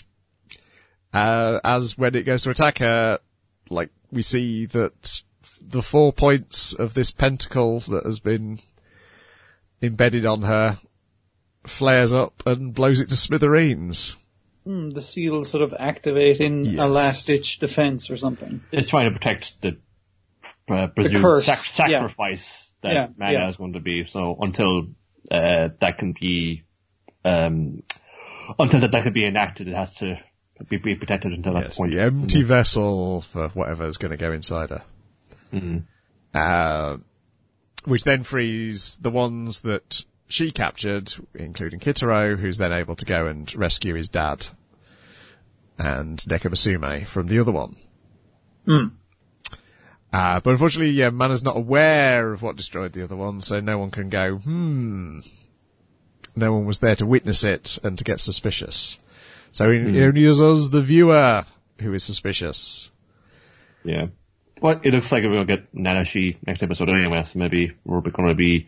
As when it goes to attack her, like, we see that the 4 points of this pentacle that has been embedded on her flares up and blows it to smithereens. The seal sort of activate in Yes. a last-ditch defense or something. It's trying to protect the presumed curse, sacrifice that Mana is going to be. So until that can be enacted, it has to be protected until that Yes, point. the empty vessel for whatever is going to go inside her. Mm-hmm. Which then frees the ones that she captured, including Kitaro, who's then able to go and rescue his dad, and Nekomusume from the other one. But unfortunately, yeah, Mana's not aware of what destroyed the other one, so no one can go, No one was there to witness it and to get suspicious. So it only is us, the viewer, who is suspicious. Yeah. But it looks like we're going to get Nanashi next episode anyway, so maybe we're going to be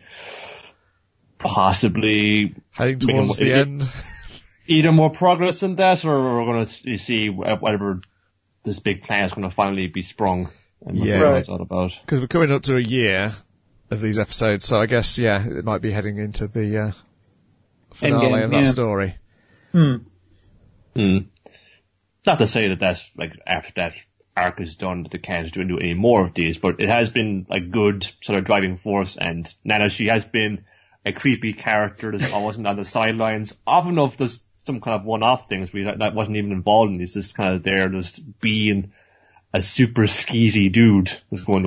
possibly Heading towards the end. Either more progress in that, or we're going to see whatever this big plan is going to finally be sprung. And what's Yeah. it's all about. Because we're coming up to a year of these episodes, so I guess, yeah, it might be heading into the finale Endgame, of that yeah. story. Not to say that that's like after that arc is done that they can't do any more of these, but it has been a good sort of driving force, and Nanashi has been a creepy character that's always on the sidelines. Often enough there's some kind of one-off things that wasn't even involved in these, just kind of there just being a super skeezy dude that's going,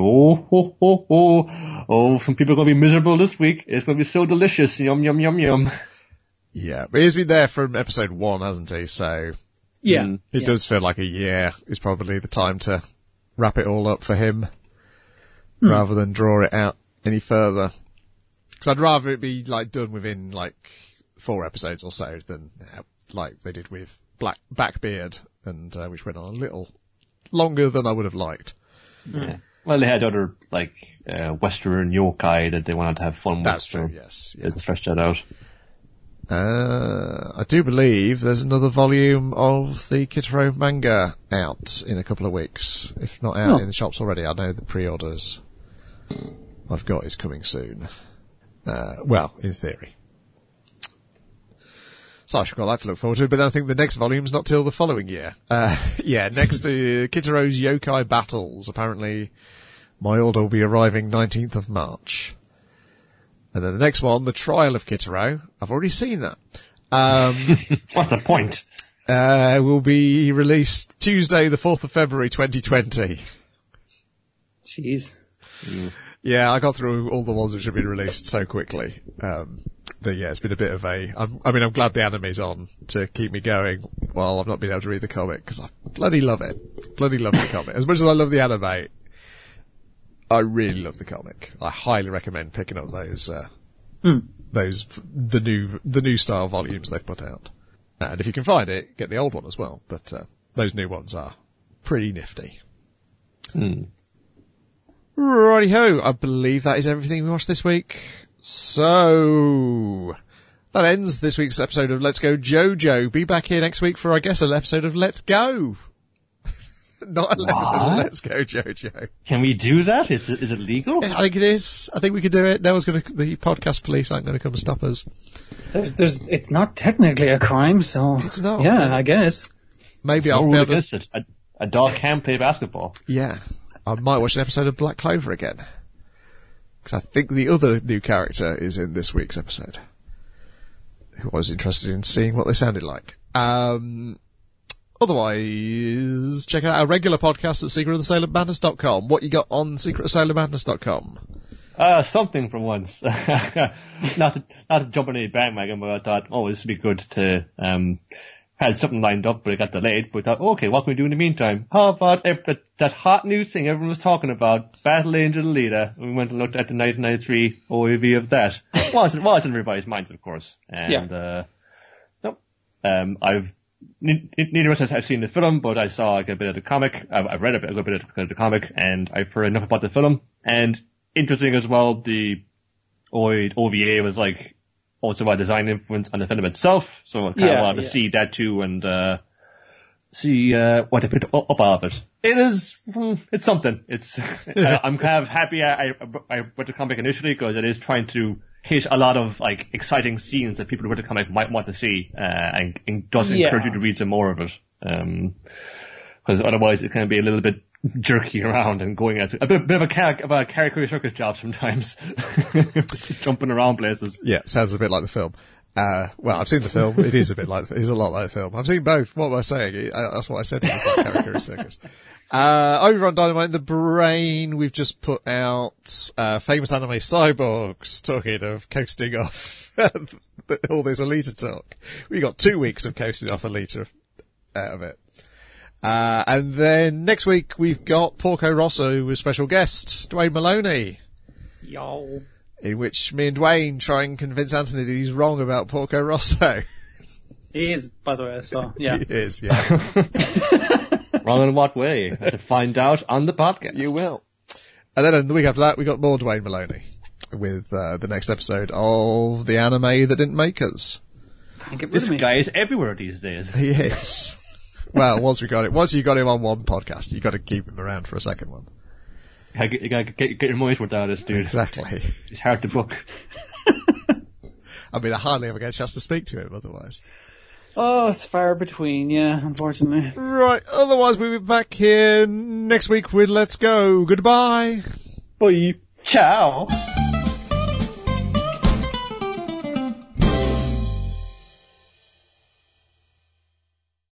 some people are going to be miserable this week. It's going to be so delicious. Yum, yum, yum, yum. Yeah, but he's been there from episode 1, hasn't he? So Yeah. it does feel like a year is probably the time to wrap it all up for him, rather than draw it out any further. Because I'd rather it be like done within like 4 episodes or so than like they did with Blackbeard, and which went on a little longer than I would have liked. Yeah. Well, they had other, like, Western yokai that they wanted to have fun with. That's so true, yes. They stretched that out. I do believe there's another volume of the Kitaro manga out in a couple of weeks. If not out in the shops already, I know the pre-orders I've got is coming soon. Well, in theory. So I should got that to look forward to, but then I think the next volume's not till the following year. Next to Kitaro's Yokai Battles. Apparently, my order will be arriving 19th of March. And then the next one, The Trial of Kitaro. I've already seen that. What's the point? Will be released Tuesday, the 4th of February, 2020. Jeez. Yeah, I got through all the ones which have been released so quickly. But yeah, it's been a bit of I'm glad the anime's on to keep me going while I've not been able to read the comic, because I bloody love it. Bloody love the comic. As much as I love the anime, I really love the comic. I highly recommend picking up those the new style volumes they've put out. And if you can find it, get the old one as well. But those new ones are pretty nifty. Righty-ho, I believe that is everything we watched this week. So, that ends this week's episode of Let's Go JoJo. Be back here next week for, I guess, an episode of Let's Go. Not an episode of Let's Go JoJo. Can we do that? Is it legal? I think it is. I think we could do it. The podcast police aren't going to come and stop us. It's not technically a crime, so. It's not. Yeah, I guess. Maybe I'll rule be able against it. A dog can play basketball. Yeah. I might watch an episode of Black Clover again. Because I think the other new character is in this week's episode. Who I was interested in seeing what they sounded like. Otherwise, check out our regular podcast at secretofthesailormadness.com. What you got on secretofsailormadness.com? Something for once. not to jump on any bandwagon, but I thought, this would be good to, had something lined up, but it got delayed. But I thought, okay, what can we do in the meantime? How about that hot new thing everyone was talking about, Battle Angel Alita? We went and looked at the 1993 OAV of that. It wasn't Revised Minds, of course. And, neither of us have seen the film, but I saw a bit of the comic. I've read a good bit of the comic, and I've heard enough about the film. And interesting as well, the OVA was like also a design influence on the film itself. So I kind of wanted to see that too, and see what they put up out of it. It's something. I'm kind of happy I read the comic initially because it is trying to hit a lot of like exciting scenes that people who read the comic might want to see, and does encourage you to read some more of it. Because otherwise it can be a little bit jerky around and going at a bit of a character circus job sometimes, jumping around places. Yeah, sounds a bit like the film. Well, I've seen the film. It is a lot like the film. I've seen both. What was I saying? That's what I said. It's like character circus. Over on Dynamite in the Brain, we've just put out, famous anime cyborgs talking of coasting off all this Alita talk. We got 2 weeks of coasting off Alita out of it. And then next week we've got Porco Rosso with special guest, Dwayne Maloney. Yo. In which me and Dwayne try and convince Anthony that he's wrong about Porco Rosso. He is, by the way, so, yeah. He is, yeah. Wrong in what way? To find out on the podcast. You will. And then the week after that, we got more Dwayne Maloney with the next episode of the anime that didn't make us. This guy is everywhere these days. He is. Well, once you got him on one podcast, you got to keep him around for a second one. You gotta get your money's worth out of this dude. Exactly. It's hard to book. I mean, I hardly ever get a chance to speak to him otherwise. Oh, it's far between, yeah, unfortunately. Right, otherwise we'll be back here next week with Let's Go. Goodbye. Bye. Ciao.